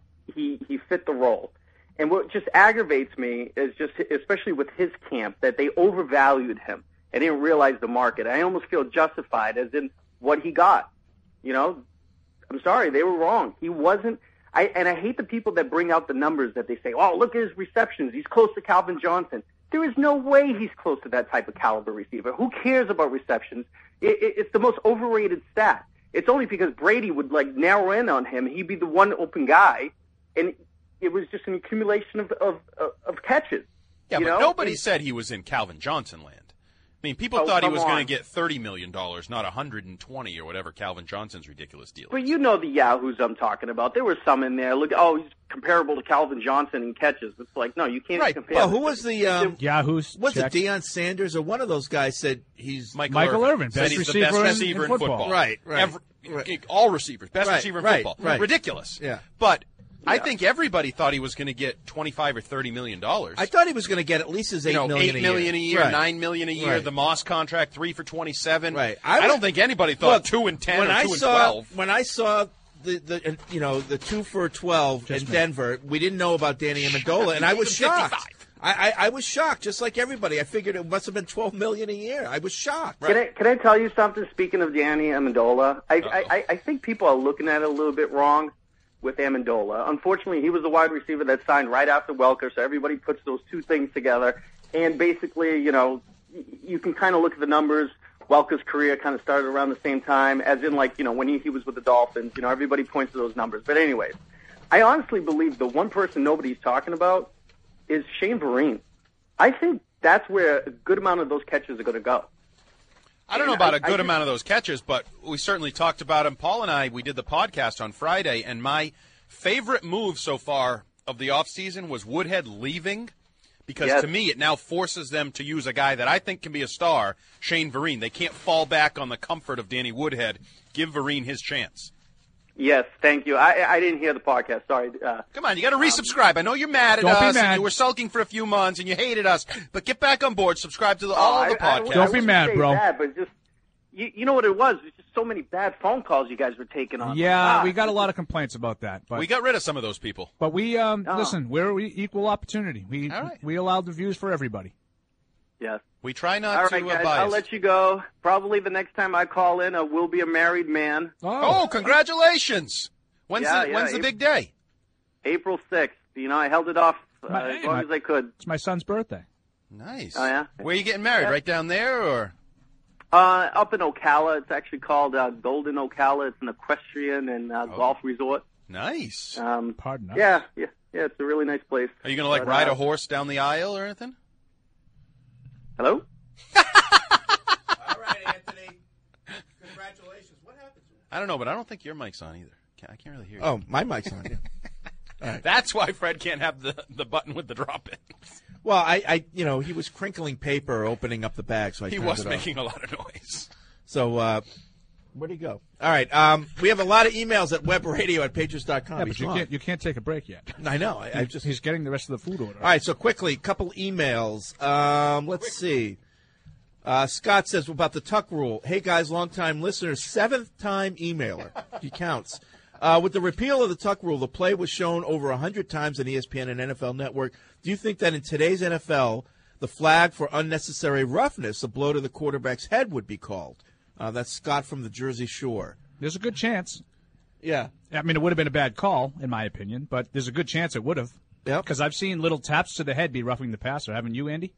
[SPEAKER 10] he he fit the role. And what just aggravates me is just, especially with his camp, that they overvalued him and didn't realize the market. I almost feel justified as in what he got. You know, I'm sorry, they were wrong. He wasn't. I and I hate the people that bring out the numbers that they say, "Oh, look at his receptions. He's close to Calvin Johnson." There is no way he's close to that type of caliber receiver. Who cares about receptions? It, it, it's the most overrated stat. It's only because Brady would like narrow in on him. He'd be the one open guy, and it was just an accumulation of of, of, of catches.
[SPEAKER 9] Yeah,
[SPEAKER 10] you
[SPEAKER 9] but
[SPEAKER 10] know?
[SPEAKER 9] nobody
[SPEAKER 10] And-
[SPEAKER 9] said he was in Calvin Johnson land. I mean, people
[SPEAKER 10] Oh,
[SPEAKER 9] thought he
[SPEAKER 10] come
[SPEAKER 9] was going to
[SPEAKER 10] on.
[SPEAKER 9] get thirty million dollars, not one hundred twenty or whatever Calvin Johnson's ridiculous deal.
[SPEAKER 10] But you know the yahoos I'm talking about. There were some in there. Look, oh, he's comparable to Calvin Johnson in catches. It's like, no, you can't
[SPEAKER 7] Right.
[SPEAKER 10] compare.
[SPEAKER 7] Well,
[SPEAKER 10] the
[SPEAKER 7] who was
[SPEAKER 10] two.
[SPEAKER 7] the um,
[SPEAKER 8] Yahoo's
[SPEAKER 7] was
[SPEAKER 8] check.
[SPEAKER 7] it Deion Sanders or one of those guys said he's
[SPEAKER 9] Michael,
[SPEAKER 8] Michael Irvin,
[SPEAKER 9] said
[SPEAKER 8] best
[SPEAKER 9] he's
[SPEAKER 8] receiver
[SPEAKER 9] the best
[SPEAKER 8] in-
[SPEAKER 9] receiver
[SPEAKER 8] in
[SPEAKER 9] in
[SPEAKER 8] football.
[SPEAKER 9] football.
[SPEAKER 7] Right, right,
[SPEAKER 9] Every-
[SPEAKER 7] right.
[SPEAKER 9] All receivers, best
[SPEAKER 7] Right,
[SPEAKER 9] receiver in
[SPEAKER 7] right,
[SPEAKER 9] football.
[SPEAKER 7] right.
[SPEAKER 9] Ridiculous.
[SPEAKER 7] Yeah.
[SPEAKER 9] But I
[SPEAKER 10] Yeah.
[SPEAKER 9] think everybody thought he was going to get twenty-five or thirty million dollars.
[SPEAKER 7] I thought he was going to get at least his eight
[SPEAKER 9] you know,
[SPEAKER 7] million
[SPEAKER 9] eight million
[SPEAKER 7] a
[SPEAKER 9] a
[SPEAKER 7] year,
[SPEAKER 9] year,
[SPEAKER 7] Right.
[SPEAKER 9] nine million a year.
[SPEAKER 7] Right.
[SPEAKER 9] The Moss contract, three for twenty-seven.
[SPEAKER 7] Right.
[SPEAKER 9] I,
[SPEAKER 7] I was-
[SPEAKER 9] don't think anybody thought
[SPEAKER 7] Look,
[SPEAKER 9] two and ten
[SPEAKER 7] when
[SPEAKER 9] or
[SPEAKER 7] I
[SPEAKER 9] two and
[SPEAKER 7] saw,
[SPEAKER 9] twelve.
[SPEAKER 7] When I saw the, the uh, you know the two for twelve
[SPEAKER 8] Just
[SPEAKER 7] in
[SPEAKER 8] me.
[SPEAKER 7] Denver, we didn't know about Danny Amendola, and I was shocked. I, I, I was shocked, just like everybody. I figured it must have been twelve million a year. I was shocked.
[SPEAKER 10] Can I can I tell you something? Speaking of Danny Amendola, I, I I I think people are looking at it a little bit wrong with Amendola. Unfortunately, he was the wide receiver that signed right after Welker, so everybody puts those two things together. And basically, you know, y- you can kind of look at the numbers. Welker's career kind of started around the same time, as in, like, you know, when he, he was with the Dolphins. You know, everybody points to those numbers. But anyways, I honestly believe the one person nobody's talking about is Shane Vereen. I think that's where a good amount of those catches are going to go.
[SPEAKER 9] I don't know
[SPEAKER 10] And
[SPEAKER 9] about
[SPEAKER 10] I-
[SPEAKER 9] a good
[SPEAKER 10] I just-
[SPEAKER 9] amount of those catches, but we certainly talked about him. Paul and I, we did the podcast on Friday, and my favorite move so far of the offseason was Woodhead leaving, because
[SPEAKER 10] Yes.
[SPEAKER 9] to me it now forces them to use a guy that I think can be a star, Shane Vereen. They can't fall back on the comfort of Danny Woodhead. Give Vereen his chance.
[SPEAKER 10] Yes, thank you. I I didn't hear the podcast. Sorry. Uh,
[SPEAKER 9] Come on, you got to resubscribe. I know you're mad at
[SPEAKER 8] Don't be
[SPEAKER 9] us,
[SPEAKER 8] mad.
[SPEAKER 9] and you were sulking for a few months, and you hated us, but get back on board. Subscribe to the, all
[SPEAKER 10] I-
[SPEAKER 9] the
[SPEAKER 10] I- I
[SPEAKER 9] podcasts.
[SPEAKER 10] wouldn't-
[SPEAKER 8] Don't
[SPEAKER 10] I
[SPEAKER 8] be
[SPEAKER 10] wouldn't
[SPEAKER 8] mad,
[SPEAKER 10] say
[SPEAKER 8] bro.
[SPEAKER 10] That, but just you, you know what it was? There's just so many bad phone calls you guys were taking on.
[SPEAKER 8] Yeah,
[SPEAKER 10] Ah,
[SPEAKER 8] we got a lot of complaints about that. But
[SPEAKER 9] We got rid of some of those people.
[SPEAKER 8] but we um,
[SPEAKER 10] Oh.
[SPEAKER 8] listen. We're we equal opportunity. We
[SPEAKER 9] All right.
[SPEAKER 8] we allowed the views for everybody.
[SPEAKER 13] Yes.
[SPEAKER 9] We try not
[SPEAKER 13] All
[SPEAKER 9] to
[SPEAKER 13] right,
[SPEAKER 9] uh,
[SPEAKER 13] guys,
[SPEAKER 9] bias.
[SPEAKER 13] I'll let you go. Probably the next time I call in, I will be a married man.
[SPEAKER 9] Oh, oh congratulations! When's
[SPEAKER 13] Yeah,
[SPEAKER 9] the
[SPEAKER 13] yeah,
[SPEAKER 9] when's the
[SPEAKER 13] April-
[SPEAKER 9] big day?
[SPEAKER 13] April sixth. You know, I held it off uh,
[SPEAKER 8] My-
[SPEAKER 13] as
[SPEAKER 8] hey,
[SPEAKER 13] long
[SPEAKER 8] my-
[SPEAKER 13] as I could.
[SPEAKER 8] It's my son's birthday.
[SPEAKER 9] Nice.
[SPEAKER 13] Oh, yeah?
[SPEAKER 9] Where are you getting married?
[SPEAKER 13] Yeah.
[SPEAKER 9] Right down there, or?
[SPEAKER 13] Uh, up in Ocala. It's actually called uh, Golden Ocala. It's an equestrian and uh,
[SPEAKER 9] Oh.
[SPEAKER 13] golf resort.
[SPEAKER 9] Nice.
[SPEAKER 13] Um,
[SPEAKER 8] Pardon us.
[SPEAKER 13] Yeah, yeah, yeah. It's a really nice place.
[SPEAKER 9] Are you going to like
[SPEAKER 13] But,
[SPEAKER 9] ride
[SPEAKER 13] uh,
[SPEAKER 9] a horse down the aisle or anything?
[SPEAKER 13] Hello?
[SPEAKER 7] All right, Anthony. Congratulations. What happened to
[SPEAKER 9] I don't know, but I don't think your mic's on either. Can't- I can't really hear you.
[SPEAKER 7] Oh, my mic's on. Yeah. All right.
[SPEAKER 9] That's why Fred can't have the, the button with the drop in.
[SPEAKER 7] Well, I, I, you know, he was crinkling paper, opening up the bag, so I
[SPEAKER 9] He
[SPEAKER 7] turned
[SPEAKER 9] was
[SPEAKER 7] it off.
[SPEAKER 9] making a lot of noise.
[SPEAKER 7] So, uh, where'd he go? All right, um, we have a lot of emails at webradio at patriots dot com.
[SPEAKER 8] Yeah, but
[SPEAKER 7] He's
[SPEAKER 8] you
[SPEAKER 7] gone.
[SPEAKER 8] can't you can't take a break yet.
[SPEAKER 7] I know. I, I just
[SPEAKER 8] He's getting the rest of the food order.
[SPEAKER 7] All right, so quickly, couple emails. Um, let's see. Uh, Scott says about the Tuck rule. Hey, guys, long-time listeners, seventh-time emailer. He counts. Uh, with the repeal of the Tuck rule, the play was shown over one hundred times on E S P N and N F L Network. Do you think that in today's N F L, the flag for unnecessary roughness, a blow to the quarterback's head, would be called? Uh, that's Scott from the Jersey Shore.
[SPEAKER 8] There's a good chance.
[SPEAKER 7] Yeah.
[SPEAKER 8] I mean, it would have been a bad call, in my opinion, but there's a good chance it would have.
[SPEAKER 7] Yep.
[SPEAKER 8] Because I've seen little taps to the head be roughing the passer, haven't you, Andy?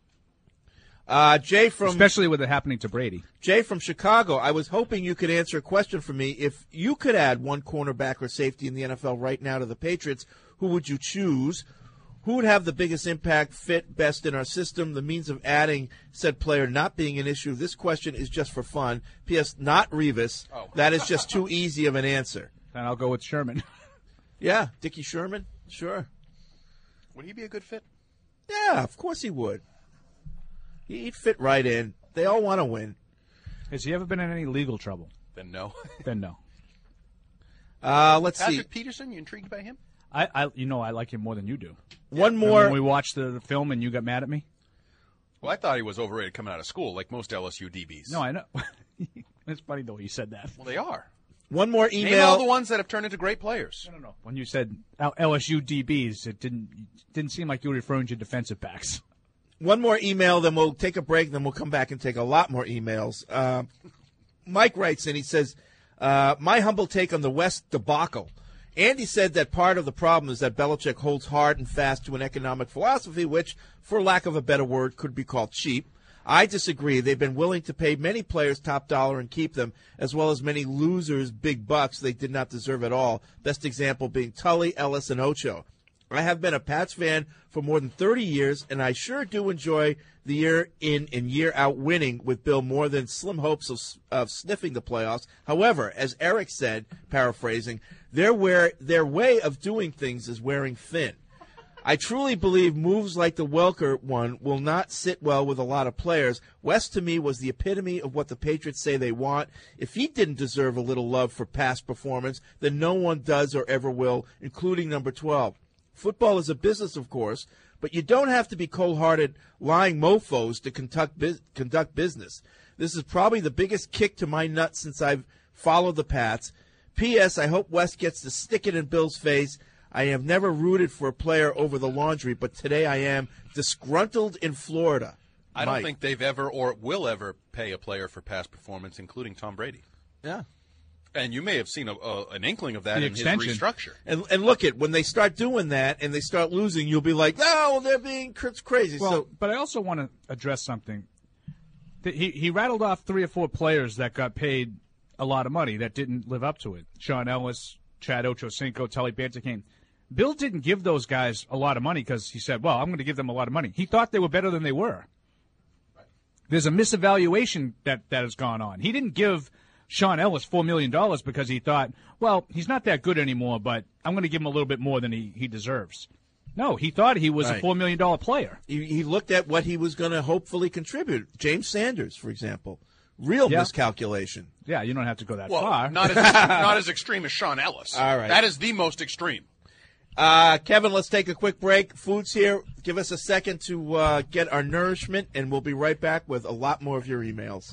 [SPEAKER 7] Uh, Jay from
[SPEAKER 8] Especially with it happening to Brady.
[SPEAKER 7] Jay from Chicago, I was hoping you could answer a question for me. If you could add one cornerback or safety in the N F L right now to the Patriots, who would you choose? Who would have the biggest impact, fit best in our system? The means of adding said player not being an issue. This question is just for fun. P S. Not Revis.
[SPEAKER 9] Oh.
[SPEAKER 7] That is just too easy of an answer.
[SPEAKER 8] Then I'll go with Sherman.
[SPEAKER 7] Yeah, Dickie Sherman? Sure.
[SPEAKER 9] Would he be a good fit?
[SPEAKER 7] Yeah, of course he would. He'd fit right in. They all want to win.
[SPEAKER 8] Has he ever been in any legal trouble?
[SPEAKER 9] Then no.
[SPEAKER 8] Then no.
[SPEAKER 7] Uh, let's
[SPEAKER 9] Patrick
[SPEAKER 7] see.
[SPEAKER 9] Peterson, you intrigued by him?
[SPEAKER 8] I, I, you know, I like him more than you do.
[SPEAKER 7] One
[SPEAKER 8] Remember
[SPEAKER 7] more.
[SPEAKER 8] when we watched the, the film and you got mad at me?
[SPEAKER 9] Well, I thought he was overrated coming out of school, like most L S U D Bs.
[SPEAKER 8] No, I know. It's funny the way you said that.
[SPEAKER 9] Well, they are.
[SPEAKER 7] One more email.
[SPEAKER 9] Name all the ones that have turned into great players.
[SPEAKER 8] No, no, no. When you said L- LSU D Bs, it didn't didn't seem like you were referring to defensive backs.
[SPEAKER 7] One more email, then we'll take a break, then we'll come back and take a lot more emails. Uh, Mike writes in, he says, uh, my humble take on the West debacle. Andy said that part of the problem is that Belichick holds hard and fast to an economic philosophy, which, for lack of a better word, could be called cheap. I disagree. They've been willing to pay many players top dollar and keep them, as well as many losers big bucks they did not deserve at all. Best example being Tully, Ellis, and Ocho. I have been a Pats fan for more than thirty years, and I sure do enjoy the year in and year out winning with Bill more than slim hopes of, of sniffing the playoffs. However, as Eric said, paraphrasing, their, wear, their way of doing things is wearing thin. I truly believe moves like the Welker one will not sit well with a lot of players. West, to me, was the epitome of what the Patriots say they want. If he didn't deserve a little love for past performance, then no one does or ever will, including number twelve. Football is a business, of course, but you don't have to be cold-hearted, lying mofos to conduct, bu- conduct business. This is probably the biggest kick to my nuts since I've followed the Pats. P S. I hope West gets to stick it in Bill's face. I have never rooted for a player over the laundry, but today I am disgruntled in Florida.
[SPEAKER 9] I don't
[SPEAKER 7] Mike.
[SPEAKER 9] think they've ever or will ever pay a player for past performance, including Tom Brady.
[SPEAKER 7] Yeah.
[SPEAKER 9] And you may have seen a, a, an inkling of that
[SPEAKER 8] The
[SPEAKER 9] in
[SPEAKER 8] extension.
[SPEAKER 9] his restructure.
[SPEAKER 7] And, and look at when they start doing that and they start losing, you'll be like, no, they're being cr- crazy.
[SPEAKER 8] Well,
[SPEAKER 7] so
[SPEAKER 8] but I also want to address something. That He he rattled off three or four players that got paid a lot of money that didn't live up to it. Sean Ellis, Chad Ochocinco, Tully Banticane. Bill didn't give those guys a lot of money because he said, well, I'm going to give them a lot of money. He thought they were better than they were. There's a misevaluation that, that has gone on. He didn't give Sean Ellis four million dollars because he thought, well, he's not that good anymore, but I'm going to give him a little bit more than he, he deserves. No, he thought he was
[SPEAKER 7] Right.
[SPEAKER 8] a four million dollars player.
[SPEAKER 7] he, he looked at what he was going to hopefully contribute. James Sanders, for example. Real
[SPEAKER 8] Yeah.
[SPEAKER 7] miscalculation.
[SPEAKER 8] Yeah, you don't have to go that
[SPEAKER 9] Well,
[SPEAKER 8] far.
[SPEAKER 9] not as not as extreme as Sean Ellis.
[SPEAKER 7] All right.
[SPEAKER 9] That is the most extreme.
[SPEAKER 7] Uh, Kevin, let's take a quick break. Food's here. Give us a second to uh, get our nourishment, and we'll be right back with a lot more of your emails.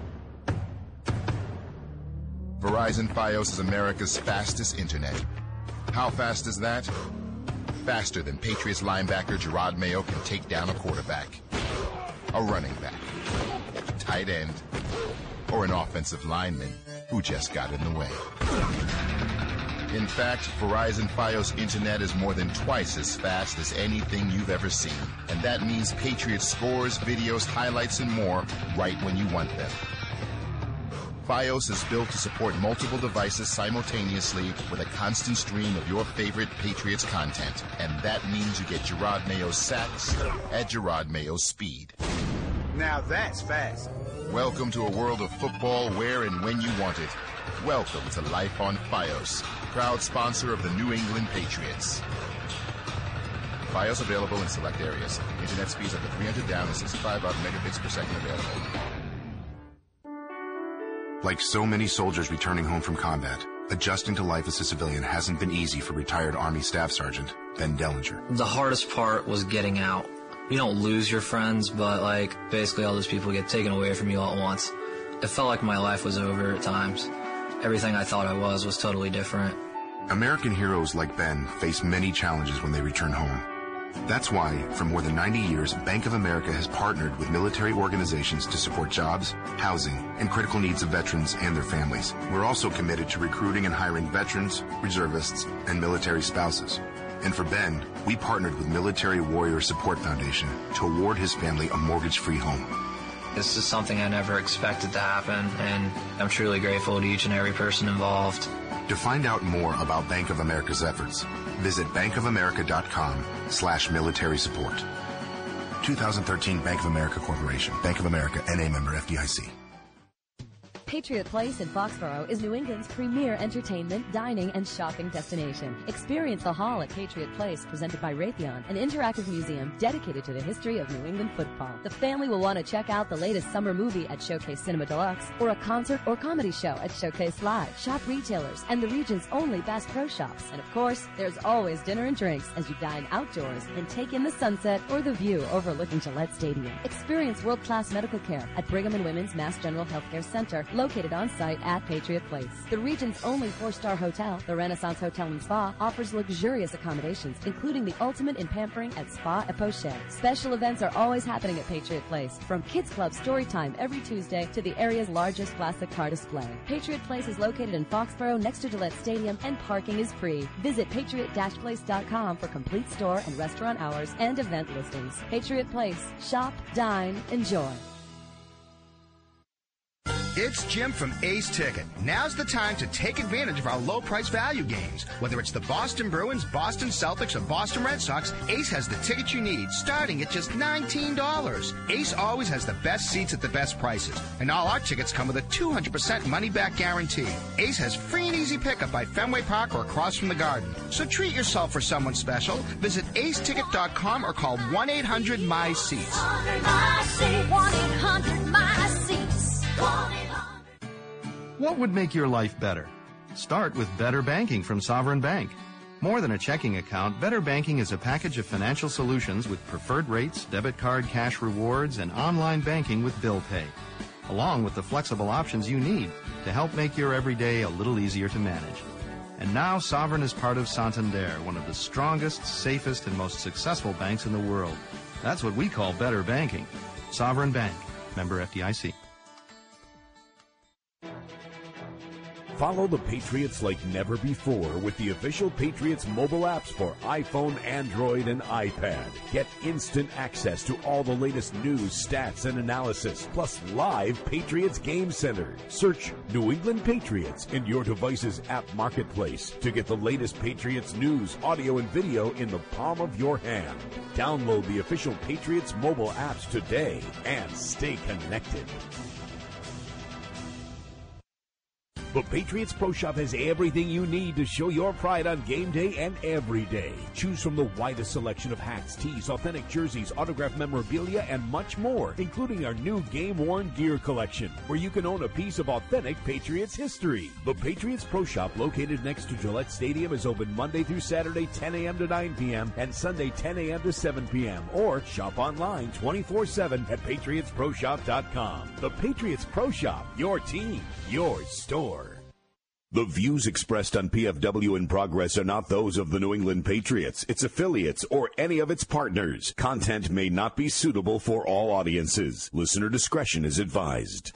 [SPEAKER 14] Verizon Fios is America's fastest internet. How fast is that? Faster than Patriots linebacker Gerard Mayo can take down a quarterback. a running back, tight end, or an offensive lineman who just got in the way. In fact, Verizon Fios Internet is more than twice as fast as anything you've ever seen. And that means Patriots scores, videos, highlights, and more right when you want them. Fios is built to support multiple devices simultaneously with a constant stream of your favorite Patriots content. And that means you get Gerard Mayo's sacks at Gerard Mayo's speed.
[SPEAKER 15] Now that's fast.
[SPEAKER 14] Welcome to a world of football where and when you want it. Welcome to Life on Fios, proud sponsor of the New England Patriots. Fios available in select areas. Internet speeds up to three hundred down and sixty-five up megabits per second available.
[SPEAKER 16] Like so many soldiers returning home from combat, adjusting to life as a civilian hasn't been easy for retired Army Staff Sergeant Ben Dellinger.
[SPEAKER 17] The hardest part was getting out. You don't lose your friends, but like basically all those people get taken away from you all at once. It felt like my life was over at times. Everything I thought I was was totally different.
[SPEAKER 16] American heroes like Ben face many challenges when they return home. That's why, for more than ninety years, Bank of America has partnered with military organizations to support jobs, housing, and critical needs of veterans and their families. We're also committed to recruiting and hiring veterans, reservists, and military spouses. And for Ben, we partnered with Military Warrior Support Foundation to award his family a mortgage-free home.
[SPEAKER 17] This is something I never expected to happen, and I'm truly grateful to each and every person involved.
[SPEAKER 16] To find out more about Bank of America's efforts, visit bankofamerica.com slash military support. two thousand thirteen Bank of America Corporation. Bank of America, N A member F D I C.
[SPEAKER 18] Patriot Place in Foxborough is New England's premier entertainment, dining, and shopping destination. Experience the Hall at Patriot Place, presented by Raytheon, an interactive museum dedicated to the history of New England football. The family will want to check out the latest summer movie at Showcase Cinema Deluxe, or a concert or comedy show at Showcase Live. Shop retailers and the region's only Bass Pro Shops. And of course, there's always dinner and drinks as you dine outdoors and take in the sunset or the view overlooking Gillette Stadium. Experience world-class medical care at Brigham and Women's Mass General Healthcare Center, located on site at Patriot Place. The region's only four-star hotel, the Renaissance Hotel and Spa, offers luxurious accommodations, including the ultimate in pampering at Spa et Poche. Special events are always happening at Patriot Place, from Kids Club Story Time every Tuesday to the area's largest classic car display. Patriot Place is located in Foxborough next to Gillette Stadium, and parking is free. Visit patriot dash place dot com for complete store and restaurant hours and event listings. Patriot Place. Shop, dine, enjoy.
[SPEAKER 15] It's Jim from Ace Ticket. Now's the time to take advantage of our low-price value games. Whether it's the Boston Bruins, Boston Celtics, or Boston Red Sox, Ace has the ticket you need, starting at just nineteen dollars. Ace always has the best seats at the best prices, and all our tickets come with a two hundred percent money-back guarantee. Ace has free and easy pickup by Fenway Park or across from the Garden. So treat yourself for someone special. Visit ace ticket dot com or call one eight hundred M Y seats.
[SPEAKER 19] one eight hundred M Y seats.
[SPEAKER 20] What would make your life better? Start with Better Banking from Sovereign Bank. More than a checking account, Better Banking is a package of financial solutions with preferred rates, debit card cash rewards, and online banking with bill pay, along with the flexible options you need to help make your everyday a little easier to manage. And now Sovereign is part of Santander, one of the strongest, safest, and most successful banks in the world. That's what we call Better Banking. Sovereign Bank, member F D I C.
[SPEAKER 1] Follow the Patriots like never before with the official Patriots mobile apps for iPhone, Android, and iPad. Get instant access to all the latest news, stats, and analysis, plus live Patriots Game Center. Search New England Patriots in your device's app marketplace to get the latest Patriots news, audio, and video in the palm of your hand. Download the official Patriots mobile apps today and stay connected. The Patriots Pro Shop has everything you need to show your pride on game day and every day. Choose from the widest selection of hats, tees, authentic jerseys, autographed memorabilia, and much more, including our new game-worn gear collection, where you can own a piece of authentic Patriots history. The Patriots Pro Shop, located next to Gillette Stadium, is open Monday through Saturday, ten a.m. to nine p.m., and Sunday, ten a.m. to seven p.m., or shop online twenty-four seven at patriots pro shop dot com. The Patriots Pro Shop, your team, your store. The views expressed on P F W in Progress are not those of the New England Patriots, its affiliates, or any of its partners. Content may not be suitable for all audiences. Listener discretion is advised.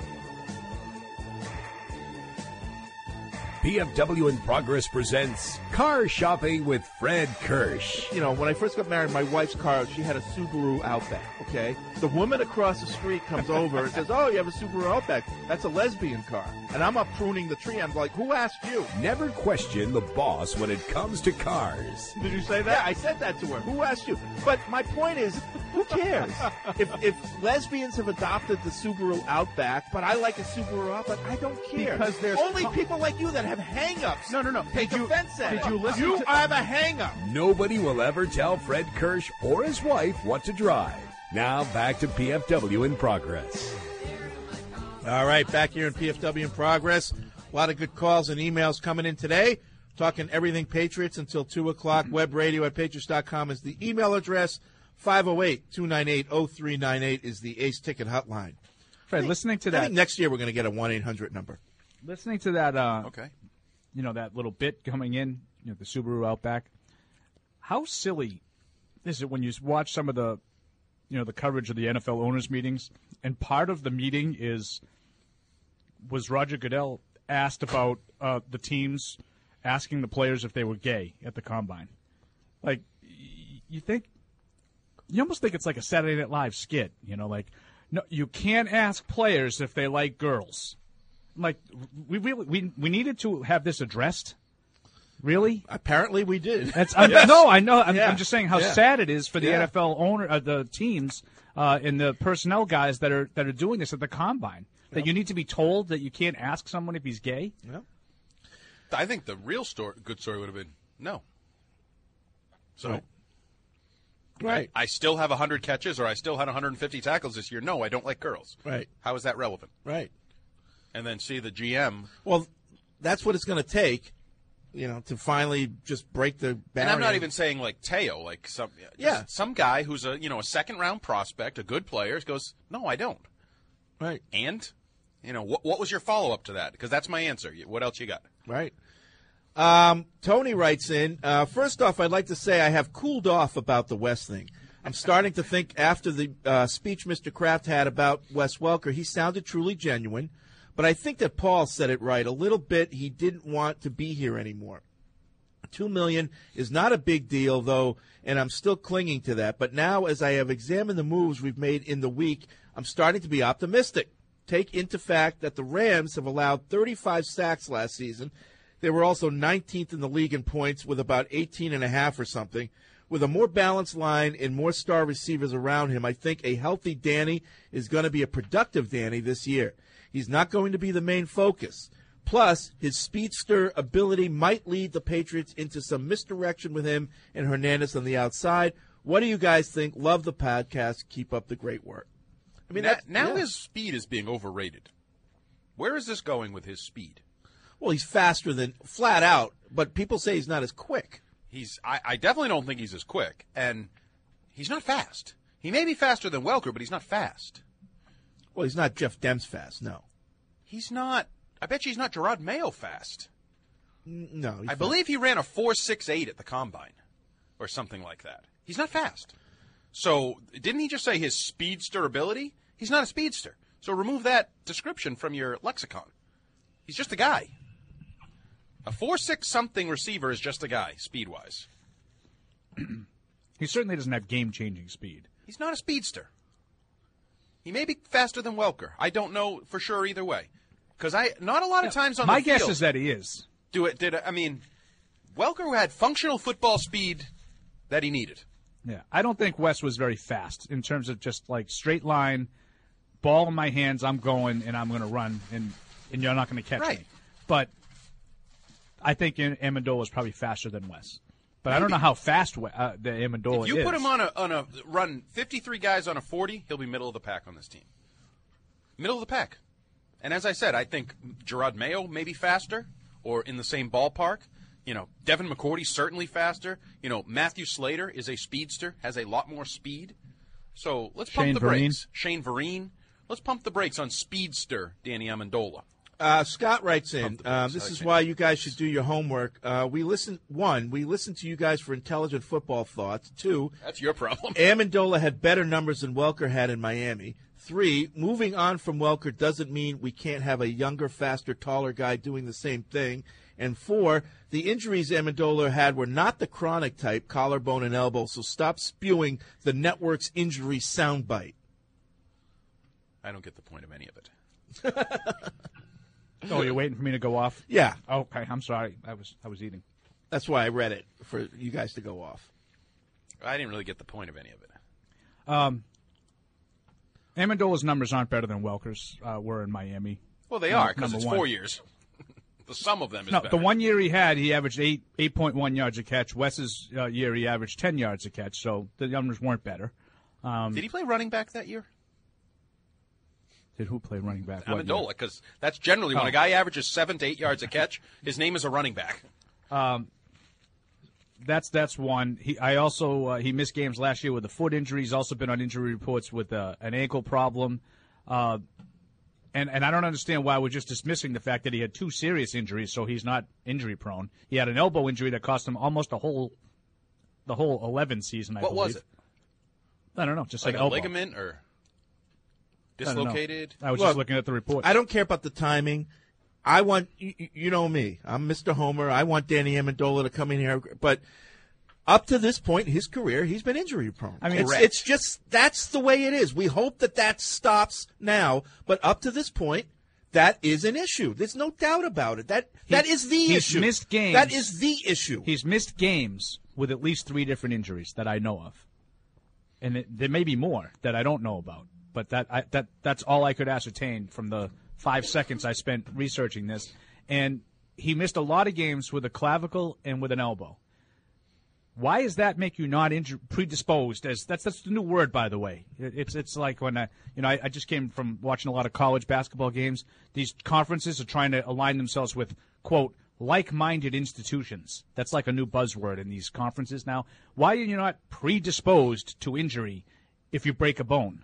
[SPEAKER 21] P F W in Progress presents Car Shopping with Fred Kirsch.
[SPEAKER 7] You know, when I first got married, my wife's car, she had a Subaru Outback, okay? The woman across the street comes over and says, oh, you have a Subaru Outback. That's a lesbian car. And I'm up pruning the tree. I'm like, who asked you?
[SPEAKER 21] Never question the boss when it comes to cars.
[SPEAKER 7] Did you say that? Yeah, I said that to her. Who asked you? But my point is, who cares? if, if lesbians have adopted the Subaru Outback, but I like a Subaru Outback, I don't care.
[SPEAKER 4] Because there's
[SPEAKER 7] only
[SPEAKER 4] co-
[SPEAKER 7] people like you that have hang-ups.
[SPEAKER 4] No, no, no.
[SPEAKER 7] Take
[SPEAKER 4] Did you,
[SPEAKER 7] offense at
[SPEAKER 4] did
[SPEAKER 7] it.
[SPEAKER 4] you listen
[SPEAKER 7] You
[SPEAKER 4] to...
[SPEAKER 7] have a hang-up.
[SPEAKER 21] Nobody will ever tell Fred Kirsch or his wife what to drive. Now back to P F W in Progress.
[SPEAKER 7] All right, back here in P F W in Progress. A lot of good calls and emails coming in today. Talking everything Patriots until two o'clock. Web radio at patriots dot com is the email address. five oh eight, two nine eight, oh three nine eight is the Ace Ticket hotline.
[SPEAKER 8] Fred,
[SPEAKER 7] think,
[SPEAKER 8] listening to
[SPEAKER 7] I
[SPEAKER 8] that.
[SPEAKER 7] think next year we're going to get a one eight hundred number.
[SPEAKER 8] Listening to that, uh,
[SPEAKER 9] okay.
[SPEAKER 8] you know, that little bit coming in, you know, the Subaru Outback. How silly is it when you watch some of the, you know, the coverage of the N F L owners' meetings, and part of the meeting is, was Roger Goodell asked about uh, the teams asking the players if they were gay at the Combine. Like, y- you think, you almost think it's like a Saturday Night Live skit, you know, like, no, you can't ask players if they like girls. Like, we really we we needed to have this addressed. Really?
[SPEAKER 7] Apparently, we did.
[SPEAKER 8] That's I'm,
[SPEAKER 7] Yes.
[SPEAKER 8] no, I know. I'm,
[SPEAKER 7] Yeah.
[SPEAKER 8] I'm just saying how
[SPEAKER 7] Yeah.
[SPEAKER 8] sad it is for the
[SPEAKER 7] Yeah.
[SPEAKER 8] N F L owner, uh, the teams, uh, and the personnel guys that are that are doing this at the Combine. That
[SPEAKER 9] Yep.
[SPEAKER 8] you need to be told that you can't ask someone if he's gay.
[SPEAKER 7] Yeah.
[SPEAKER 9] I think the real story, good story would have been no. So,
[SPEAKER 7] Right. Right.
[SPEAKER 9] I, I still have one hundred catches, or I still had one hundred fifty tackles this year. No, I don't like girls.
[SPEAKER 7] Right.
[SPEAKER 9] How is that relevant?
[SPEAKER 7] Right.
[SPEAKER 9] And then see the G M.
[SPEAKER 7] Well, that's what it's going to take, you know, to finally just break the barrier.
[SPEAKER 9] And I'm not even saying like Teo, like some just
[SPEAKER 7] Yeah.
[SPEAKER 9] some guy who's a you know a second round prospect, a good player, goes, no, I don't.
[SPEAKER 7] Right.
[SPEAKER 9] And, you know, what what was your follow up to that? Because that's my answer. What else you got?
[SPEAKER 7] Right. Um, Tony writes in, uh, first off, I'd like to say I have cooled off about the West thing. I'm starting to think after the uh, speech Mister Kraft had about Wes Welker, he sounded truly genuine. But I think that Paul said it right. A little bit, he didn't want to be here anymore. Two million is not a big deal, though, and I'm still clinging to that. But now, as I have examined the moves we've made in the week, I'm starting to be optimistic. Take into fact that the Rams have allowed thirty-five sacks last season. They were also nineteenth in the league in points with about eighteen and a half or something. With a more balanced line and more star receivers around him, I think a healthy Danny is going to be a productive Danny this year. He's not going to be the main focus. Plus, his speedster ability might lead the Patriots into some misdirection with him and Hernandez on the outside. What do you guys think? Love the podcast. Keep up the great work.
[SPEAKER 9] I mean, now, now his speed is being overrated. Where is this going with his speed?
[SPEAKER 7] Well, he's faster than flat out, but people say he's not as quick.
[SPEAKER 9] He's. I, I definitely don't think he's as quick, and he's not fast. He may be faster than Welker, but he's not fast.
[SPEAKER 7] Well, he's not Jeff Demps fast, no.
[SPEAKER 9] He's not. I bet you he's not Gerard Mayo fast.
[SPEAKER 7] No.
[SPEAKER 9] I believe he ran a four six eight at the Combine or something like that. He's not fast. So didn't he just say his speedster ability? He's not a speedster. So remove that description from your lexicon. He's just a guy. A four six something receiver is just a guy, speed-wise.
[SPEAKER 8] He certainly doesn't have game-changing speed.
[SPEAKER 9] He's not a speedster. He may be faster than Welker. I don't know for sure either way. Because I not a lot of times on
[SPEAKER 8] My
[SPEAKER 9] the field.
[SPEAKER 8] guess is that he is.
[SPEAKER 9] Do it? Did I mean, Welker had functional football speed that he needed.
[SPEAKER 8] Yeah, I don't think Wes was very fast in terms of just like straight line, ball in my hands, I'm going and I'm going to run, and and you're not going to catch
[SPEAKER 9] Right.
[SPEAKER 8] me. But I think Amendola was probably faster than Wes. But I
[SPEAKER 9] Maybe.
[SPEAKER 8] don't know how fast uh, the Amendola
[SPEAKER 9] If you
[SPEAKER 8] is.
[SPEAKER 9] put him on a on a run fifty-three guys on a forty, he'll be middle of the pack on this team. Middle of the pack. And as I said, I think Gerard Mayo may be faster or in the same ballpark. You know, Devin McCourty's certainly faster. You know, Matthew Slater is a speedster, has a lot more speed. So let's pump
[SPEAKER 8] Shane
[SPEAKER 9] the
[SPEAKER 8] Vereen.
[SPEAKER 9] brakes. Shane Vereen. Let's pump the brakes on speedster Danny Amendola.
[SPEAKER 7] Uh, Scott writes in, uh, this is why you guys should do your homework. Uh, we listen, one, we listen to you guys for intelligent football thoughts. Two,
[SPEAKER 9] That's your problem.
[SPEAKER 7] Amendola had better numbers than Welker had in Miami. Three, moving on from Welker doesn't mean we can't have a younger, faster, taller guy doing the same thing. And four, the injuries Amendola had were not the chronic type, collarbone and elbow, so stop spewing the network's injury soundbite.
[SPEAKER 9] I don't get the point of any of it.
[SPEAKER 8] Oh, you're waiting for me to go off?
[SPEAKER 7] Yeah.
[SPEAKER 8] Okay, I'm sorry. I was I was eating.
[SPEAKER 7] That's why I read it, for you guys to go off.
[SPEAKER 9] I didn't really get the point of any of it.
[SPEAKER 8] Um, Amendola's numbers aren't better than Welker's uh, were in Miami.
[SPEAKER 9] Well, they
[SPEAKER 8] No-
[SPEAKER 9] are, because
[SPEAKER 8] number
[SPEAKER 9] it's
[SPEAKER 8] one.
[SPEAKER 9] four years. The sum of them is
[SPEAKER 8] No,
[SPEAKER 9] better.
[SPEAKER 8] the one year he had, he averaged eight eight point one yards a catch. Wes's uh, year, he averaged ten yards a catch. So the numbers weren't better. Um,
[SPEAKER 9] Did he play running back that year?
[SPEAKER 8] Did who play running back? What year?
[SPEAKER 9] Amendola, because that's generally when
[SPEAKER 8] Oh.
[SPEAKER 9] a guy averages seven to eight yards a catch, his name is a running back.
[SPEAKER 8] Um, that's that's one. He I also uh, he missed games last year with a foot injury. He's also been on injury reports with uh, an ankle problem. Uh, and and I don't understand why we're just dismissing the fact that he had two serious injuries, so he's not injury prone. He had an elbow injury that cost him almost a whole the whole eleven season. I
[SPEAKER 9] What
[SPEAKER 8] believe.
[SPEAKER 9] was it?
[SPEAKER 8] I don't know. Just
[SPEAKER 9] Like
[SPEAKER 8] an
[SPEAKER 9] a
[SPEAKER 8] elbow.
[SPEAKER 9] ligament or
[SPEAKER 8] I don't know.
[SPEAKER 9] dislocated?
[SPEAKER 8] I was
[SPEAKER 7] Look,
[SPEAKER 8] just looking at the report.
[SPEAKER 7] I don't care about the timing. I want, you, you know me, I'm Mister Homer. I want Danny Amendola to come in here. But up to this point in his career, he's been injury prone.
[SPEAKER 8] I mean,
[SPEAKER 7] it's,
[SPEAKER 8] correct.
[SPEAKER 7] it's just, that's the way it is. We hope that that stops now. But up to this point, that is an issue. There's no doubt about it. That That
[SPEAKER 8] He-
[SPEAKER 7] is the
[SPEAKER 8] he's
[SPEAKER 7] issue.
[SPEAKER 8] missed games.
[SPEAKER 7] That is the issue.
[SPEAKER 8] He's missed games with at least three different injuries that I know of, and it, there may be more that I don't know about. But that I, that that's all I could ascertain from the five seconds I spent researching this. And he missed a lot of games with a clavicle and with an elbow. Why does that make you not inju- predisposed? As that's that's the new word, by the way. It, it's it's like when I you know I, I just came from watching a lot of college basketball games. These conferences are trying to align themselves with quote like-minded institutions. That's like a new buzzword in these conferences now. Why are you not predisposed to injury if you break a bone?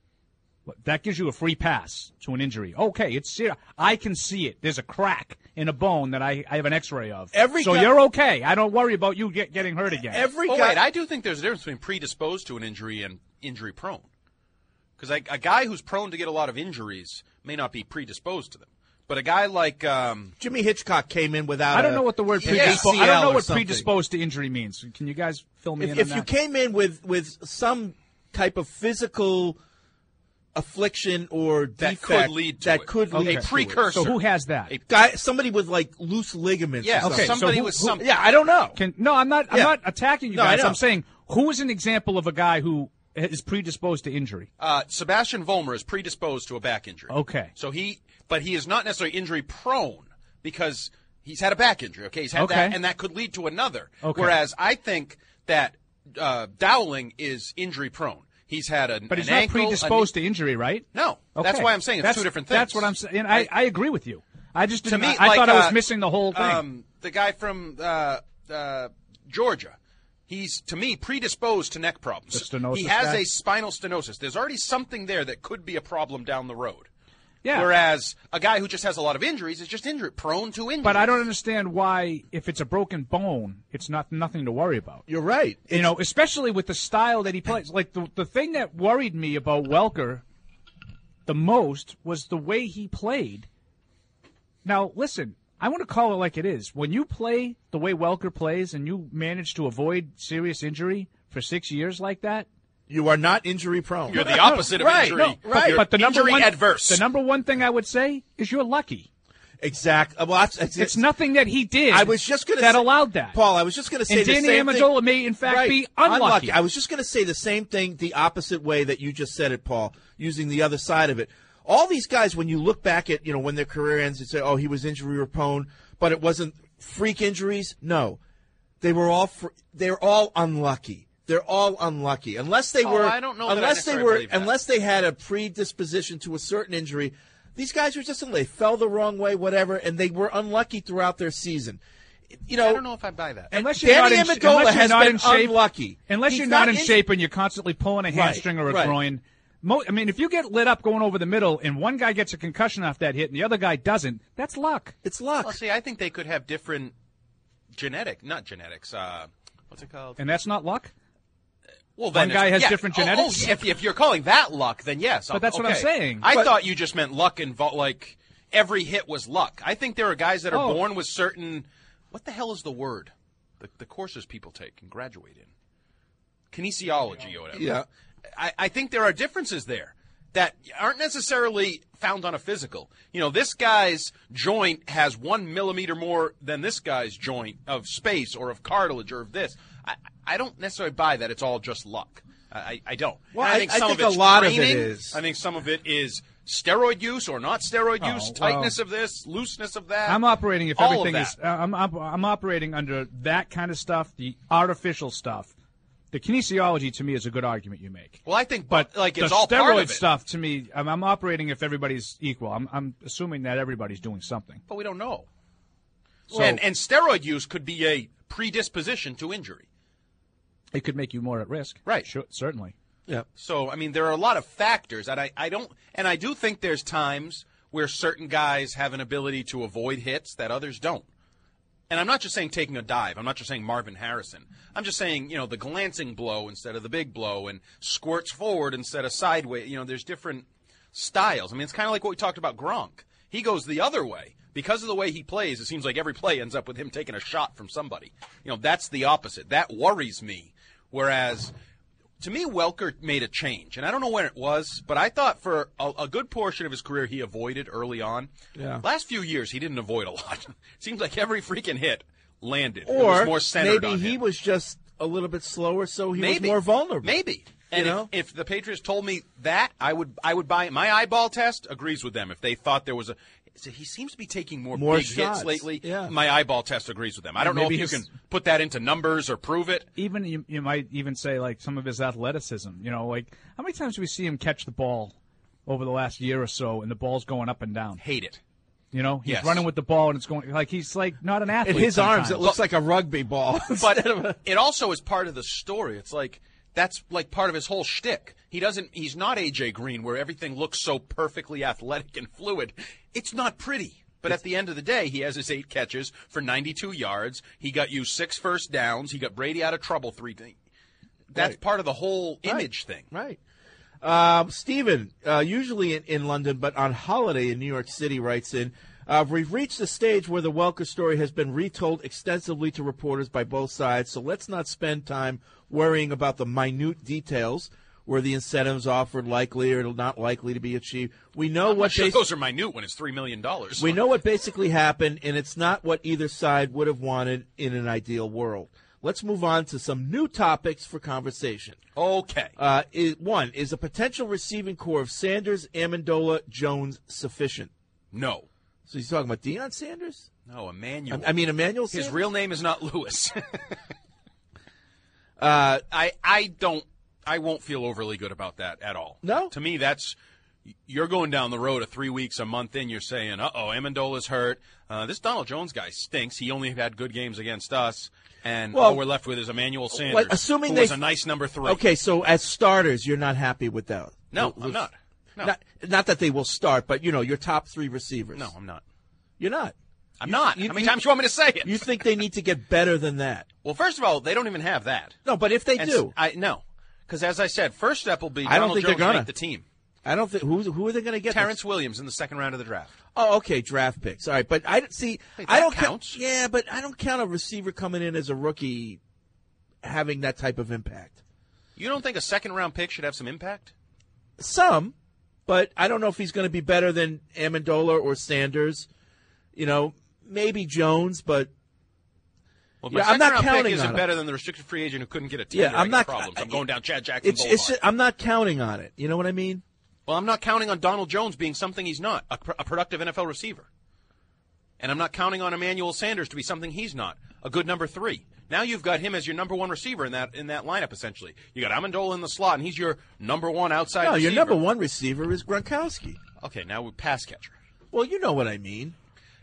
[SPEAKER 8] That gives you a free pass to an injury. Okay, it's serious. I can see it. There's a crack in a bone that I, I have an X-ray of.
[SPEAKER 7] Every
[SPEAKER 8] so
[SPEAKER 7] guy-
[SPEAKER 8] you're okay. I don't worry about you get, getting hurt again.
[SPEAKER 7] Every
[SPEAKER 9] Well,
[SPEAKER 7] guy.
[SPEAKER 9] wait, I do think there's a difference between predisposed to an injury and injury prone. Because a, a guy who's prone to get a lot of injuries may not be predisposed to them. But a guy like um,
[SPEAKER 7] Jimmy Hitchcock came in without
[SPEAKER 8] I don't
[SPEAKER 7] a
[SPEAKER 8] know what the word
[SPEAKER 7] A
[SPEAKER 8] predisposed.
[SPEAKER 7] C L
[SPEAKER 8] I don't know
[SPEAKER 7] or
[SPEAKER 8] what
[SPEAKER 7] something.
[SPEAKER 8] predisposed to injury means. Can you guys fill me
[SPEAKER 7] If,
[SPEAKER 8] in
[SPEAKER 7] if
[SPEAKER 8] on
[SPEAKER 7] you
[SPEAKER 8] that?
[SPEAKER 7] came in with, with some type of physical affliction or
[SPEAKER 9] That
[SPEAKER 7] defect
[SPEAKER 9] could lead to
[SPEAKER 7] that
[SPEAKER 9] it.
[SPEAKER 7] could
[SPEAKER 9] Okay.
[SPEAKER 7] lead
[SPEAKER 9] A
[SPEAKER 7] to
[SPEAKER 9] precursor.
[SPEAKER 7] it.
[SPEAKER 8] So who has that?
[SPEAKER 9] A
[SPEAKER 7] guy, somebody with like loose ligaments.
[SPEAKER 9] Yeah,
[SPEAKER 7] or
[SPEAKER 9] okay,
[SPEAKER 7] something.
[SPEAKER 9] somebody
[SPEAKER 8] who-
[SPEAKER 9] with
[SPEAKER 8] who-
[SPEAKER 9] some.
[SPEAKER 7] Yeah, I don't know.
[SPEAKER 8] Can, no, I'm not. I'm
[SPEAKER 7] Yeah.
[SPEAKER 8] not attacking you
[SPEAKER 7] No, I
[SPEAKER 8] guys.
[SPEAKER 7] know.
[SPEAKER 8] I'm saying who is an example of a guy who is predisposed to injury?
[SPEAKER 9] Uh, Sebastian Vollmer is predisposed to a back injury.
[SPEAKER 8] Okay.
[SPEAKER 9] So he, but he is not necessarily injury prone because he's had a back injury. Okay, he's had
[SPEAKER 8] Okay.
[SPEAKER 9] that, and that could lead to another.
[SPEAKER 8] Okay.
[SPEAKER 9] Whereas I think that uh, Dowling is injury prone. He's had a,
[SPEAKER 8] But he's
[SPEAKER 9] an
[SPEAKER 8] not
[SPEAKER 9] ankle, a
[SPEAKER 8] predisposed
[SPEAKER 9] knee-
[SPEAKER 8] to injury, right?
[SPEAKER 9] No, that's
[SPEAKER 8] Okay.
[SPEAKER 9] why I'm saying it's
[SPEAKER 8] That's-
[SPEAKER 9] two different things.
[SPEAKER 8] That's what I'm saying. And I, I agree with you. I just
[SPEAKER 9] To
[SPEAKER 8] didn't.
[SPEAKER 9] me,
[SPEAKER 8] I, I
[SPEAKER 9] like,
[SPEAKER 8] thought I was
[SPEAKER 9] uh,
[SPEAKER 8] missing the whole thing.
[SPEAKER 9] Um, the guy from uh, uh, Georgia, he's to me predisposed to neck problems.
[SPEAKER 8] The stenosis
[SPEAKER 9] he has
[SPEAKER 8] guy?
[SPEAKER 9] a spinal stenosis. There's already something there that could be a problem down the road.
[SPEAKER 8] Yeah.
[SPEAKER 9] Whereas a guy who just has a lot of injuries is just injury prone to injury.
[SPEAKER 8] But I don't understand why, if it's a broken bone, it's not nothing to worry about.
[SPEAKER 7] You're right.
[SPEAKER 8] You know, especially with the style that he plays. Like the the thing that worried me about Welker the most was the way he played. Now, listen, I want to call it like it is. When you play the way Welker plays and you manage to avoid serious injury for six years like that,
[SPEAKER 7] You are not injury prone.
[SPEAKER 9] You're the opposite of
[SPEAKER 7] right,
[SPEAKER 9] injury.
[SPEAKER 7] no, right.
[SPEAKER 9] You're
[SPEAKER 8] but the number
[SPEAKER 9] injury
[SPEAKER 8] one
[SPEAKER 9] adverse.
[SPEAKER 8] the number one thing I would say is you're lucky.
[SPEAKER 7] Exact. Well, that's, that's,
[SPEAKER 8] It's nothing that he did.
[SPEAKER 7] I was just going to
[SPEAKER 8] that
[SPEAKER 7] say,
[SPEAKER 8] allowed that.
[SPEAKER 7] Paul, I was just going to say
[SPEAKER 8] And
[SPEAKER 7] the
[SPEAKER 8] Danny
[SPEAKER 7] same
[SPEAKER 8] Amendola
[SPEAKER 7] thing.
[SPEAKER 8] may, in fact,
[SPEAKER 7] Right.
[SPEAKER 8] be unlucky.
[SPEAKER 7] I was just going to say the same thing the opposite way that you just said it, Paul, using the other side of it. All these guys, when you look back at, you know, when their career ends, you say, oh, he was injury prone, but it wasn't freak injuries. No. They were all fr- they're all unlucky. They're all unlucky. Unless they
[SPEAKER 9] Oh,
[SPEAKER 7] were
[SPEAKER 9] I don't know that I
[SPEAKER 7] unless they
[SPEAKER 9] necessarily
[SPEAKER 7] were
[SPEAKER 9] believe that.
[SPEAKER 7] unless they had a predisposition to a certain injury. These guys were just they fell the wrong way, whatever, and they were unlucky throughout their season. You know,
[SPEAKER 9] I don't know if I buy that.
[SPEAKER 8] Unless you're
[SPEAKER 7] Danny
[SPEAKER 8] not in,
[SPEAKER 7] Amendola
[SPEAKER 8] unless you're
[SPEAKER 7] has
[SPEAKER 8] not
[SPEAKER 7] been
[SPEAKER 8] in shape,
[SPEAKER 7] unlucky.
[SPEAKER 8] Unless
[SPEAKER 7] He's
[SPEAKER 8] you're not,
[SPEAKER 7] not
[SPEAKER 8] in
[SPEAKER 7] in-
[SPEAKER 8] shape and you're constantly pulling a hamstring or a
[SPEAKER 7] right.
[SPEAKER 8] groin, Mo- I mean, if you get lit up going over the middle and one guy gets a concussion off that hit and the other guy doesn't, that's luck.
[SPEAKER 7] It's luck.
[SPEAKER 9] Well, see, I think they could have different genetic, not genetics. Uh, what's it called?
[SPEAKER 8] And that's not luck?
[SPEAKER 9] Well,
[SPEAKER 8] One
[SPEAKER 9] then
[SPEAKER 8] guy
[SPEAKER 9] it's-
[SPEAKER 8] has
[SPEAKER 9] yeah.
[SPEAKER 8] different
[SPEAKER 9] Oh,
[SPEAKER 8] genetics?
[SPEAKER 9] Oh, if, if you're calling that luck, then yes.
[SPEAKER 8] But that's what I'm
[SPEAKER 9] okay.
[SPEAKER 8] saying.
[SPEAKER 9] I
[SPEAKER 8] But-
[SPEAKER 9] thought you just meant luck involved, like every hit was luck. I think there are guys that are
[SPEAKER 8] Oh.
[SPEAKER 9] born with certain. What the hell is the word? The, the courses people take and graduate in. Kinesiology or whatever.
[SPEAKER 7] Yeah.
[SPEAKER 9] I, I think there are differences there that aren't necessarily found on a physical. You know, this guy's joint has one millimeter more than this guy's joint of space or of cartilage or of this. I, I don't necessarily buy that it's all just luck. I, I don't.
[SPEAKER 7] Well,
[SPEAKER 9] And
[SPEAKER 7] I-
[SPEAKER 9] think
[SPEAKER 7] I
[SPEAKER 9] some
[SPEAKER 7] think
[SPEAKER 9] of it's
[SPEAKER 7] a lot of it
[SPEAKER 9] training.
[SPEAKER 7] is.
[SPEAKER 9] I think some of it is steroid use or not steroid
[SPEAKER 8] Oh,
[SPEAKER 9] use,
[SPEAKER 8] well.
[SPEAKER 9] tightness of this, looseness of that.
[SPEAKER 8] I'm operating if
[SPEAKER 9] all
[SPEAKER 8] everything
[SPEAKER 9] of
[SPEAKER 8] is.
[SPEAKER 9] that.
[SPEAKER 8] Uh, I'm, I'm I'm operating under that kind of stuff, the artificial stuff. The kinesiology to me is a good argument you make.
[SPEAKER 9] Well, I think,
[SPEAKER 8] But
[SPEAKER 9] like it's
[SPEAKER 8] the
[SPEAKER 9] all
[SPEAKER 8] steroid
[SPEAKER 9] part of it.
[SPEAKER 8] stuff to me, I'm, I'm operating if everybody's equal. I'm I'm assuming that everybody's doing something.
[SPEAKER 9] But we don't know.
[SPEAKER 8] So-
[SPEAKER 9] and, and steroid use could be a predisposition to injury.
[SPEAKER 8] It could make you more at risk.
[SPEAKER 9] Right.
[SPEAKER 8] Sure, certainly.
[SPEAKER 7] Yeah.
[SPEAKER 9] So, I mean, there are a lot of factors that I, I don't, and I do think there's times where certain guys have an ability to avoid hits that others don't. And I'm not just saying taking a dive. I'm not just saying Marvin Harrison. I'm just saying, you know, the glancing blow instead of the big blow and squirts forward instead of sideways. You know, there's different styles. I mean, it's kind of like what we talked about Gronk. He goes the other way. Because of the way he plays, it seems like every play ends up with him taking a shot from somebody. You know, that's the opposite. That worries me. Whereas, to me, Welker made a change. And I don't know when it was, but I thought for a, a good portion of his career he avoided early on.
[SPEAKER 7] Yeah.
[SPEAKER 9] Last few years, he didn't avoid a lot. It seems like every freaking hit landed. it
[SPEAKER 7] Or
[SPEAKER 9] was more centered
[SPEAKER 7] maybe
[SPEAKER 9] on
[SPEAKER 7] he
[SPEAKER 9] him.
[SPEAKER 7] was just a little bit slower, so he
[SPEAKER 9] Maybe.
[SPEAKER 7] was more vulnerable.
[SPEAKER 9] Maybe. And
[SPEAKER 7] You
[SPEAKER 9] if,
[SPEAKER 7] know?
[SPEAKER 9] if the Patriots told me that, I would I would buy it. My eyeball test agrees with them. If they thought there was a so he seems to be taking more,
[SPEAKER 7] More
[SPEAKER 9] big
[SPEAKER 7] shots.
[SPEAKER 9] hits lately.
[SPEAKER 7] Yeah.
[SPEAKER 9] My eyeball test agrees with them. I don't know
[SPEAKER 8] Maybe
[SPEAKER 9] if you
[SPEAKER 8] his-
[SPEAKER 9] can put that into numbers or prove it.
[SPEAKER 8] Even you, you might even say like some of his athleticism. You know, like how many times do we see him catch the ball over the last year or so, and the ball's going up and down?
[SPEAKER 9] Hate it.
[SPEAKER 8] You know, he's
[SPEAKER 9] Yes.
[SPEAKER 8] running with the ball, and it's going like he's like not an athlete.
[SPEAKER 7] In his arms, it
[SPEAKER 8] sometimes.
[SPEAKER 7] looks like a rugby ball.
[SPEAKER 9] But it also is part of the story. It's like that's like part of his whole shtick. He doesn't. He's not A J Green, where everything looks so perfectly athletic and fluid. It's not pretty. But at the end of the day, he has his eight catches for ninety-two yards. He got you six first downs. He got Brady out of trouble three. That's
[SPEAKER 7] Right.
[SPEAKER 9] part of the whole
[SPEAKER 7] Right.
[SPEAKER 9] image thing.
[SPEAKER 7] Right. Um, Stephen, uh, usually in, in London, but on holiday in New York City, writes in, uh, we've reached the stage where the Welker story has been retold extensively to reporters by both sides, so let's not spend time worrying about the minute details. Were the incentives offered likely or not likely to be achieved? We know
[SPEAKER 9] I'm
[SPEAKER 7] what
[SPEAKER 9] not sure
[SPEAKER 7] basi-
[SPEAKER 9] those are minute when it's three million dollars.
[SPEAKER 7] we know what basically happened, and it's not what either side would have wanted in an ideal world. Let's move on to some new topics for conversation.
[SPEAKER 9] Okay.
[SPEAKER 7] Uh, is, one, is a potential receiving core of Sanders, Amendola, Jones sufficient?
[SPEAKER 9] No.
[SPEAKER 7] So he's talking about Deion Sanders?
[SPEAKER 9] No, Emmanuel.
[SPEAKER 7] I, I mean, Emmanuel
[SPEAKER 9] His
[SPEAKER 7] Sanders?
[SPEAKER 9] real name is not Lewis.
[SPEAKER 7] uh,
[SPEAKER 9] I I don't. I won't feel overly good about that at all.
[SPEAKER 7] No?
[SPEAKER 9] To me, that's you're going down the road of three weeks, a month in. You're saying, "Uh oh, Amendola's hurt. Uh, this Donald Jones guy stinks. He only had good games against us, and
[SPEAKER 7] Well,
[SPEAKER 9] all we're left with is Emmanuel Sanders,
[SPEAKER 7] Like, assuming
[SPEAKER 9] who
[SPEAKER 7] they
[SPEAKER 9] was a nice number three."
[SPEAKER 7] Okay, so as starters, you're not happy with that?
[SPEAKER 9] No,
[SPEAKER 7] With-
[SPEAKER 9] I'm not. No.
[SPEAKER 7] Not, not that they will start, but, you know, your top three receivers.
[SPEAKER 9] No, I'm not.
[SPEAKER 7] You're not.
[SPEAKER 9] I'm
[SPEAKER 7] You-
[SPEAKER 9] not.
[SPEAKER 7] you-
[SPEAKER 9] How many
[SPEAKER 7] you-
[SPEAKER 9] times do you want me to say it?
[SPEAKER 7] You think they need to get better than that?
[SPEAKER 9] Well, first of all, they don't even have that.
[SPEAKER 7] No, but if they
[SPEAKER 9] And
[SPEAKER 7] do.
[SPEAKER 9] s- I no, because as I said, first step will be
[SPEAKER 7] I don't
[SPEAKER 9] Donald
[SPEAKER 7] think
[SPEAKER 9] Jones
[SPEAKER 7] they're gonna.
[SPEAKER 9] make the team.
[SPEAKER 7] I don't think who who are they going to get?
[SPEAKER 9] Terrence Williams in the second round of the draft.
[SPEAKER 7] Oh, okay, draft picks. All right, but I see.
[SPEAKER 9] Wait,
[SPEAKER 7] I
[SPEAKER 9] that
[SPEAKER 7] don't
[SPEAKER 9] counts.
[SPEAKER 7] count. Yeah, but I don't count a receiver coming in as a rookie having that type of impact.
[SPEAKER 9] You don't think a second round pick should have some impact?
[SPEAKER 7] Some, but I don't know if he's going to be better than Amendola or Sanders. You know, maybe Jones, but
[SPEAKER 9] Well,
[SPEAKER 7] Yeah,
[SPEAKER 9] my
[SPEAKER 7] I'm
[SPEAKER 9] second
[SPEAKER 7] not
[SPEAKER 9] round
[SPEAKER 7] counting
[SPEAKER 9] pick isn't
[SPEAKER 7] on it.
[SPEAKER 9] better than the restricted free agent who couldn't get a team.
[SPEAKER 7] yeah, I'm not.
[SPEAKER 9] Problems. I'm going down Chad Jackson.
[SPEAKER 7] It's,
[SPEAKER 9] Boulevard.
[SPEAKER 7] it's just, I'm not counting on it. You know what I mean?
[SPEAKER 9] Well, I'm not counting on Donald Jones being something he's not, a, pr- a productive N F L receiver. And I'm not counting on Emmanuel Sanders to be something he's not, a good number three. Now you've got him as your number one receiver in that in that lineup, essentially. You got Amendola in the slot, and he's your number one outside
[SPEAKER 7] No,
[SPEAKER 9] receiver.
[SPEAKER 7] your number one receiver is Gronkowski.
[SPEAKER 9] Okay, now we pass catcher.
[SPEAKER 7] Well, you know what I mean.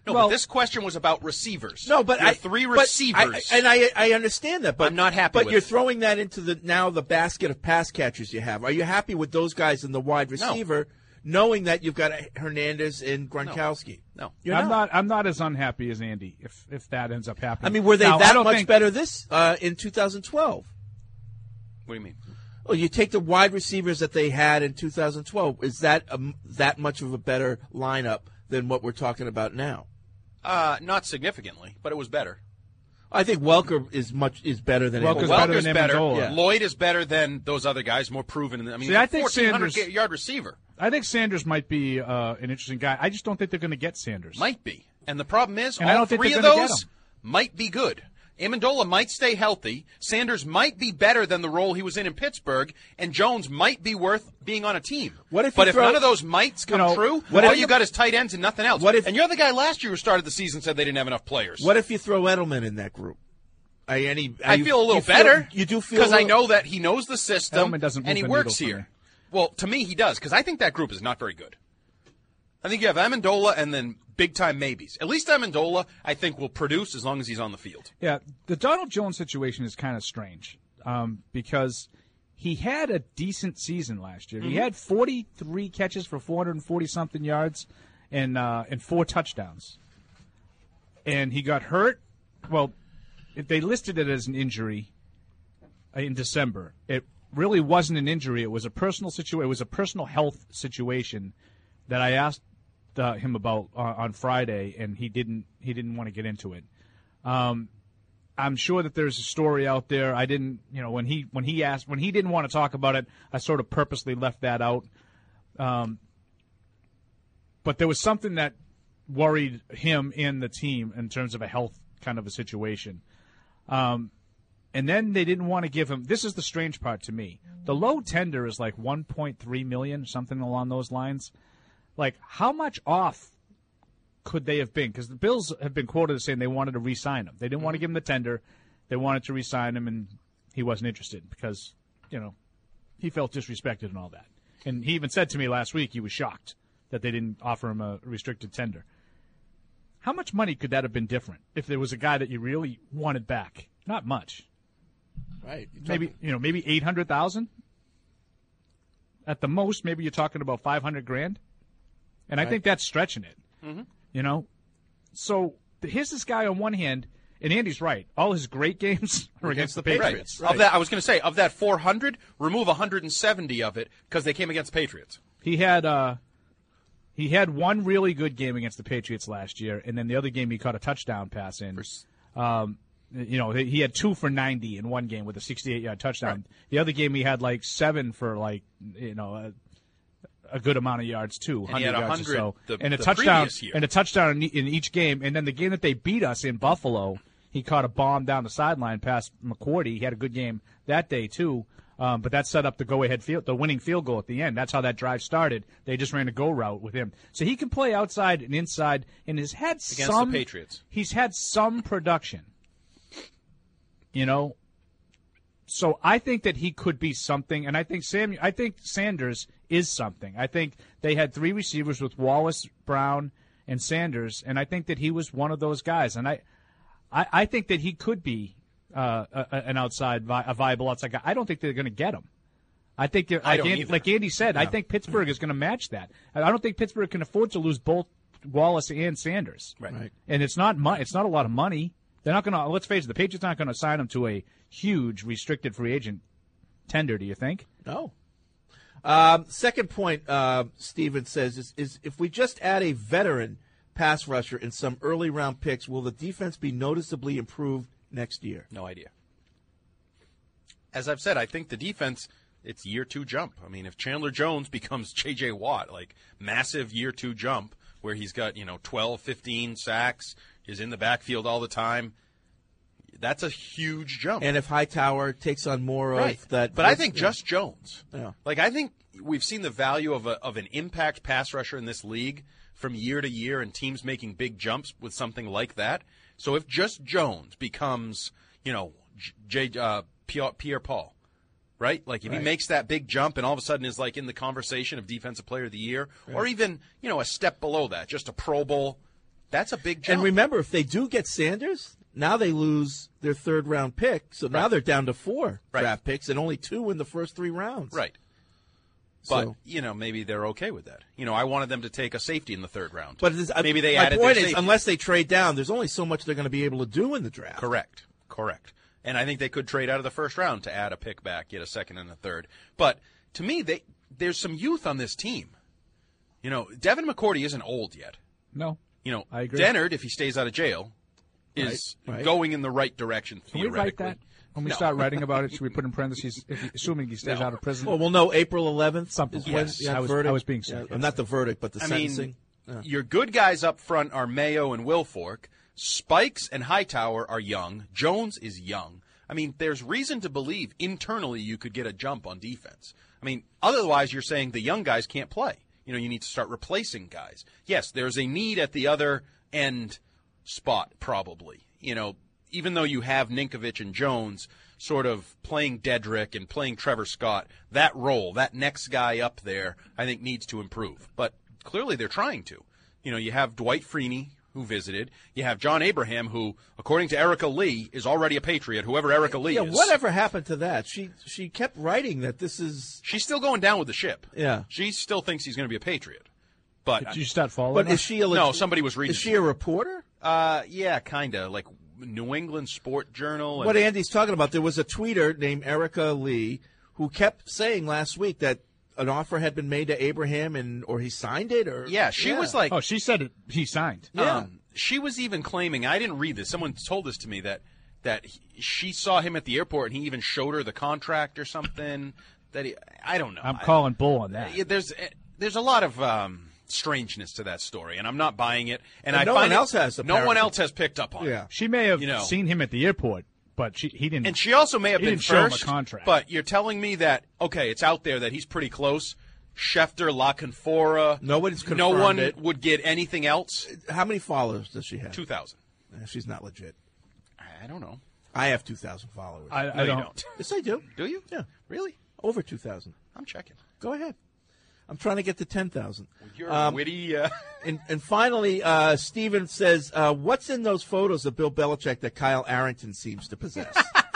[SPEAKER 9] No,
[SPEAKER 7] Well-
[SPEAKER 9] but this question was about receivers.
[SPEAKER 7] No, but
[SPEAKER 9] Your
[SPEAKER 7] I,
[SPEAKER 9] three
[SPEAKER 7] but
[SPEAKER 9] receivers.
[SPEAKER 7] I, and I, I understand that, but
[SPEAKER 9] I'm not happy
[SPEAKER 7] But
[SPEAKER 9] with
[SPEAKER 7] you're
[SPEAKER 9] it.
[SPEAKER 7] throwing that into the now the basket of pass catchers you have. Are you happy with those guys in the wide receiver, knowing that you've got Hernandez and Gronkowski?
[SPEAKER 9] No,
[SPEAKER 7] You're
[SPEAKER 8] I'm
[SPEAKER 7] not.
[SPEAKER 8] not. I'm not as unhappy as Andy. If if that ends up happening,
[SPEAKER 7] I mean, were they
[SPEAKER 8] Now, I
[SPEAKER 7] that
[SPEAKER 8] don't
[SPEAKER 7] much
[SPEAKER 8] think-
[SPEAKER 7] better this uh, in two thousand twelve?
[SPEAKER 9] What do you mean?
[SPEAKER 7] Well, you take the wide receivers that they had in two thousand twelve. Is that um, that much of a better lineup than what we're talking about now?
[SPEAKER 9] Uh, not significantly, but it was better.
[SPEAKER 7] I think Welker is much is better than
[SPEAKER 8] Welker's
[SPEAKER 7] Amendola.
[SPEAKER 8] better
[SPEAKER 9] Welker's
[SPEAKER 8] than
[SPEAKER 9] better.
[SPEAKER 8] Amendola.
[SPEAKER 7] Yeah.
[SPEAKER 9] Lloyd is better than those other guys, more proven. In the, I mean,
[SPEAKER 8] See,
[SPEAKER 9] he's
[SPEAKER 8] I
[SPEAKER 9] a
[SPEAKER 8] think
[SPEAKER 9] fourteen hundred
[SPEAKER 8] Sanders-
[SPEAKER 9] yard receiver.
[SPEAKER 8] I think Sanders might be uh, an interesting guy. I just don't think they're going to get Sanders.
[SPEAKER 9] Might be. And the problem is,
[SPEAKER 8] And I
[SPEAKER 9] all
[SPEAKER 8] don't think
[SPEAKER 9] three
[SPEAKER 8] they're
[SPEAKER 9] of
[SPEAKER 8] gonna get
[SPEAKER 9] those
[SPEAKER 8] him.
[SPEAKER 9] might be good. Amendola might stay healthy. Sanders might be better than the role he was in in Pittsburgh, and Jones might be worth being on a team.
[SPEAKER 7] What if
[SPEAKER 9] but
[SPEAKER 7] you
[SPEAKER 9] if
[SPEAKER 7] throw-
[SPEAKER 9] none of those mights come
[SPEAKER 7] you know,
[SPEAKER 9] true,
[SPEAKER 7] what
[SPEAKER 9] all
[SPEAKER 7] if-
[SPEAKER 9] you got is tight ends and nothing else.
[SPEAKER 7] What if-
[SPEAKER 9] and you're the guy last year who started the season said they didn't have enough players.
[SPEAKER 7] What if you throw Edelman in that group? Are you any, are
[SPEAKER 9] I
[SPEAKER 7] you-
[SPEAKER 9] feel a little
[SPEAKER 7] you feel-
[SPEAKER 9] better.
[SPEAKER 7] You do feel
[SPEAKER 9] because
[SPEAKER 7] a
[SPEAKER 9] I
[SPEAKER 7] little-
[SPEAKER 9] know that he knows the system
[SPEAKER 8] Edelman doesn't
[SPEAKER 9] and he
[SPEAKER 8] move the
[SPEAKER 9] works
[SPEAKER 8] needle for
[SPEAKER 9] here.
[SPEAKER 8] me.
[SPEAKER 9] Well, to me, he does because I think that group is not very good. I think you have Amendola and then big time maybes. At least Amendola, I think, will produce as long as he's on the field.
[SPEAKER 8] Yeah, the Donald Jones situation is kind of strange um, because he had a decent season last year. He
[SPEAKER 9] Mhm.
[SPEAKER 8] had forty-three catches for four hundred forty something yards and uh, and four touchdowns. And he got hurt. Well, if they listed it as an injury in December. It really wasn't an injury. It was a personal situation. It was a personal health situation that I asked uh, him about uh, on Friday, and he didn't. He didn't want to get into it. Um, I'm sure that there's a story out there. I didn't, you know, when he when he asked when he didn't want to talk about it, I sort of purposely left that out. Um, but there was something that worried him and the team in terms of a health kind of a situation. Um, and then they didn't want to give him. This is the strange part to me. The low tender is like one point three million dollars, something along those lines. Like, how much off could they have been? Because the Bills have been quoted as saying they wanted to re-sign him. They didn't want to give him the tender. They wanted to re-sign him, and he wasn't interested because, you know, he felt disrespected and all that. And he even said to me last week he was shocked that they didn't offer him a restricted tender. How much money could that have been different if there was a guy that you really wanted back? Not much.
[SPEAKER 7] Right.
[SPEAKER 8] Maybe, you know, maybe eight hundred thousand at the most. Maybe you're talking about five hundred grand. And I
[SPEAKER 7] Right.
[SPEAKER 8] think that's stretching it.
[SPEAKER 9] Mhm.
[SPEAKER 8] You know, so th- here's this guy on one hand, and Andy's right. All his great games are against, the Patriots.
[SPEAKER 9] Right. Of that, I was going to say, of that four hundred, remove one hundred seventy of it because they came against Patriots.
[SPEAKER 8] He had uh, he had one really good game against the Patriots last year, and then the other game he caught a touchdown pass in. Um, you know, he had two for ninety in one game with a sixty-eight yard touchdown.
[SPEAKER 9] Right.
[SPEAKER 8] The other game he had like seven for like you know a, a good amount of yards too,
[SPEAKER 9] And he had
[SPEAKER 8] one hundred yards or
[SPEAKER 9] one
[SPEAKER 8] so,
[SPEAKER 9] hundred the-
[SPEAKER 8] and a
[SPEAKER 9] the
[SPEAKER 8] touchdown
[SPEAKER 9] previous year.
[SPEAKER 8] and a touchdown in, in each game. And then the game that they beat us in Buffalo, he caught a bomb down the sideline past McCourty. He had a good game that day too. Um, but that set up the go-ahead field, the winning field goal at the end. That's how that drive started. They just ran a go route with him, so he can play outside and inside. And has had
[SPEAKER 9] Against
[SPEAKER 8] some
[SPEAKER 9] the Patriots.
[SPEAKER 8] He's had some production, you know. So I think that he could be something, and I think Sam. I think Sanders is something. I think they had three receivers with Wallace, Brown, and Sanders, and I think that he was one of those guys. And I, I, I think that he could be uh, a, an outside, vi- a viable outside guy. I don't think they're going to get him. I think, they're-
[SPEAKER 9] I
[SPEAKER 8] like,
[SPEAKER 9] don't
[SPEAKER 8] Andy,
[SPEAKER 9] either.
[SPEAKER 8] like Andy said, I
[SPEAKER 9] No.
[SPEAKER 8] think Pittsburgh is going to match that. I I don't think Pittsburgh can afford to lose both Wallace and Sanders.
[SPEAKER 9] Right. Right.
[SPEAKER 8] And it's not mo- it's not a lot of money. They're not going to. Let's face it, the Patriots aren't going to sign him to a huge restricted free agent tender. Do you think?
[SPEAKER 7] No. Um, second point, uh, Steven says, is, is if we just add a veteran pass rusher and some early round picks, will the defense be noticeably improved next year?
[SPEAKER 9] No idea. As I've said, I think the defense, it's year two jump. I mean, if Chandler Jones becomes J J. Watt, like massive year two jump where he's got, you know, twelve, fifteen sacks, is in the backfield all the time, that's a huge jump.
[SPEAKER 7] And if Hightower takes on more
[SPEAKER 9] Right.
[SPEAKER 7] of that.
[SPEAKER 9] But I think just Jones.
[SPEAKER 7] Yeah.
[SPEAKER 9] Like, I think we've seen the value of, a, of an impact pass rusher in this league from year to year and teams making big jumps with something like that. So if just Jones becomes, you know, J, uh, Pierre, Pierre Paul, right? Like, if
[SPEAKER 7] Right.
[SPEAKER 9] he makes that big jump and all of a sudden is, like, in the conversation of Defensive Player of the Year, or
[SPEAKER 7] Right.
[SPEAKER 9] even, you know, a step below that, just a Pro Bowl That's a big jump.
[SPEAKER 7] And remember, if they do get Sanders, now they lose their third round pick. So now
[SPEAKER 9] Right.
[SPEAKER 7] they're down to four
[SPEAKER 9] Right.
[SPEAKER 7] draft picks and only two in the first three rounds.
[SPEAKER 9] Right. But,
[SPEAKER 7] So-
[SPEAKER 9] you know, maybe they're okay with that. You know, I wanted them to take a safety in the third round.
[SPEAKER 7] But it's,
[SPEAKER 9] maybe they
[SPEAKER 7] my
[SPEAKER 9] added
[SPEAKER 7] point
[SPEAKER 9] their
[SPEAKER 7] is,
[SPEAKER 9] safety.
[SPEAKER 7] unless they trade down, there's only so much they're going to be able to do in the draft.
[SPEAKER 9] Correct. Correct. And I think they could trade out of the first round to add a pick back, get a second and a third. But to me, they there's some youth on this team. You know, Devin McCourty isn't old yet.
[SPEAKER 8] No.
[SPEAKER 9] You know,
[SPEAKER 8] I agree.
[SPEAKER 9] Dennard, if he stays out of jail, is
[SPEAKER 8] Right, right.
[SPEAKER 9] going in the right direction.
[SPEAKER 8] Can we write
[SPEAKER 9] theoretically.
[SPEAKER 8] that? When we
[SPEAKER 9] No.
[SPEAKER 8] start writing about it, should we put in parentheses, if he, assuming he stays
[SPEAKER 9] No.
[SPEAKER 8] out of prison?
[SPEAKER 7] Well, we'll know April eleventh
[SPEAKER 8] Something.
[SPEAKER 7] is when
[SPEAKER 8] Yes.
[SPEAKER 7] yeah,
[SPEAKER 8] I was-
[SPEAKER 7] verdict.
[SPEAKER 8] I was being
[SPEAKER 7] Yeah,
[SPEAKER 8] sarcastic.
[SPEAKER 7] not the verdict, but the
[SPEAKER 9] I
[SPEAKER 7] sentencing.
[SPEAKER 9] mean,
[SPEAKER 7] Yeah.
[SPEAKER 9] your good guys up front are Mayo and Wilfork. Spikes and Hightower are young. Jones is young. I mean, there's reason to believe internally you could get a jump on defense. I mean, otherwise you're saying the young guys can't play. You know, you need to start replacing guys. Yes, there's a need at the other end spot, probably. You know, even though you have Ninkovich and Jones sort of playing Dedrick and playing Trevor Scott, that role, that next guy up there, I think needs to improve. But clearly they're trying to. You know, you have Dwight Freeney, who visited. You have John Abraham, who, according to Erica Lee, is already a Patriot, whoever Erica Lee
[SPEAKER 7] yeah,
[SPEAKER 9] is.
[SPEAKER 7] whatever happened to that? She she kept writing that this is.
[SPEAKER 9] She's still going down with the ship.
[SPEAKER 7] Yeah.
[SPEAKER 9] She still thinks he's going to be a Patriot. But
[SPEAKER 8] Did you start following
[SPEAKER 7] But
[SPEAKER 8] her?
[SPEAKER 7] is she a leg-
[SPEAKER 9] No, somebody was reading
[SPEAKER 7] Is she a reporter?
[SPEAKER 9] Uh, yeah, kind of. Like New England Sport Journal. And
[SPEAKER 7] What Andy's talking about, there was a tweeter named Erica Lee who kept saying last week that an offer had been made to Abraham and or he signed it or
[SPEAKER 9] Yeah, she was like.
[SPEAKER 8] Oh, she said it, he signed.
[SPEAKER 7] Yeah.
[SPEAKER 9] Um, she was even claiming, I didn't read this, someone told this to me, that that he, she saw him at the airport and he even showed her the contract or something. That he, I don't know.
[SPEAKER 8] I'm calling bull on that.
[SPEAKER 9] Yeah, there's there's a lot of um, strangeness to that story, and I'm not buying it. And,
[SPEAKER 7] And
[SPEAKER 9] I
[SPEAKER 7] no
[SPEAKER 9] find
[SPEAKER 7] one
[SPEAKER 9] it-
[SPEAKER 7] else has,
[SPEAKER 9] No one
[SPEAKER 7] apparently.
[SPEAKER 9] else has picked up on
[SPEAKER 7] Yeah.
[SPEAKER 9] it.
[SPEAKER 8] She may have
[SPEAKER 9] You know.
[SPEAKER 8] seen him at the airport, but she, he didn't.
[SPEAKER 9] And she also may have
[SPEAKER 8] he
[SPEAKER 9] been
[SPEAKER 8] didn't show him
[SPEAKER 9] first.
[SPEAKER 8] a contract.
[SPEAKER 9] But you're telling me that okay, it's out there that he's pretty close. Schefter, La Confora.
[SPEAKER 7] Nobody's confirmed
[SPEAKER 9] No one
[SPEAKER 7] it.
[SPEAKER 9] would get anything else.
[SPEAKER 7] How many followers does she have?
[SPEAKER 9] Two thousand.
[SPEAKER 7] Eh, she's not legit.
[SPEAKER 9] I don't know.
[SPEAKER 7] I have two thousand followers.
[SPEAKER 8] I,
[SPEAKER 9] No,
[SPEAKER 8] I
[SPEAKER 9] you
[SPEAKER 8] don't.
[SPEAKER 9] don't.
[SPEAKER 7] Yes, I do.
[SPEAKER 9] Do you?
[SPEAKER 7] Yeah,
[SPEAKER 9] Really?
[SPEAKER 7] over two thousand.
[SPEAKER 9] I'm checking.
[SPEAKER 7] Go ahead. I'm trying to get to ten thousand.
[SPEAKER 9] You're
[SPEAKER 7] Um,
[SPEAKER 9] witty. Uh,
[SPEAKER 7] And, and finally, uh, Steven says, uh, what's in those photos of Bill Belichick that Kyle Arrington seems to possess?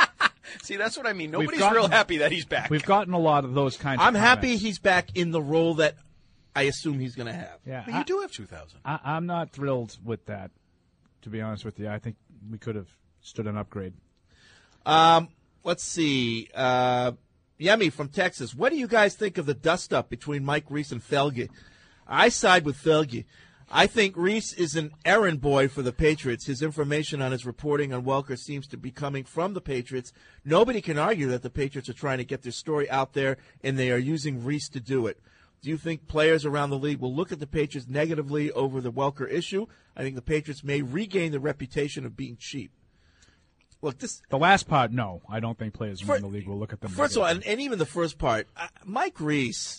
[SPEAKER 9] see, that's what I mean.
[SPEAKER 8] We've
[SPEAKER 9] Nobody's
[SPEAKER 8] gotten-
[SPEAKER 9] real happy that he's back.
[SPEAKER 8] We've gotten a lot of those kinds
[SPEAKER 7] I'm
[SPEAKER 8] of
[SPEAKER 7] happy
[SPEAKER 8] comments.
[SPEAKER 7] he's back in the role that I assume he's going to have.
[SPEAKER 8] Yeah,
[SPEAKER 9] But
[SPEAKER 8] I,
[SPEAKER 9] you do have two thousand.
[SPEAKER 8] I, I'm not thrilled with that, to be honest with you. I think we could have stood an upgrade.
[SPEAKER 7] Um, let's see. Uh, Yemi from Texas. What do you guys think of the dust-up between Mike Reese and Felge? I side with Felge. I think Reese is an errand boy for the Patriots. His information on his reporting on Welker seems to be coming from the Patriots. Nobody can argue that the Patriots are trying to get their story out there, and they are using Reese to do it. Do you think players around the league will look at the Patriots negatively over the Welker issue? I think the Patriots may regain the reputation of being cheap. Look, this
[SPEAKER 8] The last part, no. I don't think players
[SPEAKER 7] For-
[SPEAKER 8] in the league will look at them.
[SPEAKER 7] First of all,
[SPEAKER 8] negatively.
[SPEAKER 7] and, and even the first part, uh, Mike Reese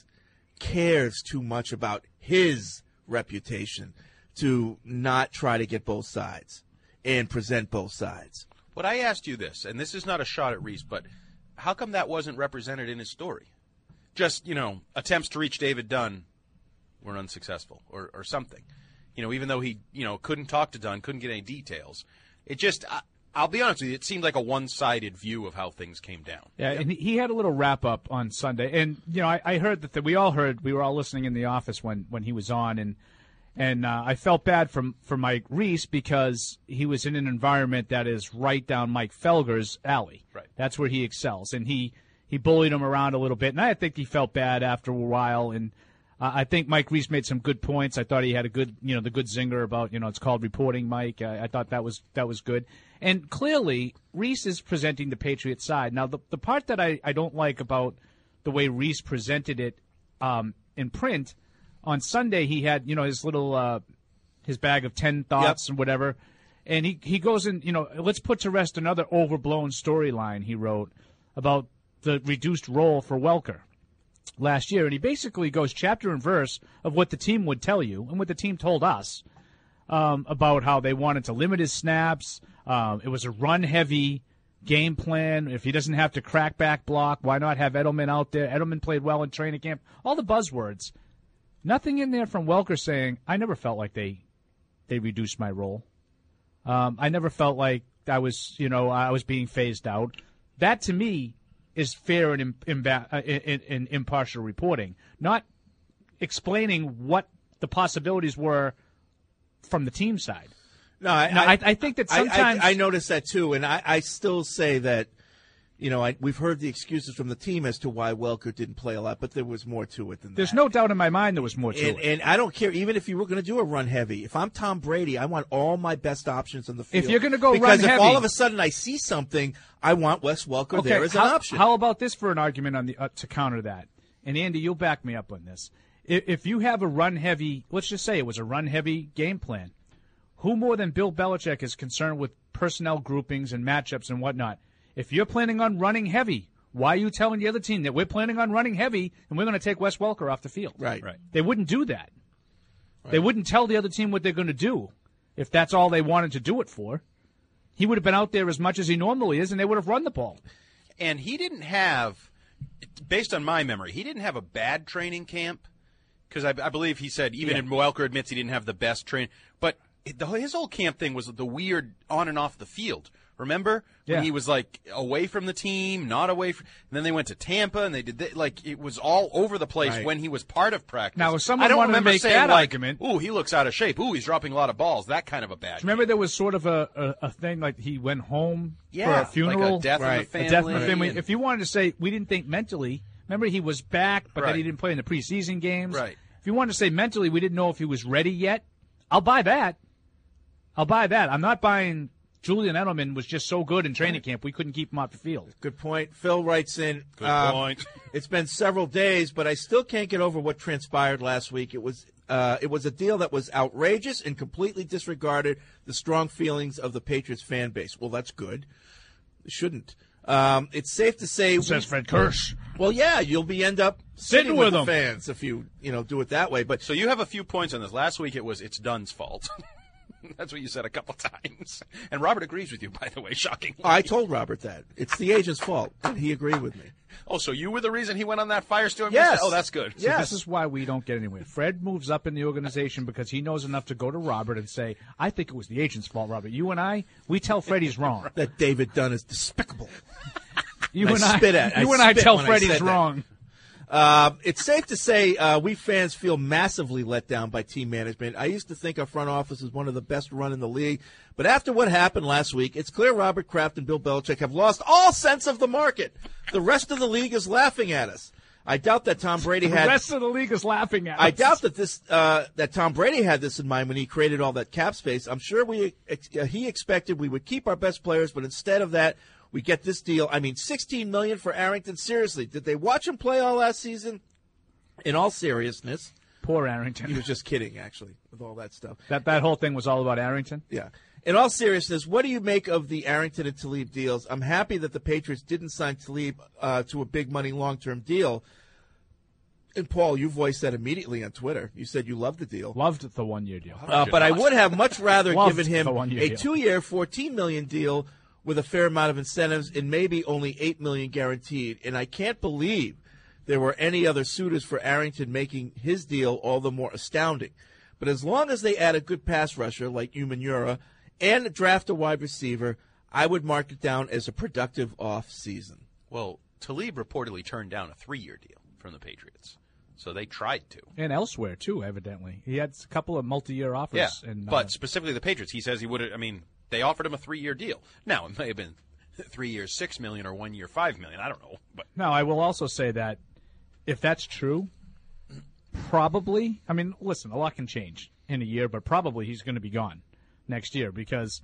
[SPEAKER 7] cares too much about his reputation to not try to get both sides and present both sides.
[SPEAKER 9] But I asked you this, and this is not a shot at Reese, but how come that wasn't represented in his story? Just, you know, attempts to reach David Dunn were unsuccessful or, or something. You know, even though he, you know, couldn't talk to Dunn, couldn't get any details. It just, I, I'll be honest with you, it seemed like a one-sided view of how things came down.
[SPEAKER 8] Yeah, and he- he had a little wrap up on Sunday, and you know, I, I heard that the, we all heard we were all listening in the office when, when he was on, and and uh, I felt bad for for Mike Reese because he was in an environment that is right down Mike Felger's alley.
[SPEAKER 9] Right.
[SPEAKER 8] That's where he excels, and he he bullied him around a little bit, and I think he felt bad after a while, and. Uh, I think Mike Reese made some good points. I thought he had a good, you know, the good zinger about, you know, it's called reporting, Mike. I, I thought that was that was good. And clearly, Reese is presenting the Patriots side. Now, the the part that I, I don't like about the way Reese presented it um, in print, on Sunday he had, you know, his little, uh, his bag of ten thoughts and whatever. And he, he goes in, you know, let's put to rest another overblown storyline he wrote about the reduced role for Welker last year, and he basically goes chapter and verse of what the team would tell you and what the team told us um, about how they wanted to limit his snaps. Um, it was a run-heavy game plan. If he doesn't have to crack back block, why not have Edelman out there? Edelman played well in training camp. All the buzzwords. Nothing in there from Welker saying, I never felt like they they reduced my role. Um, I never felt like I was, you know, I was being phased out. That to me is fair and, imba- uh, in, in impartial reporting, not explaining what the possibilities were from the team side.
[SPEAKER 7] No, I,
[SPEAKER 8] now,
[SPEAKER 7] I,
[SPEAKER 8] I, I think that
[SPEAKER 7] I-
[SPEAKER 8] sometimes
[SPEAKER 7] I, I noticed that too, and I, I still say that. You know, I, we've heard the excuses from the team as to why Welker didn't play a lot, but there was more to it than
[SPEAKER 8] there's
[SPEAKER 7] that.
[SPEAKER 8] no doubt in my mind there was more to
[SPEAKER 7] And,
[SPEAKER 8] it.
[SPEAKER 7] and I don't care, even if you were going to do a run heavy. If I'm Tom Brady, I want all my best options on the field.
[SPEAKER 8] If you're gonna go
[SPEAKER 7] because
[SPEAKER 8] run
[SPEAKER 7] if
[SPEAKER 8] heavy-
[SPEAKER 7] all of a sudden I see something, I want Wes Welker there as
[SPEAKER 8] how,
[SPEAKER 7] an option.
[SPEAKER 8] How about this for an argument on the uh, to counter that? And Andy, you'll back me up on this. If, if you have a run heavy, let's just say it was a run heavy game plan, who more than Bill Belichick is concerned with personnel groupings and matchups and whatnot? If you're planning on running heavy, why are you telling the other team that we're planning on running heavy and we're going to take Wes Welker off the field?
[SPEAKER 7] Right. Right.
[SPEAKER 8] They wouldn't do that. They wouldn't tell the other team what they're going to do if that's all they wanted to do it for. He would have been out there as much as he normally is, and they would have run the ball.
[SPEAKER 9] And he didn't have, based on my memory, he didn't have a bad training camp because I, I believe he said even
[SPEAKER 8] Yeah.
[SPEAKER 9] if Welker admits he didn't have the best training. But the, his whole camp thing was the weird on and off the field. Remember when
[SPEAKER 8] Yeah.
[SPEAKER 9] he was like away from the team, not away from, and then they went to Tampa and they did th- like it was all over the place
[SPEAKER 8] Right.
[SPEAKER 9] when he was part of practice.
[SPEAKER 8] Now, if someone
[SPEAKER 9] I don't
[SPEAKER 8] wanted to
[SPEAKER 9] remember
[SPEAKER 8] make
[SPEAKER 9] saying
[SPEAKER 8] that
[SPEAKER 9] like,
[SPEAKER 8] argument-
[SPEAKER 9] "Ooh, he looks out of shape. Ooh, he's dropping a lot of balls." That kind of a bad.
[SPEAKER 8] Remember, there was sort of a, a, a thing like he went home
[SPEAKER 9] Yeah,
[SPEAKER 8] for a
[SPEAKER 9] like a
[SPEAKER 8] funeral,
[SPEAKER 9] death in the
[SPEAKER 8] A death in the
[SPEAKER 9] family
[SPEAKER 8] family.
[SPEAKER 9] and-
[SPEAKER 8] If you wanted to say we didn't think mentally, remember he was back, but then he
[SPEAKER 9] Right.
[SPEAKER 8] didn't play in the preseason games.
[SPEAKER 9] Right.
[SPEAKER 8] If you wanted to say mentally, we didn't know if he was ready yet. I'll buy that. I'll buy that. I'm not buying. Julian Edelman was just so good in training camp, we couldn't keep him off the field.
[SPEAKER 7] Good point. Phil writes in.
[SPEAKER 9] Good
[SPEAKER 7] um,
[SPEAKER 9] point.
[SPEAKER 7] It's been several days, but I still can't get over what transpired last week. It was uh, it was a deal that was outrageous and completely disregarded the strong feelings of the Patriots fan base. Well, that's good. It shouldn't. Um, it's safe to say.
[SPEAKER 8] Says
[SPEAKER 7] we-
[SPEAKER 8] Fred Kirsch.
[SPEAKER 7] Well, yeah, you'll be end up
[SPEAKER 8] Sitting
[SPEAKER 7] sitting,
[SPEAKER 8] with
[SPEAKER 7] with, the
[SPEAKER 8] them.
[SPEAKER 7] fans if you you know do it that way. But
[SPEAKER 9] So you have a few points on this. Last week it was it's Dunn's fault. That's what you said a couple times. And Robert agrees with you, by the way, shockingly.
[SPEAKER 7] I told Robert that it's the agent's fault, and he agreed with me.
[SPEAKER 9] Oh, so you were the reason he went on that firestorm?
[SPEAKER 7] Yes.
[SPEAKER 9] Oh, that's good.
[SPEAKER 8] So this is why we don't get anywhere. Fred moves up in the organization because he knows enough to go to Robert and say, I think it was the agent's fault, Robert. You and I, we tell Fred he's wrong.
[SPEAKER 7] That David Dunn is despicable.
[SPEAKER 8] You
[SPEAKER 7] I
[SPEAKER 8] and I,
[SPEAKER 7] spit at-
[SPEAKER 8] you
[SPEAKER 7] I
[SPEAKER 8] and I
[SPEAKER 7] spit
[SPEAKER 8] tell
[SPEAKER 7] when I
[SPEAKER 8] Fred
[SPEAKER 7] said
[SPEAKER 8] he's
[SPEAKER 7] that.
[SPEAKER 8] wrong.
[SPEAKER 7] Uh, it's safe to say uh, we fans feel massively let down by team management. I used to think our front office is one of the best run in the league, but after what happened last week, it's clear Robert Kraft and Bill Belichick have lost all sense of the market. The rest of the league is laughing at us. I doubt that Tom Brady
[SPEAKER 8] The
[SPEAKER 7] had.
[SPEAKER 8] rest of the league is laughing at
[SPEAKER 7] I
[SPEAKER 8] us.
[SPEAKER 7] doubt that this uh, that Tom Brady had this in mind when he created all that cap space. I'm sure we ex- uh, he expected we would keep our best players, but instead of that, we get this deal. I mean, sixteen million dollars for Arrington. Seriously, did they watch him play all last season? In all seriousness,
[SPEAKER 8] Poor Arrington.
[SPEAKER 7] he was just kidding, actually, with all that stuff.
[SPEAKER 8] That that whole thing was all about Arrington?
[SPEAKER 7] Yeah. In all seriousness, what do you make of the Arrington and Talib deals? I'm happy that the Patriots didn't sign Talib uh, to a big money long-term deal. And, Paul, you voiced that immediately on Twitter. You said you loved the deal.
[SPEAKER 8] Loved the one-year deal.
[SPEAKER 7] Uh, but I would have much rather
[SPEAKER 8] Loved
[SPEAKER 7] given him
[SPEAKER 8] the one-year
[SPEAKER 7] a
[SPEAKER 8] deal.
[SPEAKER 7] two-year, fourteen million dollars deal with a fair amount of incentives and maybe only eight million dollars guaranteed. And I can't believe there were any other suitors for Arrington, making his deal all the more astounding. But as long as they add a good pass rusher like Umanura and draft a wide receiver, I would mark it down as a productive off-season.
[SPEAKER 9] Well, Talib reportedly turned down a three-year deal from the Patriots. So they tried to.
[SPEAKER 8] And elsewhere, too, evidently. He had a couple of multi-year offers.
[SPEAKER 9] Yeah,
[SPEAKER 8] and, uh,
[SPEAKER 9] but specifically the Patriots. He says he would have, I mean, they offered him a three-year deal. Now, it may have been three years, six million dollars or one year, five million dollars. I don't know. But
[SPEAKER 8] Now, I will also say that if that's true, probably, I mean, listen, a lot can change in a year, but probably he's going to be gone next year because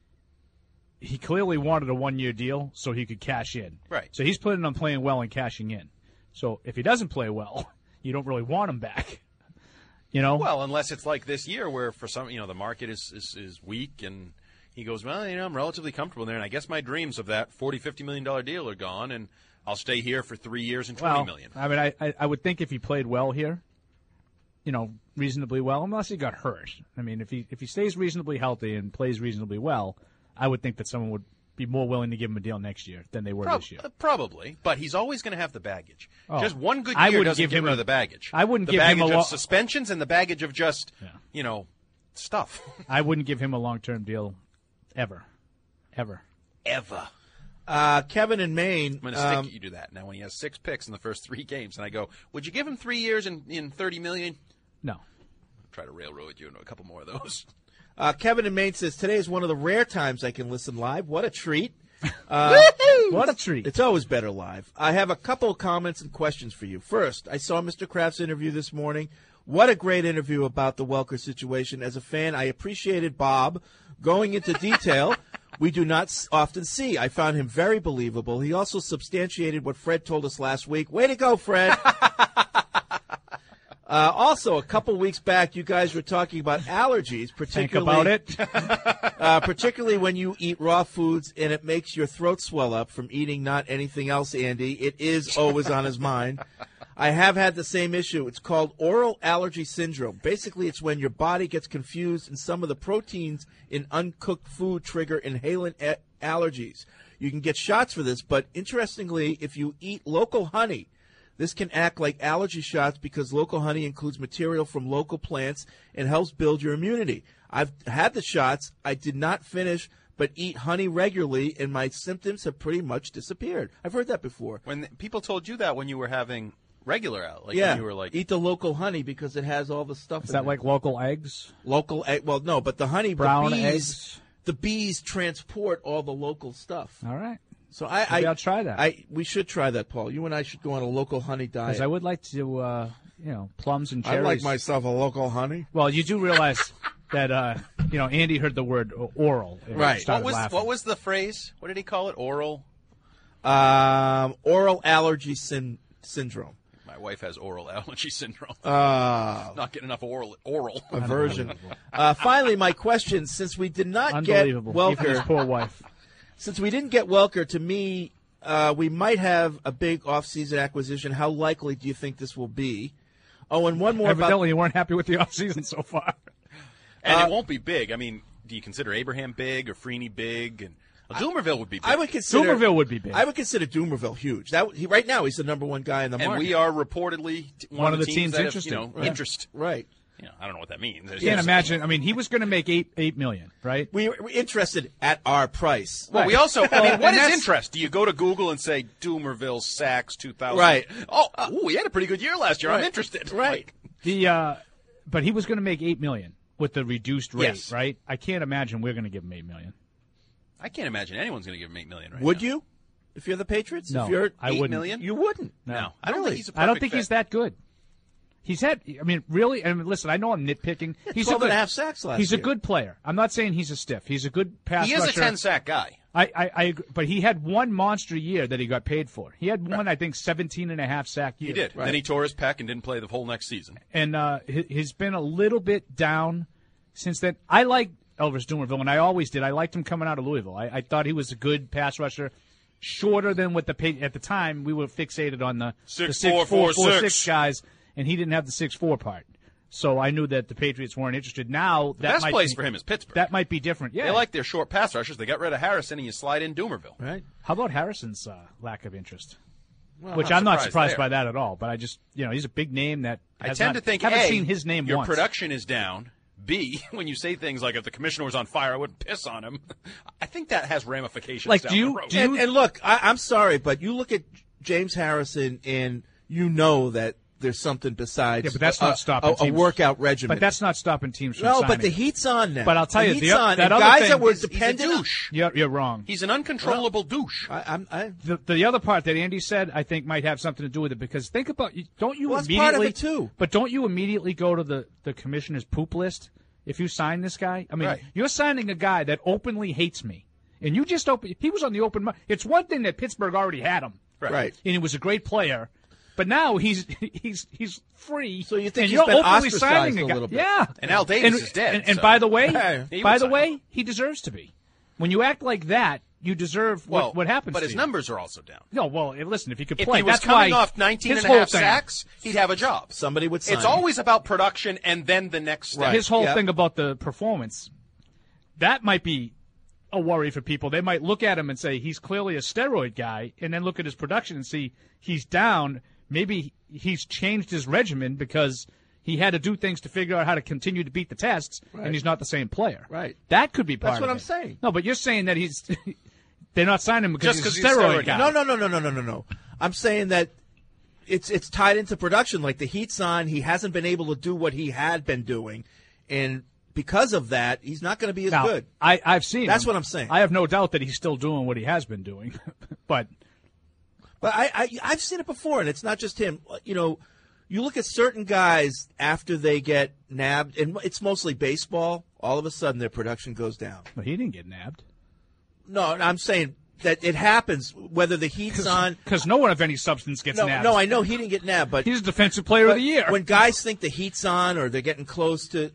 [SPEAKER 8] he clearly wanted a one-year deal so he could cash in.
[SPEAKER 9] Right.
[SPEAKER 8] So he's planning on playing well and cashing in. So if he doesn't play well, you don't really want him back. You know?
[SPEAKER 9] Well, unless it's like this year where for some, you know, the market is, is, is weak and he goes, well, you know, I'm relatively comfortable there, and I guess my dreams of that forty, fifty million dollars deal are gone, and I'll stay here for three years and twenty
[SPEAKER 8] well,
[SPEAKER 9] million.
[SPEAKER 8] I mean, I, I, I would think if he played well here, you know, reasonably well, unless he got hurt. I mean, if he if he stays reasonably healthy and plays reasonably well, I would think that someone would be more willing to give him a deal next year than they were
[SPEAKER 9] Prob-
[SPEAKER 8] this year.
[SPEAKER 9] uh, Probably, but he's always going to have the baggage.
[SPEAKER 8] Oh.
[SPEAKER 9] Just one good
[SPEAKER 8] I
[SPEAKER 9] year
[SPEAKER 8] wouldn't
[SPEAKER 9] doesn't
[SPEAKER 8] give
[SPEAKER 9] get
[SPEAKER 8] him
[SPEAKER 9] rid
[SPEAKER 8] a-
[SPEAKER 9] of the baggage.
[SPEAKER 8] I wouldn't
[SPEAKER 9] the
[SPEAKER 8] give him
[SPEAKER 9] baggage
[SPEAKER 8] a
[SPEAKER 9] of
[SPEAKER 8] lo-
[SPEAKER 9] suspensions and the baggage of just, you know, stuff.
[SPEAKER 8] I wouldn't give him a long-term deal ever. Ever.
[SPEAKER 9] Ever.
[SPEAKER 7] Uh, Kevin in Maine.
[SPEAKER 9] I'm going to stick
[SPEAKER 7] um,
[SPEAKER 9] you do that. Now, when he has six picks in the first three games, and I go, would you give him three years in, in thirty million dollars?
[SPEAKER 8] No.
[SPEAKER 9] I'll try to railroad you into a couple more of those.
[SPEAKER 7] Uh, Kevin in Maine says, today is one of the rare times I can listen live. What a treat. Uh,
[SPEAKER 8] what a treat.
[SPEAKER 7] It's always better live. I have a couple of comments and questions for you. First, I saw Mister Kraft's interview this morning. What a great interview about the Welker situation. As a fan, I appreciated Bob going into detail we do not often see. I found him very believable. He also substantiated what Fred told us last week. Way to go, Fred. Uh, also, a couple weeks back, you guys were talking about allergies, particularly
[SPEAKER 8] Think about it.
[SPEAKER 7] uh, particularly when you eat raw foods and it makes your throat swell up from eating not anything else, Andy. It is always on his mind. I have had the same issue. It's called oral allergy syndrome. Basically, it's when your body gets confused and some of the proteins in uncooked food trigger inhalant a- allergies. You can get shots for this, but interestingly, if you eat local honey, this can act like allergy shots because local honey includes material from local plants and helps build your immunity. I've had the shots. I did not finish, but eat honey regularly, and my symptoms have pretty much disappeared. I've heard that before.
[SPEAKER 9] When the, people told you that when you were having regular out, like
[SPEAKER 7] yeah,
[SPEAKER 9] when you were like,
[SPEAKER 7] eat the local honey because it has all the stuff
[SPEAKER 8] Is
[SPEAKER 7] in
[SPEAKER 8] that
[SPEAKER 7] it.
[SPEAKER 8] like local eggs?
[SPEAKER 7] Local egg? Well, no, but the honey,
[SPEAKER 8] Brown
[SPEAKER 7] the bees,
[SPEAKER 8] eggs?
[SPEAKER 7] the bees transport all the local stuff.
[SPEAKER 8] All right.
[SPEAKER 7] So I,
[SPEAKER 8] Maybe
[SPEAKER 7] I,
[SPEAKER 8] I'll try that.
[SPEAKER 7] I, we should try that, Paul. You and I should go on a local honey diet.
[SPEAKER 8] Because I would like to, uh, you know, plums and
[SPEAKER 4] I
[SPEAKER 8] cherries.
[SPEAKER 4] like myself a local honey.
[SPEAKER 8] Well, you do realize that, uh, you know, Andy heard the word oral. And
[SPEAKER 7] Right.
[SPEAKER 8] started
[SPEAKER 9] what was
[SPEAKER 8] laughing.
[SPEAKER 9] what was the phrase? What did he call it? Oral.
[SPEAKER 7] Um, oral allergy syn- syndrome.
[SPEAKER 9] My wife has oral allergy syndrome.
[SPEAKER 7] Uh,
[SPEAKER 9] Not getting enough oral. Oral.
[SPEAKER 7] aversion. uh, finally, my question: since we did not get
[SPEAKER 8] Unbelievable. Even his
[SPEAKER 7] Welker,
[SPEAKER 8] poor wife.
[SPEAKER 7] since we didn't get Welker, to me, uh, we might have a big off-season acquisition. How likely do you think this will be? Oh, and one more about
[SPEAKER 8] Evidently, you weren't happy with the offseason so far.
[SPEAKER 9] And
[SPEAKER 7] Uh,
[SPEAKER 9] it won't be big. I mean, do you consider Abraham big or Freeney big? And well, Doomerville would be big.
[SPEAKER 7] I would consider
[SPEAKER 8] Doomerville would be big.
[SPEAKER 7] I would consider Doomerville huge. That he, right now he's the number one guy in the
[SPEAKER 9] and
[SPEAKER 7] market.
[SPEAKER 9] we are reportedly t- one,
[SPEAKER 8] One
[SPEAKER 9] of the teams, that
[SPEAKER 8] interested.
[SPEAKER 9] have, you know,
[SPEAKER 8] Right.
[SPEAKER 9] interest.
[SPEAKER 7] right.
[SPEAKER 9] You know, I don't know what that means.
[SPEAKER 8] You can't imagine. I mean, he was going to make eight eight million, right?
[SPEAKER 7] We we're interested at our price.
[SPEAKER 9] Well, we also, I mean, what
[SPEAKER 8] And
[SPEAKER 9] is
[SPEAKER 8] that's-
[SPEAKER 9] interest? Do you go to Google and say Doomerville Sacks two thousand?
[SPEAKER 7] Right.
[SPEAKER 9] Oh, ooh, he had a pretty good year last year. I'm
[SPEAKER 7] Right.
[SPEAKER 9] interested.
[SPEAKER 7] Right.
[SPEAKER 8] The uh, but he was going to make eight million with the reduced rate,
[SPEAKER 9] Yes.
[SPEAKER 8] right? I can't imagine we're going to give him eight million.
[SPEAKER 9] I can't imagine anyone's going to give him eight million right
[SPEAKER 7] Would
[SPEAKER 9] now.
[SPEAKER 7] you? If you're the Patriots?
[SPEAKER 8] No,
[SPEAKER 7] if you're
[SPEAKER 8] I
[SPEAKER 9] eight
[SPEAKER 8] wouldn't.
[SPEAKER 9] million?
[SPEAKER 7] You wouldn't.
[SPEAKER 9] No, I don't
[SPEAKER 7] Really?
[SPEAKER 9] think he's a perfect
[SPEAKER 8] I don't think
[SPEAKER 9] fit.
[SPEAKER 8] he's that good. He's had. I mean, really. I mean, listen. I know I'm nitpicking. He's a
[SPEAKER 7] twelve
[SPEAKER 8] good,
[SPEAKER 7] and a half sacks last
[SPEAKER 8] He's
[SPEAKER 7] year.
[SPEAKER 8] a good player. I'm not saying he's a stiff. He's a good pass
[SPEAKER 9] He is
[SPEAKER 8] rusher.
[SPEAKER 9] a ten sack guy.
[SPEAKER 8] I, I, I, agree. But he had one monster year that he got paid for. He had one, I think, seventeen and a half sack year.
[SPEAKER 9] He did.
[SPEAKER 7] Right.
[SPEAKER 9] Then he tore his pec and didn't play the whole next season.
[SPEAKER 8] And uh, he, he's been a little bit down since then. I like Elvis Doomerville, and I always did. I liked him coming out of Louisville. I, I thought he was a good pass rusher, shorter than what the pa- at the time we were fixated on the
[SPEAKER 9] Six,
[SPEAKER 8] the
[SPEAKER 9] four, four,
[SPEAKER 8] four,
[SPEAKER 9] six.
[SPEAKER 8] six guys, and he didn't have the six four part. So I knew that the Patriots weren't interested. Now
[SPEAKER 9] The
[SPEAKER 8] that
[SPEAKER 9] best
[SPEAKER 8] might
[SPEAKER 9] place
[SPEAKER 8] be,
[SPEAKER 9] for him is Pittsburgh.
[SPEAKER 8] That might be different. Yeah,
[SPEAKER 9] They like their short pass rushers. They got rid of Harrison, and you slide in Doomerville.
[SPEAKER 7] Right.
[SPEAKER 8] How about Harrison's uh, lack of interest?
[SPEAKER 9] Well,
[SPEAKER 8] Which
[SPEAKER 9] I'm
[SPEAKER 8] I'm not
[SPEAKER 9] surprised
[SPEAKER 8] surprised
[SPEAKER 9] there.
[SPEAKER 8] by that at all. But I just, you know, he's a big name that
[SPEAKER 9] I
[SPEAKER 8] has
[SPEAKER 9] tend
[SPEAKER 8] not-
[SPEAKER 9] to think,
[SPEAKER 8] haven't
[SPEAKER 9] A,
[SPEAKER 8] seen his name
[SPEAKER 9] your
[SPEAKER 8] once.
[SPEAKER 9] production is down. B, when you say things like, if the commissioner was on fire, I wouldn't piss on him. I think that has ramifications
[SPEAKER 8] Like,
[SPEAKER 9] down
[SPEAKER 8] do you-
[SPEAKER 9] the road.
[SPEAKER 8] do you-
[SPEAKER 7] And, and look, I, I'm sorry, but you look at James Harrison, and you know that there's something besides
[SPEAKER 8] Yeah, but that's
[SPEAKER 7] a,
[SPEAKER 8] not stopping
[SPEAKER 7] a, a
[SPEAKER 8] teams.
[SPEAKER 7] work-out regimen.
[SPEAKER 8] But that's not stopping teams from
[SPEAKER 7] no,
[SPEAKER 8] signing
[SPEAKER 7] but the
[SPEAKER 8] him.
[SPEAKER 7] heat's on now.
[SPEAKER 8] But I'll tell
[SPEAKER 7] The
[SPEAKER 8] you,
[SPEAKER 7] heat's
[SPEAKER 8] the, o-
[SPEAKER 7] on.
[SPEAKER 8] that
[SPEAKER 7] and
[SPEAKER 8] other
[SPEAKER 7] guys
[SPEAKER 8] thing,
[SPEAKER 7] that were
[SPEAKER 9] He's- he's a
[SPEAKER 7] dependent on-
[SPEAKER 9] douche.
[SPEAKER 8] You're, you're wrong.
[SPEAKER 9] He's an uncontrollable douche.
[SPEAKER 7] I, I'm, I,
[SPEAKER 8] The, the other part that Andy said, I think, might have something to do with it because think about don't you
[SPEAKER 7] Well, that's
[SPEAKER 8] immediately
[SPEAKER 7] part of it, too.
[SPEAKER 8] But don't you immediately go to the, the commissioner's poop list if you sign this guy? I mean,
[SPEAKER 9] Right.
[SPEAKER 8] you're signing a guy that openly hates me, and you just open. He was on the open. mi- It's one thing that Pittsburgh already had him,
[SPEAKER 9] Right.
[SPEAKER 7] Right.
[SPEAKER 8] and he was a great player. But now he's he's he's free.
[SPEAKER 7] So you think
[SPEAKER 8] and
[SPEAKER 7] he's
[SPEAKER 8] you're
[SPEAKER 7] been
[SPEAKER 8] openly
[SPEAKER 7] ostracized
[SPEAKER 8] signing
[SPEAKER 7] a
[SPEAKER 8] a guy.
[SPEAKER 7] little bit.
[SPEAKER 8] Yeah,
[SPEAKER 9] And Al Davis
[SPEAKER 8] and,
[SPEAKER 9] is dead,
[SPEAKER 8] And, and
[SPEAKER 9] so-
[SPEAKER 8] by the way,
[SPEAKER 9] He
[SPEAKER 8] by
[SPEAKER 9] would
[SPEAKER 8] the
[SPEAKER 9] sign
[SPEAKER 8] way,
[SPEAKER 9] him.
[SPEAKER 8] he deserves to be. When you act like that, you deserve what,
[SPEAKER 9] Well,
[SPEAKER 8] what happens.
[SPEAKER 9] But
[SPEAKER 8] to
[SPEAKER 9] his
[SPEAKER 8] you.
[SPEAKER 9] numbers are also down.
[SPEAKER 8] No, well, if- listen, if he could
[SPEAKER 9] If
[SPEAKER 8] play,
[SPEAKER 9] he was
[SPEAKER 8] that's
[SPEAKER 9] coming
[SPEAKER 8] why
[SPEAKER 9] off nineteen
[SPEAKER 8] his
[SPEAKER 9] and a half
[SPEAKER 8] whole thing-
[SPEAKER 9] sacks, he'd have a job.
[SPEAKER 7] somebody would sign
[SPEAKER 9] It's
[SPEAKER 7] him.
[SPEAKER 9] always about production and then the next step.
[SPEAKER 8] His whole
[SPEAKER 7] Yep.
[SPEAKER 8] thing about the performance, that might be a worry for people. They might look at him and say he's clearly a steroid guy, and then look at his production and see he's down. Maybe he's changed his regimen because he had to do things to figure out how to continue to beat the tests,
[SPEAKER 7] Right.
[SPEAKER 8] and he's not the same player.
[SPEAKER 7] Right.
[SPEAKER 8] That could be part
[SPEAKER 7] That's what
[SPEAKER 8] of
[SPEAKER 7] I'm
[SPEAKER 8] it.
[SPEAKER 7] saying.
[SPEAKER 8] No, but you're saying that he's they're not signing him because
[SPEAKER 7] Just
[SPEAKER 8] he's a steroid guy.
[SPEAKER 7] No, no, no, no, no, no, no, no. I'm saying that it's it's tied into production. Like the heat's on, he hasn't been able to do what he had been doing, and because of that, he's not going to be as
[SPEAKER 8] Now,
[SPEAKER 7] good.
[SPEAKER 8] I, I've seen
[SPEAKER 7] That's
[SPEAKER 8] him.
[SPEAKER 7] what I'm saying.
[SPEAKER 8] I have no doubt that he's still doing what he has been doing, but
[SPEAKER 7] But I, I I've seen it before, and it's not just him. You know, you look at certain guys after they get nabbed, and it's mostly baseball. All of a sudden, their production goes down.
[SPEAKER 8] But he didn't get nabbed.
[SPEAKER 7] No, I'm saying that it happens whether the heat's on.
[SPEAKER 8] Because no one of any substance gets
[SPEAKER 7] No,
[SPEAKER 8] nabbed.
[SPEAKER 7] no, I know he didn't get nabbed, but
[SPEAKER 8] he's defensive player of
[SPEAKER 7] but
[SPEAKER 8] the year.
[SPEAKER 7] When guys think the heat's on or they're getting close to,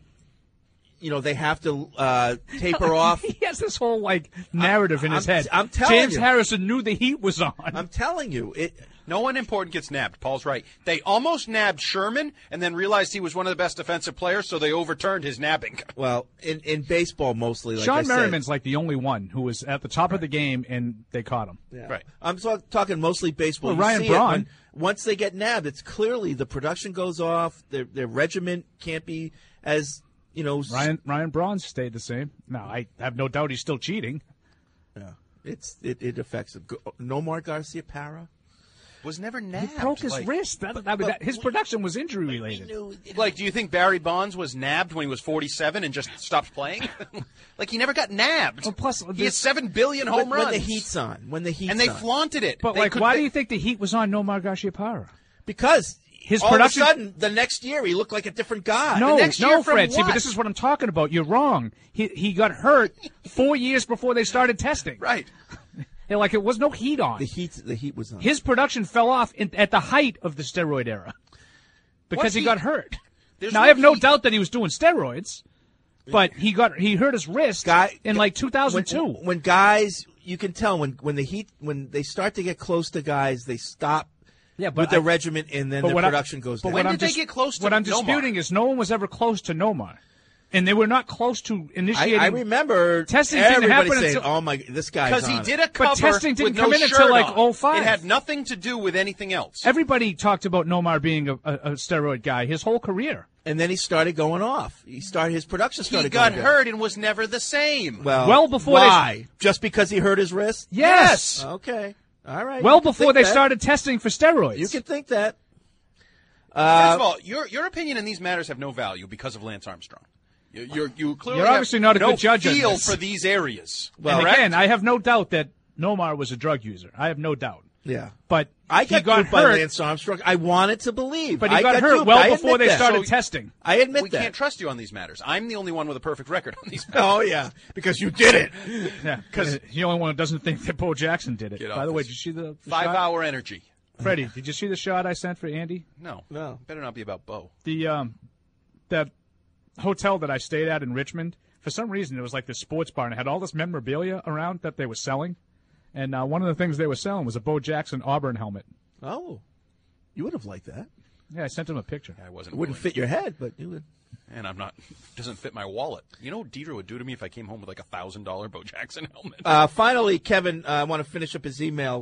[SPEAKER 7] you know, they have to uh, taper off.
[SPEAKER 8] He has this whole like narrative in his
[SPEAKER 7] I'm-
[SPEAKER 8] head.
[SPEAKER 7] I'm telling
[SPEAKER 8] James
[SPEAKER 7] you.
[SPEAKER 8] Harrison knew the heat was on.
[SPEAKER 7] I'm telling you, it.
[SPEAKER 9] No one important gets nabbed. Paul's right. They almost nabbed Sherman and then realized he was one of the best defensive players, so they overturned his nabbing.
[SPEAKER 7] Well, in, in baseball mostly, like I
[SPEAKER 8] Sean
[SPEAKER 7] said.
[SPEAKER 8] Merriman's like the only one who was at the top of the game and they caught him.
[SPEAKER 7] Yeah.
[SPEAKER 9] Right.
[SPEAKER 7] I'm so, talking mostly baseball.
[SPEAKER 8] Well,
[SPEAKER 7] You
[SPEAKER 8] Ryan
[SPEAKER 7] see it
[SPEAKER 8] Braun.
[SPEAKER 7] when- once they get nabbed, it's clearly the production goes off. Their their regiment can't be as you know. s-
[SPEAKER 8] Ryan Ryan Braun stayed the same. Now I have no doubt he's still cheating.
[SPEAKER 7] Yeah, it's it, it affects him. Go- Nomar Garcia Parra.
[SPEAKER 9] Was never
[SPEAKER 8] He
[SPEAKER 9] nabbed.
[SPEAKER 8] broke his
[SPEAKER 9] like,
[SPEAKER 8] wrist. That, I mean, that, his production was injury related.
[SPEAKER 9] Like, do you think Barry Bonds was nabbed when he was forty-seven and just stopped playing? Like, he never got nabbed.
[SPEAKER 8] Well, plus,
[SPEAKER 9] he had
[SPEAKER 8] this-
[SPEAKER 9] seven billion home
[SPEAKER 7] when,
[SPEAKER 9] runs.
[SPEAKER 7] when the heat's on, when the heat's
[SPEAKER 9] and they
[SPEAKER 7] on.
[SPEAKER 9] flaunted it.
[SPEAKER 8] But
[SPEAKER 9] They
[SPEAKER 8] like,
[SPEAKER 9] could-
[SPEAKER 8] why
[SPEAKER 9] they-
[SPEAKER 8] do you think the heat was on Nomar Garciaparra?
[SPEAKER 7] Because
[SPEAKER 8] his
[SPEAKER 7] all
[SPEAKER 8] production.
[SPEAKER 7] of a sudden, the next year, he looked like a different guy.
[SPEAKER 8] No,
[SPEAKER 7] the next
[SPEAKER 8] no,
[SPEAKER 7] year from
[SPEAKER 8] Fred. See,
[SPEAKER 7] what?
[SPEAKER 8] but this is what I'm talking about. You're wrong. He he got hurt four years before they started testing.
[SPEAKER 9] Right.
[SPEAKER 8] And like it was no heat on.
[SPEAKER 7] The heat, the heat was on.
[SPEAKER 8] His production fell off in, at the height of the steroid era because
[SPEAKER 9] What
[SPEAKER 8] he
[SPEAKER 9] heat?
[SPEAKER 8] got hurt.
[SPEAKER 9] There's
[SPEAKER 8] now
[SPEAKER 9] no
[SPEAKER 8] I have no
[SPEAKER 9] heat.
[SPEAKER 8] doubt that he was doing steroids, but he got he hurt his wrist
[SPEAKER 7] Guy-
[SPEAKER 8] in like two thousand two.
[SPEAKER 7] When, when guys, you can tell when when the heat when they start to get close to guys, they stop.
[SPEAKER 8] Yeah, but
[SPEAKER 7] with their
[SPEAKER 8] I-
[SPEAKER 7] regiment, and then
[SPEAKER 8] but
[SPEAKER 7] their
[SPEAKER 8] what I-
[SPEAKER 7] production goes
[SPEAKER 8] but
[SPEAKER 7] down.
[SPEAKER 8] what
[SPEAKER 9] When
[SPEAKER 8] I'm
[SPEAKER 9] did they
[SPEAKER 8] dis-
[SPEAKER 9] get close to
[SPEAKER 8] What I'm
[SPEAKER 9] Nomar?
[SPEAKER 8] disputing is no one was ever close to Nomar, and they were not close to
[SPEAKER 7] I,
[SPEAKER 8] initiating.
[SPEAKER 7] I remember
[SPEAKER 8] testing didn't
[SPEAKER 7] everybody
[SPEAKER 8] happen
[SPEAKER 7] saying,
[SPEAKER 8] until
[SPEAKER 7] "Oh my, this guy's
[SPEAKER 9] Because he
[SPEAKER 7] on
[SPEAKER 9] did
[SPEAKER 7] it."
[SPEAKER 9] a cover
[SPEAKER 8] testing didn't
[SPEAKER 9] with
[SPEAKER 8] come
[SPEAKER 9] no
[SPEAKER 8] in until,
[SPEAKER 9] shirt
[SPEAKER 8] like,
[SPEAKER 9] on.
[SPEAKER 8] oh five.
[SPEAKER 9] It had nothing to do with anything else.
[SPEAKER 8] Everybody talked about Nomar being a, a, a steroid guy his whole career.
[SPEAKER 7] And then he started going off. He started his production started.
[SPEAKER 9] He got
[SPEAKER 7] going down.
[SPEAKER 9] hurt and was never the same.
[SPEAKER 7] Well,
[SPEAKER 8] Well before they-
[SPEAKER 7] why? Just because he hurt his wrist?
[SPEAKER 8] Yes.
[SPEAKER 7] Okay. All right.
[SPEAKER 8] Well
[SPEAKER 7] You can
[SPEAKER 8] before
[SPEAKER 7] think
[SPEAKER 8] they
[SPEAKER 7] that.
[SPEAKER 8] started testing for steroids.
[SPEAKER 7] You can think that.
[SPEAKER 9] First
[SPEAKER 7] Uh,
[SPEAKER 9] of all, your your opinion in these matters have no value because of Lance Armstrong. You, you're, you clearly
[SPEAKER 8] You're obviously
[SPEAKER 9] have
[SPEAKER 8] not a
[SPEAKER 9] no
[SPEAKER 8] good judge on
[SPEAKER 9] feel
[SPEAKER 8] this.
[SPEAKER 9] for these areas.
[SPEAKER 8] and
[SPEAKER 9] correct?
[SPEAKER 8] again, I have no doubt that Nomar was a drug user. I have no doubt.
[SPEAKER 7] yeah.
[SPEAKER 8] But
[SPEAKER 7] I
[SPEAKER 8] he
[SPEAKER 7] got,
[SPEAKER 8] got
[SPEAKER 7] duped by
[SPEAKER 8] hurt.
[SPEAKER 7] Lance Armstrong. I wanted to believe,
[SPEAKER 8] But he
[SPEAKER 7] I
[SPEAKER 8] got hurt
[SPEAKER 7] duped.
[SPEAKER 8] well
[SPEAKER 7] I
[SPEAKER 8] before
[SPEAKER 7] admit
[SPEAKER 8] they
[SPEAKER 7] that.
[SPEAKER 8] started
[SPEAKER 9] So-
[SPEAKER 8] testing.
[SPEAKER 7] I admit
[SPEAKER 9] we
[SPEAKER 7] that.
[SPEAKER 9] can't trust you on these matters. I'm the only one with a perfect record on these matters.
[SPEAKER 7] Oh yeah, because you did it.
[SPEAKER 8] Yeah, because the only one who doesn't think that Bo Jackson did it.
[SPEAKER 9] Get
[SPEAKER 8] By
[SPEAKER 9] off
[SPEAKER 8] the way,
[SPEAKER 9] this.
[SPEAKER 8] did you see the, the
[SPEAKER 9] Five
[SPEAKER 8] shot?
[SPEAKER 9] hour energy.
[SPEAKER 8] Freddie, did you see the shot I sent for Andy?
[SPEAKER 9] No,
[SPEAKER 7] No.
[SPEAKER 9] better not be about Bo.
[SPEAKER 8] The um, the hotel that I stayed at in Richmond. For some reason, it was like this sports bar, and it had all this memorabilia around that they were selling. And uh, one of the things they were selling was a Bo Jackson Auburn helmet.
[SPEAKER 7] Oh, you would have liked that.
[SPEAKER 8] Yeah, I sent him a picture.
[SPEAKER 9] I wasn't.
[SPEAKER 7] It wouldn't
[SPEAKER 9] willing.
[SPEAKER 7] fit your head, but you would.
[SPEAKER 9] And I'm not. Doesn't fit my wallet. You know what Deidre would do to me if I came home with like a thousand dollar Bo Jackson helmet?
[SPEAKER 7] Uh, finally, Kevin, uh, I want to finish up his email.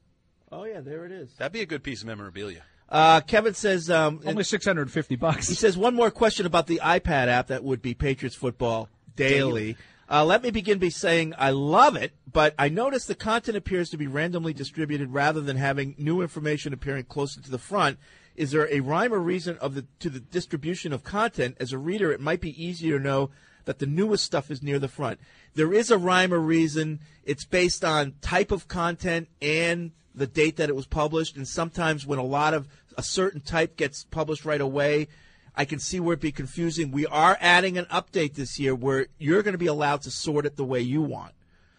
[SPEAKER 7] Oh yeah, there it is.
[SPEAKER 9] That'd be a good piece of memorabilia.
[SPEAKER 7] Uh, Kevin says um,
[SPEAKER 8] Only six hundred fifty bucks.
[SPEAKER 7] He says one more question about the iPad app that would be Patriots Football Daily. Uh, let me begin by saying I love it, but I notice the content appears to be randomly distributed rather than having new information appearing closer to the front. Is there a rhyme or reason of the to the distribution of content? As a reader, it might be easier to know that the newest stuff is near the front. There is a rhyme or reason. It's based on type of content and the date that it was published, and sometimes when a lot of a certain type gets published right away, I can see where it'd be confusing. We are adding an update this year where you're going to be allowed to sort it the way you want.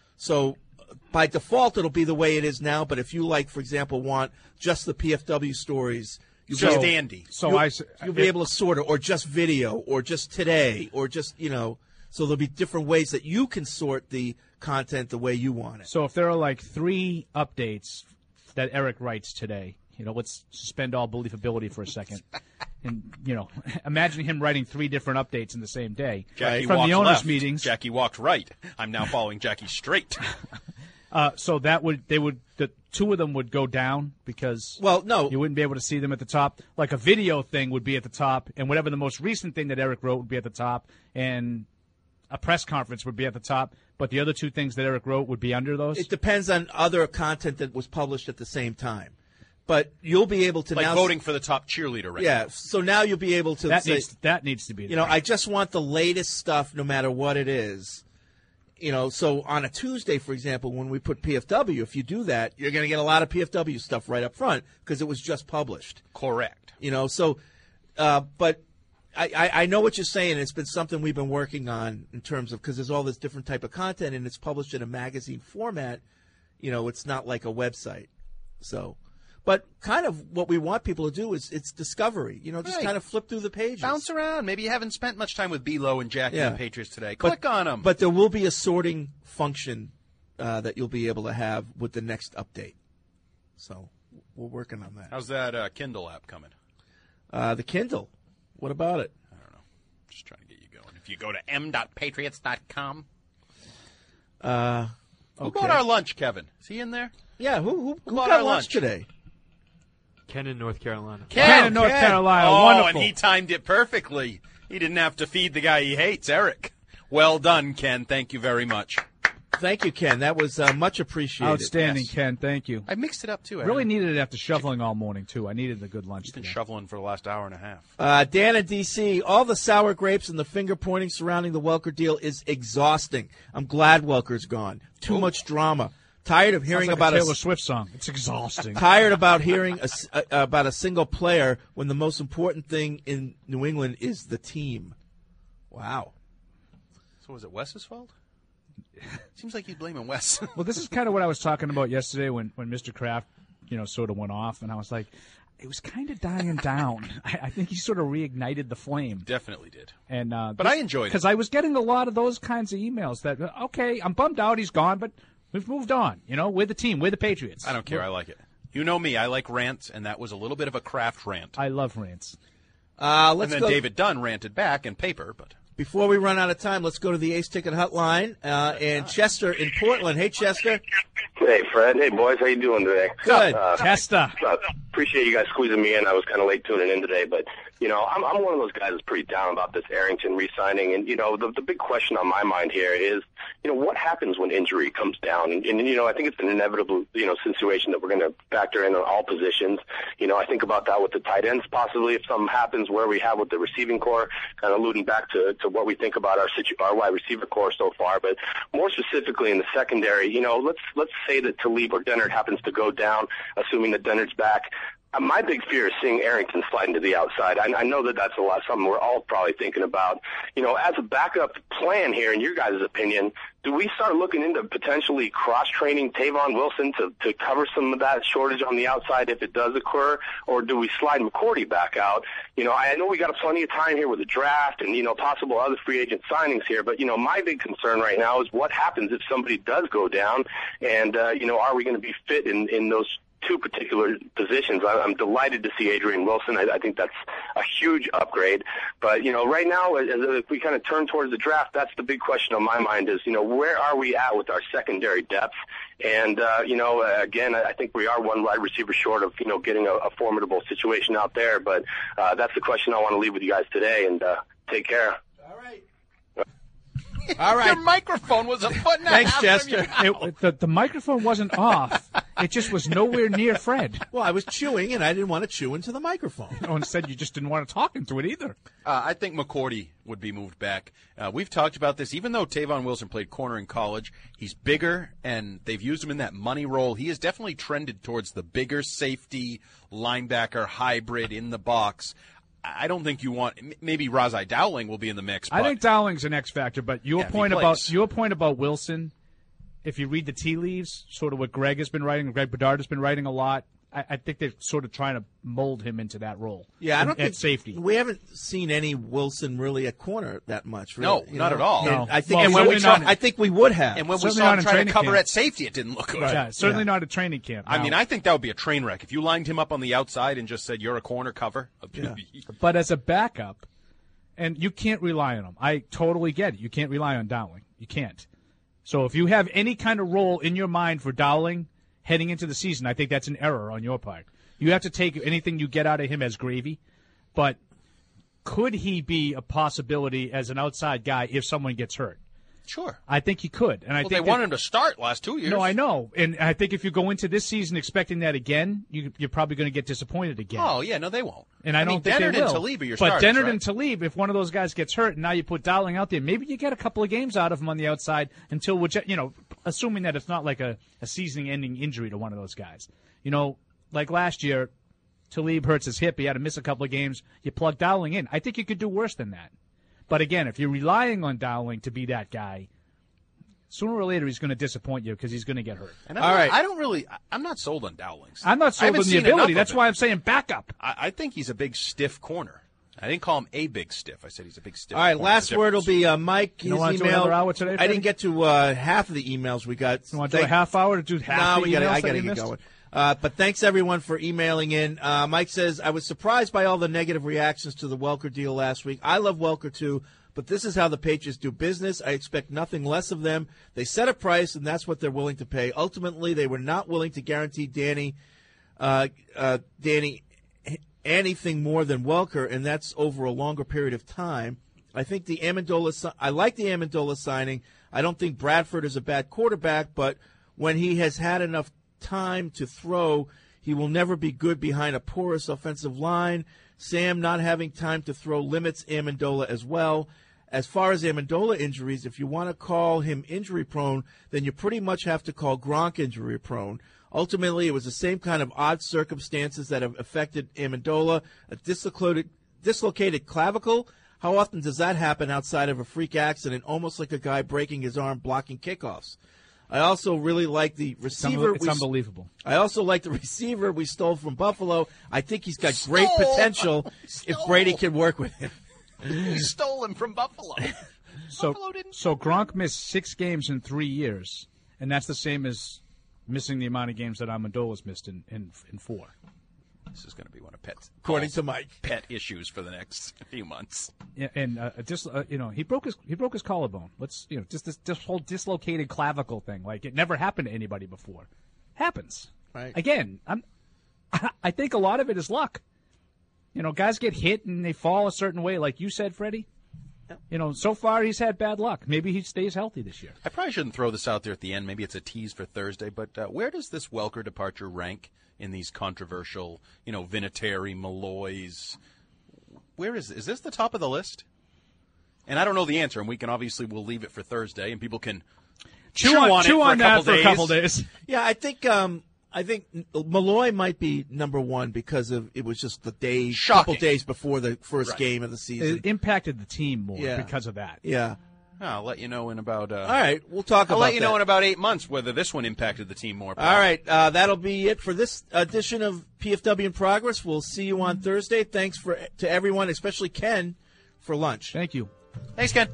[SPEAKER 7] So by default, it'll be the way it is now, but if you, like, for example, want just the P F W stories, you'll
[SPEAKER 9] Just
[SPEAKER 7] be able,
[SPEAKER 9] Andy.
[SPEAKER 8] So
[SPEAKER 7] you'll,
[SPEAKER 8] I s-
[SPEAKER 7] you'll be able to sort it, or just video, or just today, or just, you know, so there'll be different ways that you can sort the content the way you want it.
[SPEAKER 8] So if there are like three updates that Eric writes today, you know, let's suspend all believability for a second. And, you know, imagine him writing three different updates in the same day.
[SPEAKER 9] Jackie
[SPEAKER 8] From
[SPEAKER 9] walked
[SPEAKER 8] the owners'
[SPEAKER 9] left.
[SPEAKER 8] meetings.
[SPEAKER 9] Jackie walked right. I'm now following Jackie straight.
[SPEAKER 8] Uh, so that would they would the two of them would go down because
[SPEAKER 7] well, no,
[SPEAKER 8] you wouldn't be able to see them at the top. Like a video thing would be at the top, and whatever the most recent thing that Eric wrote would be at the top, and a press conference would be at the top. But the other two things that Eric wrote would be under those.
[SPEAKER 7] It depends on other content that was published at the same time. But you'll be able to
[SPEAKER 9] like
[SPEAKER 7] now
[SPEAKER 9] voting for the top cheerleader right
[SPEAKER 7] yeah,
[SPEAKER 9] now.
[SPEAKER 7] so now you'll be able to
[SPEAKER 8] that
[SPEAKER 7] say,
[SPEAKER 8] needs that needs to be.
[SPEAKER 7] You know, I just want the latest stuff, no matter what it is. You know, so on a Tuesday, for example, when we put P F W, if you do that, you're going to get a lot of P F W stuff right up front because it was just published.
[SPEAKER 9] Correct.
[SPEAKER 7] You know, so, uh, but I, I, I know what you're saying. It's been something we've been working on in terms of because there's all this different type of content and it's published in a magazine format. You know, it's not like a website. So, but kind of what we want people to do is it's discovery. You know, just
[SPEAKER 9] Right.
[SPEAKER 7] kind of flip through the pages.
[SPEAKER 9] Bounce around. Maybe you haven't spent much time with B-Lo and Jackie
[SPEAKER 7] Yeah.
[SPEAKER 9] and Patriots today. Click
[SPEAKER 7] but,
[SPEAKER 9] on them.
[SPEAKER 7] But there will be a sorting function uh, that you'll be able to have with the next update. So we're working on that.
[SPEAKER 9] How's that uh, Kindle app coming?
[SPEAKER 7] Uh, the Kindle. What about it?
[SPEAKER 9] I don't know. Just trying to get you going. If you go to m dot patriots dot com.
[SPEAKER 7] Uh,
[SPEAKER 9] Who
[SPEAKER 7] okay.
[SPEAKER 9] bought our lunch, Kevin? Is he in there?
[SPEAKER 7] Yeah, who, who,
[SPEAKER 9] Who
[SPEAKER 7] who
[SPEAKER 9] bought
[SPEAKER 7] got
[SPEAKER 9] our
[SPEAKER 7] lunch
[SPEAKER 9] lunch?
[SPEAKER 7] today?
[SPEAKER 3] Ken in North Carolina.
[SPEAKER 8] Ken in North Carolina.
[SPEAKER 9] Oh,
[SPEAKER 8] Wonderful.
[SPEAKER 9] and he timed it perfectly. He didn't have to feed the guy he hates, Eric. Well done, Ken. Thank you very much.
[SPEAKER 7] Thank you, Ken. That was uh, much appreciated.
[SPEAKER 8] Outstanding,
[SPEAKER 9] Yes.
[SPEAKER 8] Ken. Thank you.
[SPEAKER 9] I mixed it up, too. I
[SPEAKER 8] Really
[SPEAKER 9] had-
[SPEAKER 8] needed it after shoveling all morning too. I needed a good lunch.
[SPEAKER 9] He's been
[SPEAKER 8] today.
[SPEAKER 9] shoveling for the last hour and a half.
[SPEAKER 7] Uh, Dan in D C, all the sour grapes and the finger pointing surrounding the Welker deal is exhausting. I'm glad Welker's gone. Too much drama. Tired of hearing
[SPEAKER 8] Sounds like
[SPEAKER 7] about
[SPEAKER 8] a
[SPEAKER 7] a
[SPEAKER 8] Taylor Swift song. It's exhausting.
[SPEAKER 7] Tired about hearing a s uh, about a single player when the most important thing in New England is the team. Wow.
[SPEAKER 9] So was it Wes's fault? Seems like he's blaming Wes.
[SPEAKER 8] Well, this is kind of what I was talking about yesterday when, when Mister Kraft, you know, sort of went off, and I was like, it was kind of dying down. I, I think he sort of reignited the flame.
[SPEAKER 9] Definitely did.
[SPEAKER 8] And uh,
[SPEAKER 9] But I enjoyed it.
[SPEAKER 8] because I was getting a lot of those kinds of emails that, uh, okay, I'm bummed out, he's gone, but we've moved on. You know, we're the team, we're the Patriots.
[SPEAKER 9] I don't care. I like it. You know me. I like rants, and that was a little bit of a Kraft rant.
[SPEAKER 8] I love rants.
[SPEAKER 7] Uh, let's
[SPEAKER 9] and then
[SPEAKER 7] go.
[SPEAKER 9] David Dunn ranted back in paper, but
[SPEAKER 7] Before we run out of time, let's go to the Ace Ticket Hotline uh, and Chester in Portland. Hey, Chester.
[SPEAKER 22] Hey, Fred. Hey, boys. How you doing today?
[SPEAKER 7] Good.
[SPEAKER 22] Uh,
[SPEAKER 8] Chester.
[SPEAKER 22] uh, appreciate you guys squeezing me in. I was kind of late tuning in today, but, you know, I'm, I'm one of those guys that's pretty down about this Arrington re-signing. And, you know, the, the big question on my mind here is, you know, what happens when injury comes down? And, and you know, I think it's an inevitable, you know, situation that we're going to factor in on all positions. You know, I think about that with the tight ends possibly if something happens where we have with the receiving core, kind of alluding back to, to what we think about our situ- our wide receiver core so far. But more specifically in the secondary, you know, let's let's say that Talib or Dennard happens to go down, assuming that Dennard's back. Uh, my big fear is seeing Arrington sliding to the outside. I, I know that that's a lot, something we're all probably thinking about. You know, as a backup plan here, in your guys' opinion, do we start looking into potentially cross-training Tavon Wilson to, to cover some of that shortage on the outside if it does occur, or do we slide McCourty back out? You know, I know we got plenty of time here with the draft and, you know, possible other free agent signings here, but, you know, my big concern right now is what happens if somebody does go down, and, uh, you know, are we going to be fit in, in those two particular positions. I'm delighted to see Adrian Wilson. I, I think that's a huge upgrade. But, you know, right now, as, if we kind of turn towards the draft, that's the big question on my mind is, you know, where are we at with our secondary depth? And, uh, you know, again, I think we are one wide receiver short of, you know, getting a, a formidable situation out there. But uh, that's the question I want to leave with you guys today. And uh, take care.
[SPEAKER 7] All right.
[SPEAKER 9] Your microphone was a foot and a
[SPEAKER 7] Thanks,
[SPEAKER 9] half
[SPEAKER 7] Chester.
[SPEAKER 9] from your mouth.
[SPEAKER 8] It, the, the microphone wasn't off. It just was nowhere near Fred.
[SPEAKER 7] Well, I was chewing, and I didn't want to chew into the microphone.
[SPEAKER 8] No, instead, you just didn't want to talk into it either.
[SPEAKER 9] Uh, I think McCourty would be moved back. Uh, we've talked about this. Even though Tavon Wilson played corner in college, he's bigger, and they've used him in that money role. He has definitely trended towards the bigger safety linebacker hybrid in the box. I don't think you want – maybe Razai Dowling will be in the mix. But
[SPEAKER 8] I think Dowling's an X factor, but your
[SPEAKER 9] Yeah, if he
[SPEAKER 8] point
[SPEAKER 9] plays.
[SPEAKER 8] about your point about Wilson, if you read the tea leaves, sort of what Greg has been writing, Greg Bedard has been writing a lot, I, I think they're sort of trying to mold him into that role.
[SPEAKER 7] Yeah, I
[SPEAKER 8] in-
[SPEAKER 7] don't
[SPEAKER 8] at
[SPEAKER 7] think
[SPEAKER 8] safety.
[SPEAKER 7] we haven't seen any Wilson really at corner that much. Really,
[SPEAKER 9] No,
[SPEAKER 7] you
[SPEAKER 9] not
[SPEAKER 7] know?
[SPEAKER 9] at all.
[SPEAKER 7] And
[SPEAKER 8] No.
[SPEAKER 7] I think,
[SPEAKER 8] Well,
[SPEAKER 7] and when we
[SPEAKER 8] certainly
[SPEAKER 7] try,
[SPEAKER 8] not-
[SPEAKER 7] I think we would have.
[SPEAKER 9] And when we
[SPEAKER 8] Certainly
[SPEAKER 9] saw
[SPEAKER 8] not
[SPEAKER 9] him
[SPEAKER 8] in
[SPEAKER 9] trying to
[SPEAKER 8] training
[SPEAKER 9] cover
[SPEAKER 8] camp.
[SPEAKER 9] at safety, it didn't look good.
[SPEAKER 8] Yeah, certainly not at training camp.
[SPEAKER 9] I
[SPEAKER 8] No.
[SPEAKER 9] mean, I think that would be a train wreck. If you lined him up on the outside and just said, you're a corner cover.
[SPEAKER 7] Yeah.
[SPEAKER 8] But as a backup, and you can't rely on him. I totally get it. You can't rely on Dowling. You can't. So if you have any kind of role in your mind for Dowling heading into the season, I think that's an error on your part. You have to take anything you get out of him as gravy. But could he be a possibility as an outside guy if someone gets hurt?
[SPEAKER 9] Sure.
[SPEAKER 8] I think he could. And I
[SPEAKER 9] well,
[SPEAKER 8] think
[SPEAKER 9] they want
[SPEAKER 8] that,
[SPEAKER 9] him to start last two years.
[SPEAKER 8] No, I know. And I think if you go into this season expecting that again, you, you're probably going to get disappointed again.
[SPEAKER 9] Oh, yeah, no, they won't.
[SPEAKER 8] And I,
[SPEAKER 9] I
[SPEAKER 8] don't
[SPEAKER 9] mean,
[SPEAKER 8] think
[SPEAKER 9] Dennard
[SPEAKER 8] they will.
[SPEAKER 9] and Talib are your
[SPEAKER 8] but
[SPEAKER 9] starters,
[SPEAKER 8] Dennard
[SPEAKER 9] right?
[SPEAKER 8] and Talib, if one of those guys gets hurt and now you put Dowling out there, maybe you get a couple of games out of him on the outside until, we're, you know, assuming that it's not like a, a season-ending injury to one of those guys. You know, like last year, Talib hurts his hip. He had to miss a couple of games. You plug Dowling in. I think you could do worse than that. But again, if you're relying on Dowling to be that guy, sooner or later he's going to disappoint you because he's going to get hurt.
[SPEAKER 9] And I'm
[SPEAKER 8] All
[SPEAKER 9] not,
[SPEAKER 8] right.
[SPEAKER 9] I don't really – I'm not sold on Dowling.
[SPEAKER 8] I'm not
[SPEAKER 9] I
[SPEAKER 8] sold
[SPEAKER 9] haven't
[SPEAKER 8] on the
[SPEAKER 9] seen
[SPEAKER 8] ability.
[SPEAKER 9] enough
[SPEAKER 8] That's
[SPEAKER 9] of
[SPEAKER 8] why
[SPEAKER 9] it.
[SPEAKER 8] I'm saying backup.
[SPEAKER 9] I, I think he's a big, stiff corner. I didn't call him a big stiff. I said he's a big stiff
[SPEAKER 7] All right,
[SPEAKER 9] corner.
[SPEAKER 7] last
[SPEAKER 9] The
[SPEAKER 7] word will
[SPEAKER 9] difference.
[SPEAKER 7] be uh, Mike.
[SPEAKER 8] You
[SPEAKER 7] His
[SPEAKER 8] wanna do
[SPEAKER 7] email.
[SPEAKER 8] another hour today,
[SPEAKER 7] I
[SPEAKER 8] Freddie?
[SPEAKER 7] didn't get to uh, half of the emails we got.
[SPEAKER 8] You want to do a half hour to do half
[SPEAKER 7] No,
[SPEAKER 8] the
[SPEAKER 7] we gotta,
[SPEAKER 8] emails
[SPEAKER 7] I
[SPEAKER 8] that
[SPEAKER 7] got to
[SPEAKER 8] we
[SPEAKER 7] get
[SPEAKER 8] missed?
[SPEAKER 7] going. Uh, but thanks, everyone, for emailing in. Uh, Mike says, I was surprised by all the negative reactions to the Welker deal last week. I love Welker, too, but this is how the Patriots do business. I expect nothing less of them. They set a price, and that's what they're willing to pay. Ultimately, they were not willing to guarantee Danny, uh, uh, Danny anything more than Welker, and that's over a longer period of time. I think the Amendola si- I like the Amendola signing. I don't think Bradford is a bad quarterback, but when he has had enough time to throw, he will never be good behind a porous offensive line. Sam not having time to throw limits Amendola as well. As far as Amendola injuries, if you want to call him injury-prone, then you pretty much have to call Gronk injury-prone. Ultimately, it was the same kind of odd circumstances that have affected Amendola. A dislocated, dislocated clavicle, how often does that happen outside of a freak accident, almost like a guy breaking his arm blocking kickoffs? I also really like the receiver.
[SPEAKER 8] It's
[SPEAKER 7] we-
[SPEAKER 8] unbelievable.
[SPEAKER 7] I also like the receiver we stole from Buffalo. I think he's got great
[SPEAKER 9] Stole!
[SPEAKER 7] potential if Brady can work with him.
[SPEAKER 9] He stole him from Buffalo.
[SPEAKER 8] So, so Gronk missed six games in three years, and that's the same as missing the amount of games that Amendola's missed in, in, in four.
[SPEAKER 9] This is going to be one of Pet's
[SPEAKER 7] According to Mike.
[SPEAKER 9] pet issues for the next few months.
[SPEAKER 8] Yeah, and uh, just uh, you know, he broke his he broke his collarbone. Let's you know, just this, this whole dislocated clavicle thing, like it never happened to anybody before. Happens.
[SPEAKER 7] Right.
[SPEAKER 8] Again, I'm. I think a lot of it is luck. You know, guys get hit and they fall a certain way, like you said, Freddie. You know, so far he's had bad luck. Maybe he stays healthy this year.
[SPEAKER 9] I probably shouldn't throw this out there at the end. Maybe it's a tease for Thursday. But uh, where does this Welker departure rank in these controversial, you know, Vinatieri, Malloy's? Where is is this the top of the list? And I don't know the answer, and we can obviously we'll leave it for Thursday, and people can chew,
[SPEAKER 8] on-
[SPEAKER 9] on,
[SPEAKER 8] chew
[SPEAKER 9] it
[SPEAKER 8] on
[SPEAKER 9] for, a
[SPEAKER 8] that
[SPEAKER 9] couple
[SPEAKER 8] for a
[SPEAKER 9] days.
[SPEAKER 8] couple days.
[SPEAKER 7] Yeah, I think um, I think Malloy might be number one because of it was just the days, couple
[SPEAKER 9] Shocking.
[SPEAKER 7] days before the first
[SPEAKER 9] Right.
[SPEAKER 7] game of the season.
[SPEAKER 8] It impacted the team more
[SPEAKER 7] Yeah.
[SPEAKER 8] because of that.
[SPEAKER 7] Yeah.
[SPEAKER 9] I'll let you know in about. Uh,
[SPEAKER 7] All right, we'll talk
[SPEAKER 9] I'll
[SPEAKER 7] about
[SPEAKER 9] let you know
[SPEAKER 7] that.
[SPEAKER 9] in about eight months whether this one impacted the team more.
[SPEAKER 7] All right, uh, that'll be it for this edition of P F W in Progress. We'll see you on Thursday. Thanks for to everyone, especially Ken, for lunch.
[SPEAKER 8] Thank you.
[SPEAKER 9] Thanks, Ken.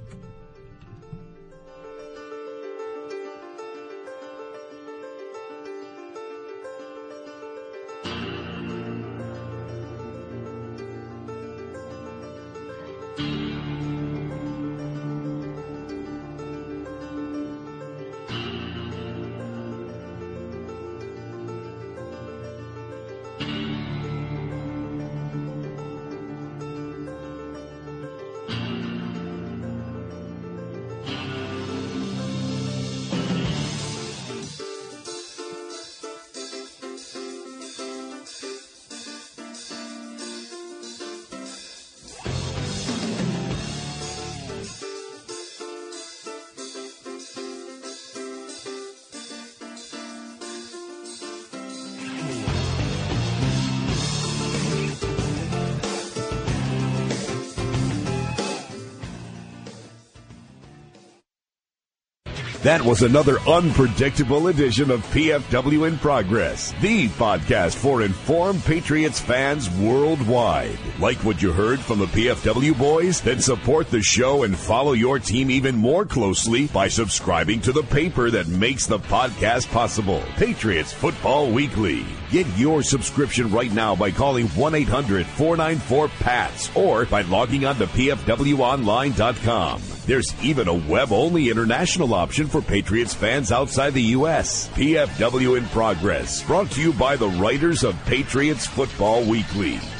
[SPEAKER 1] That was another unpredictable edition of P F W in Progress, the podcast for informed Patriots fans worldwide. Like what you heard from the P F W boys? Then support the show and follow your team even more closely by subscribing to the paper that makes the podcast possible, Patriots Football Weekly. Get your subscription right now by calling one eight hundred four nine four P A T S or by logging on to P F W online dot com. There's even a web-only international option for Patriots fans outside the U S. P F W in Progress, brought to you by the writers of Patriots Football Weekly.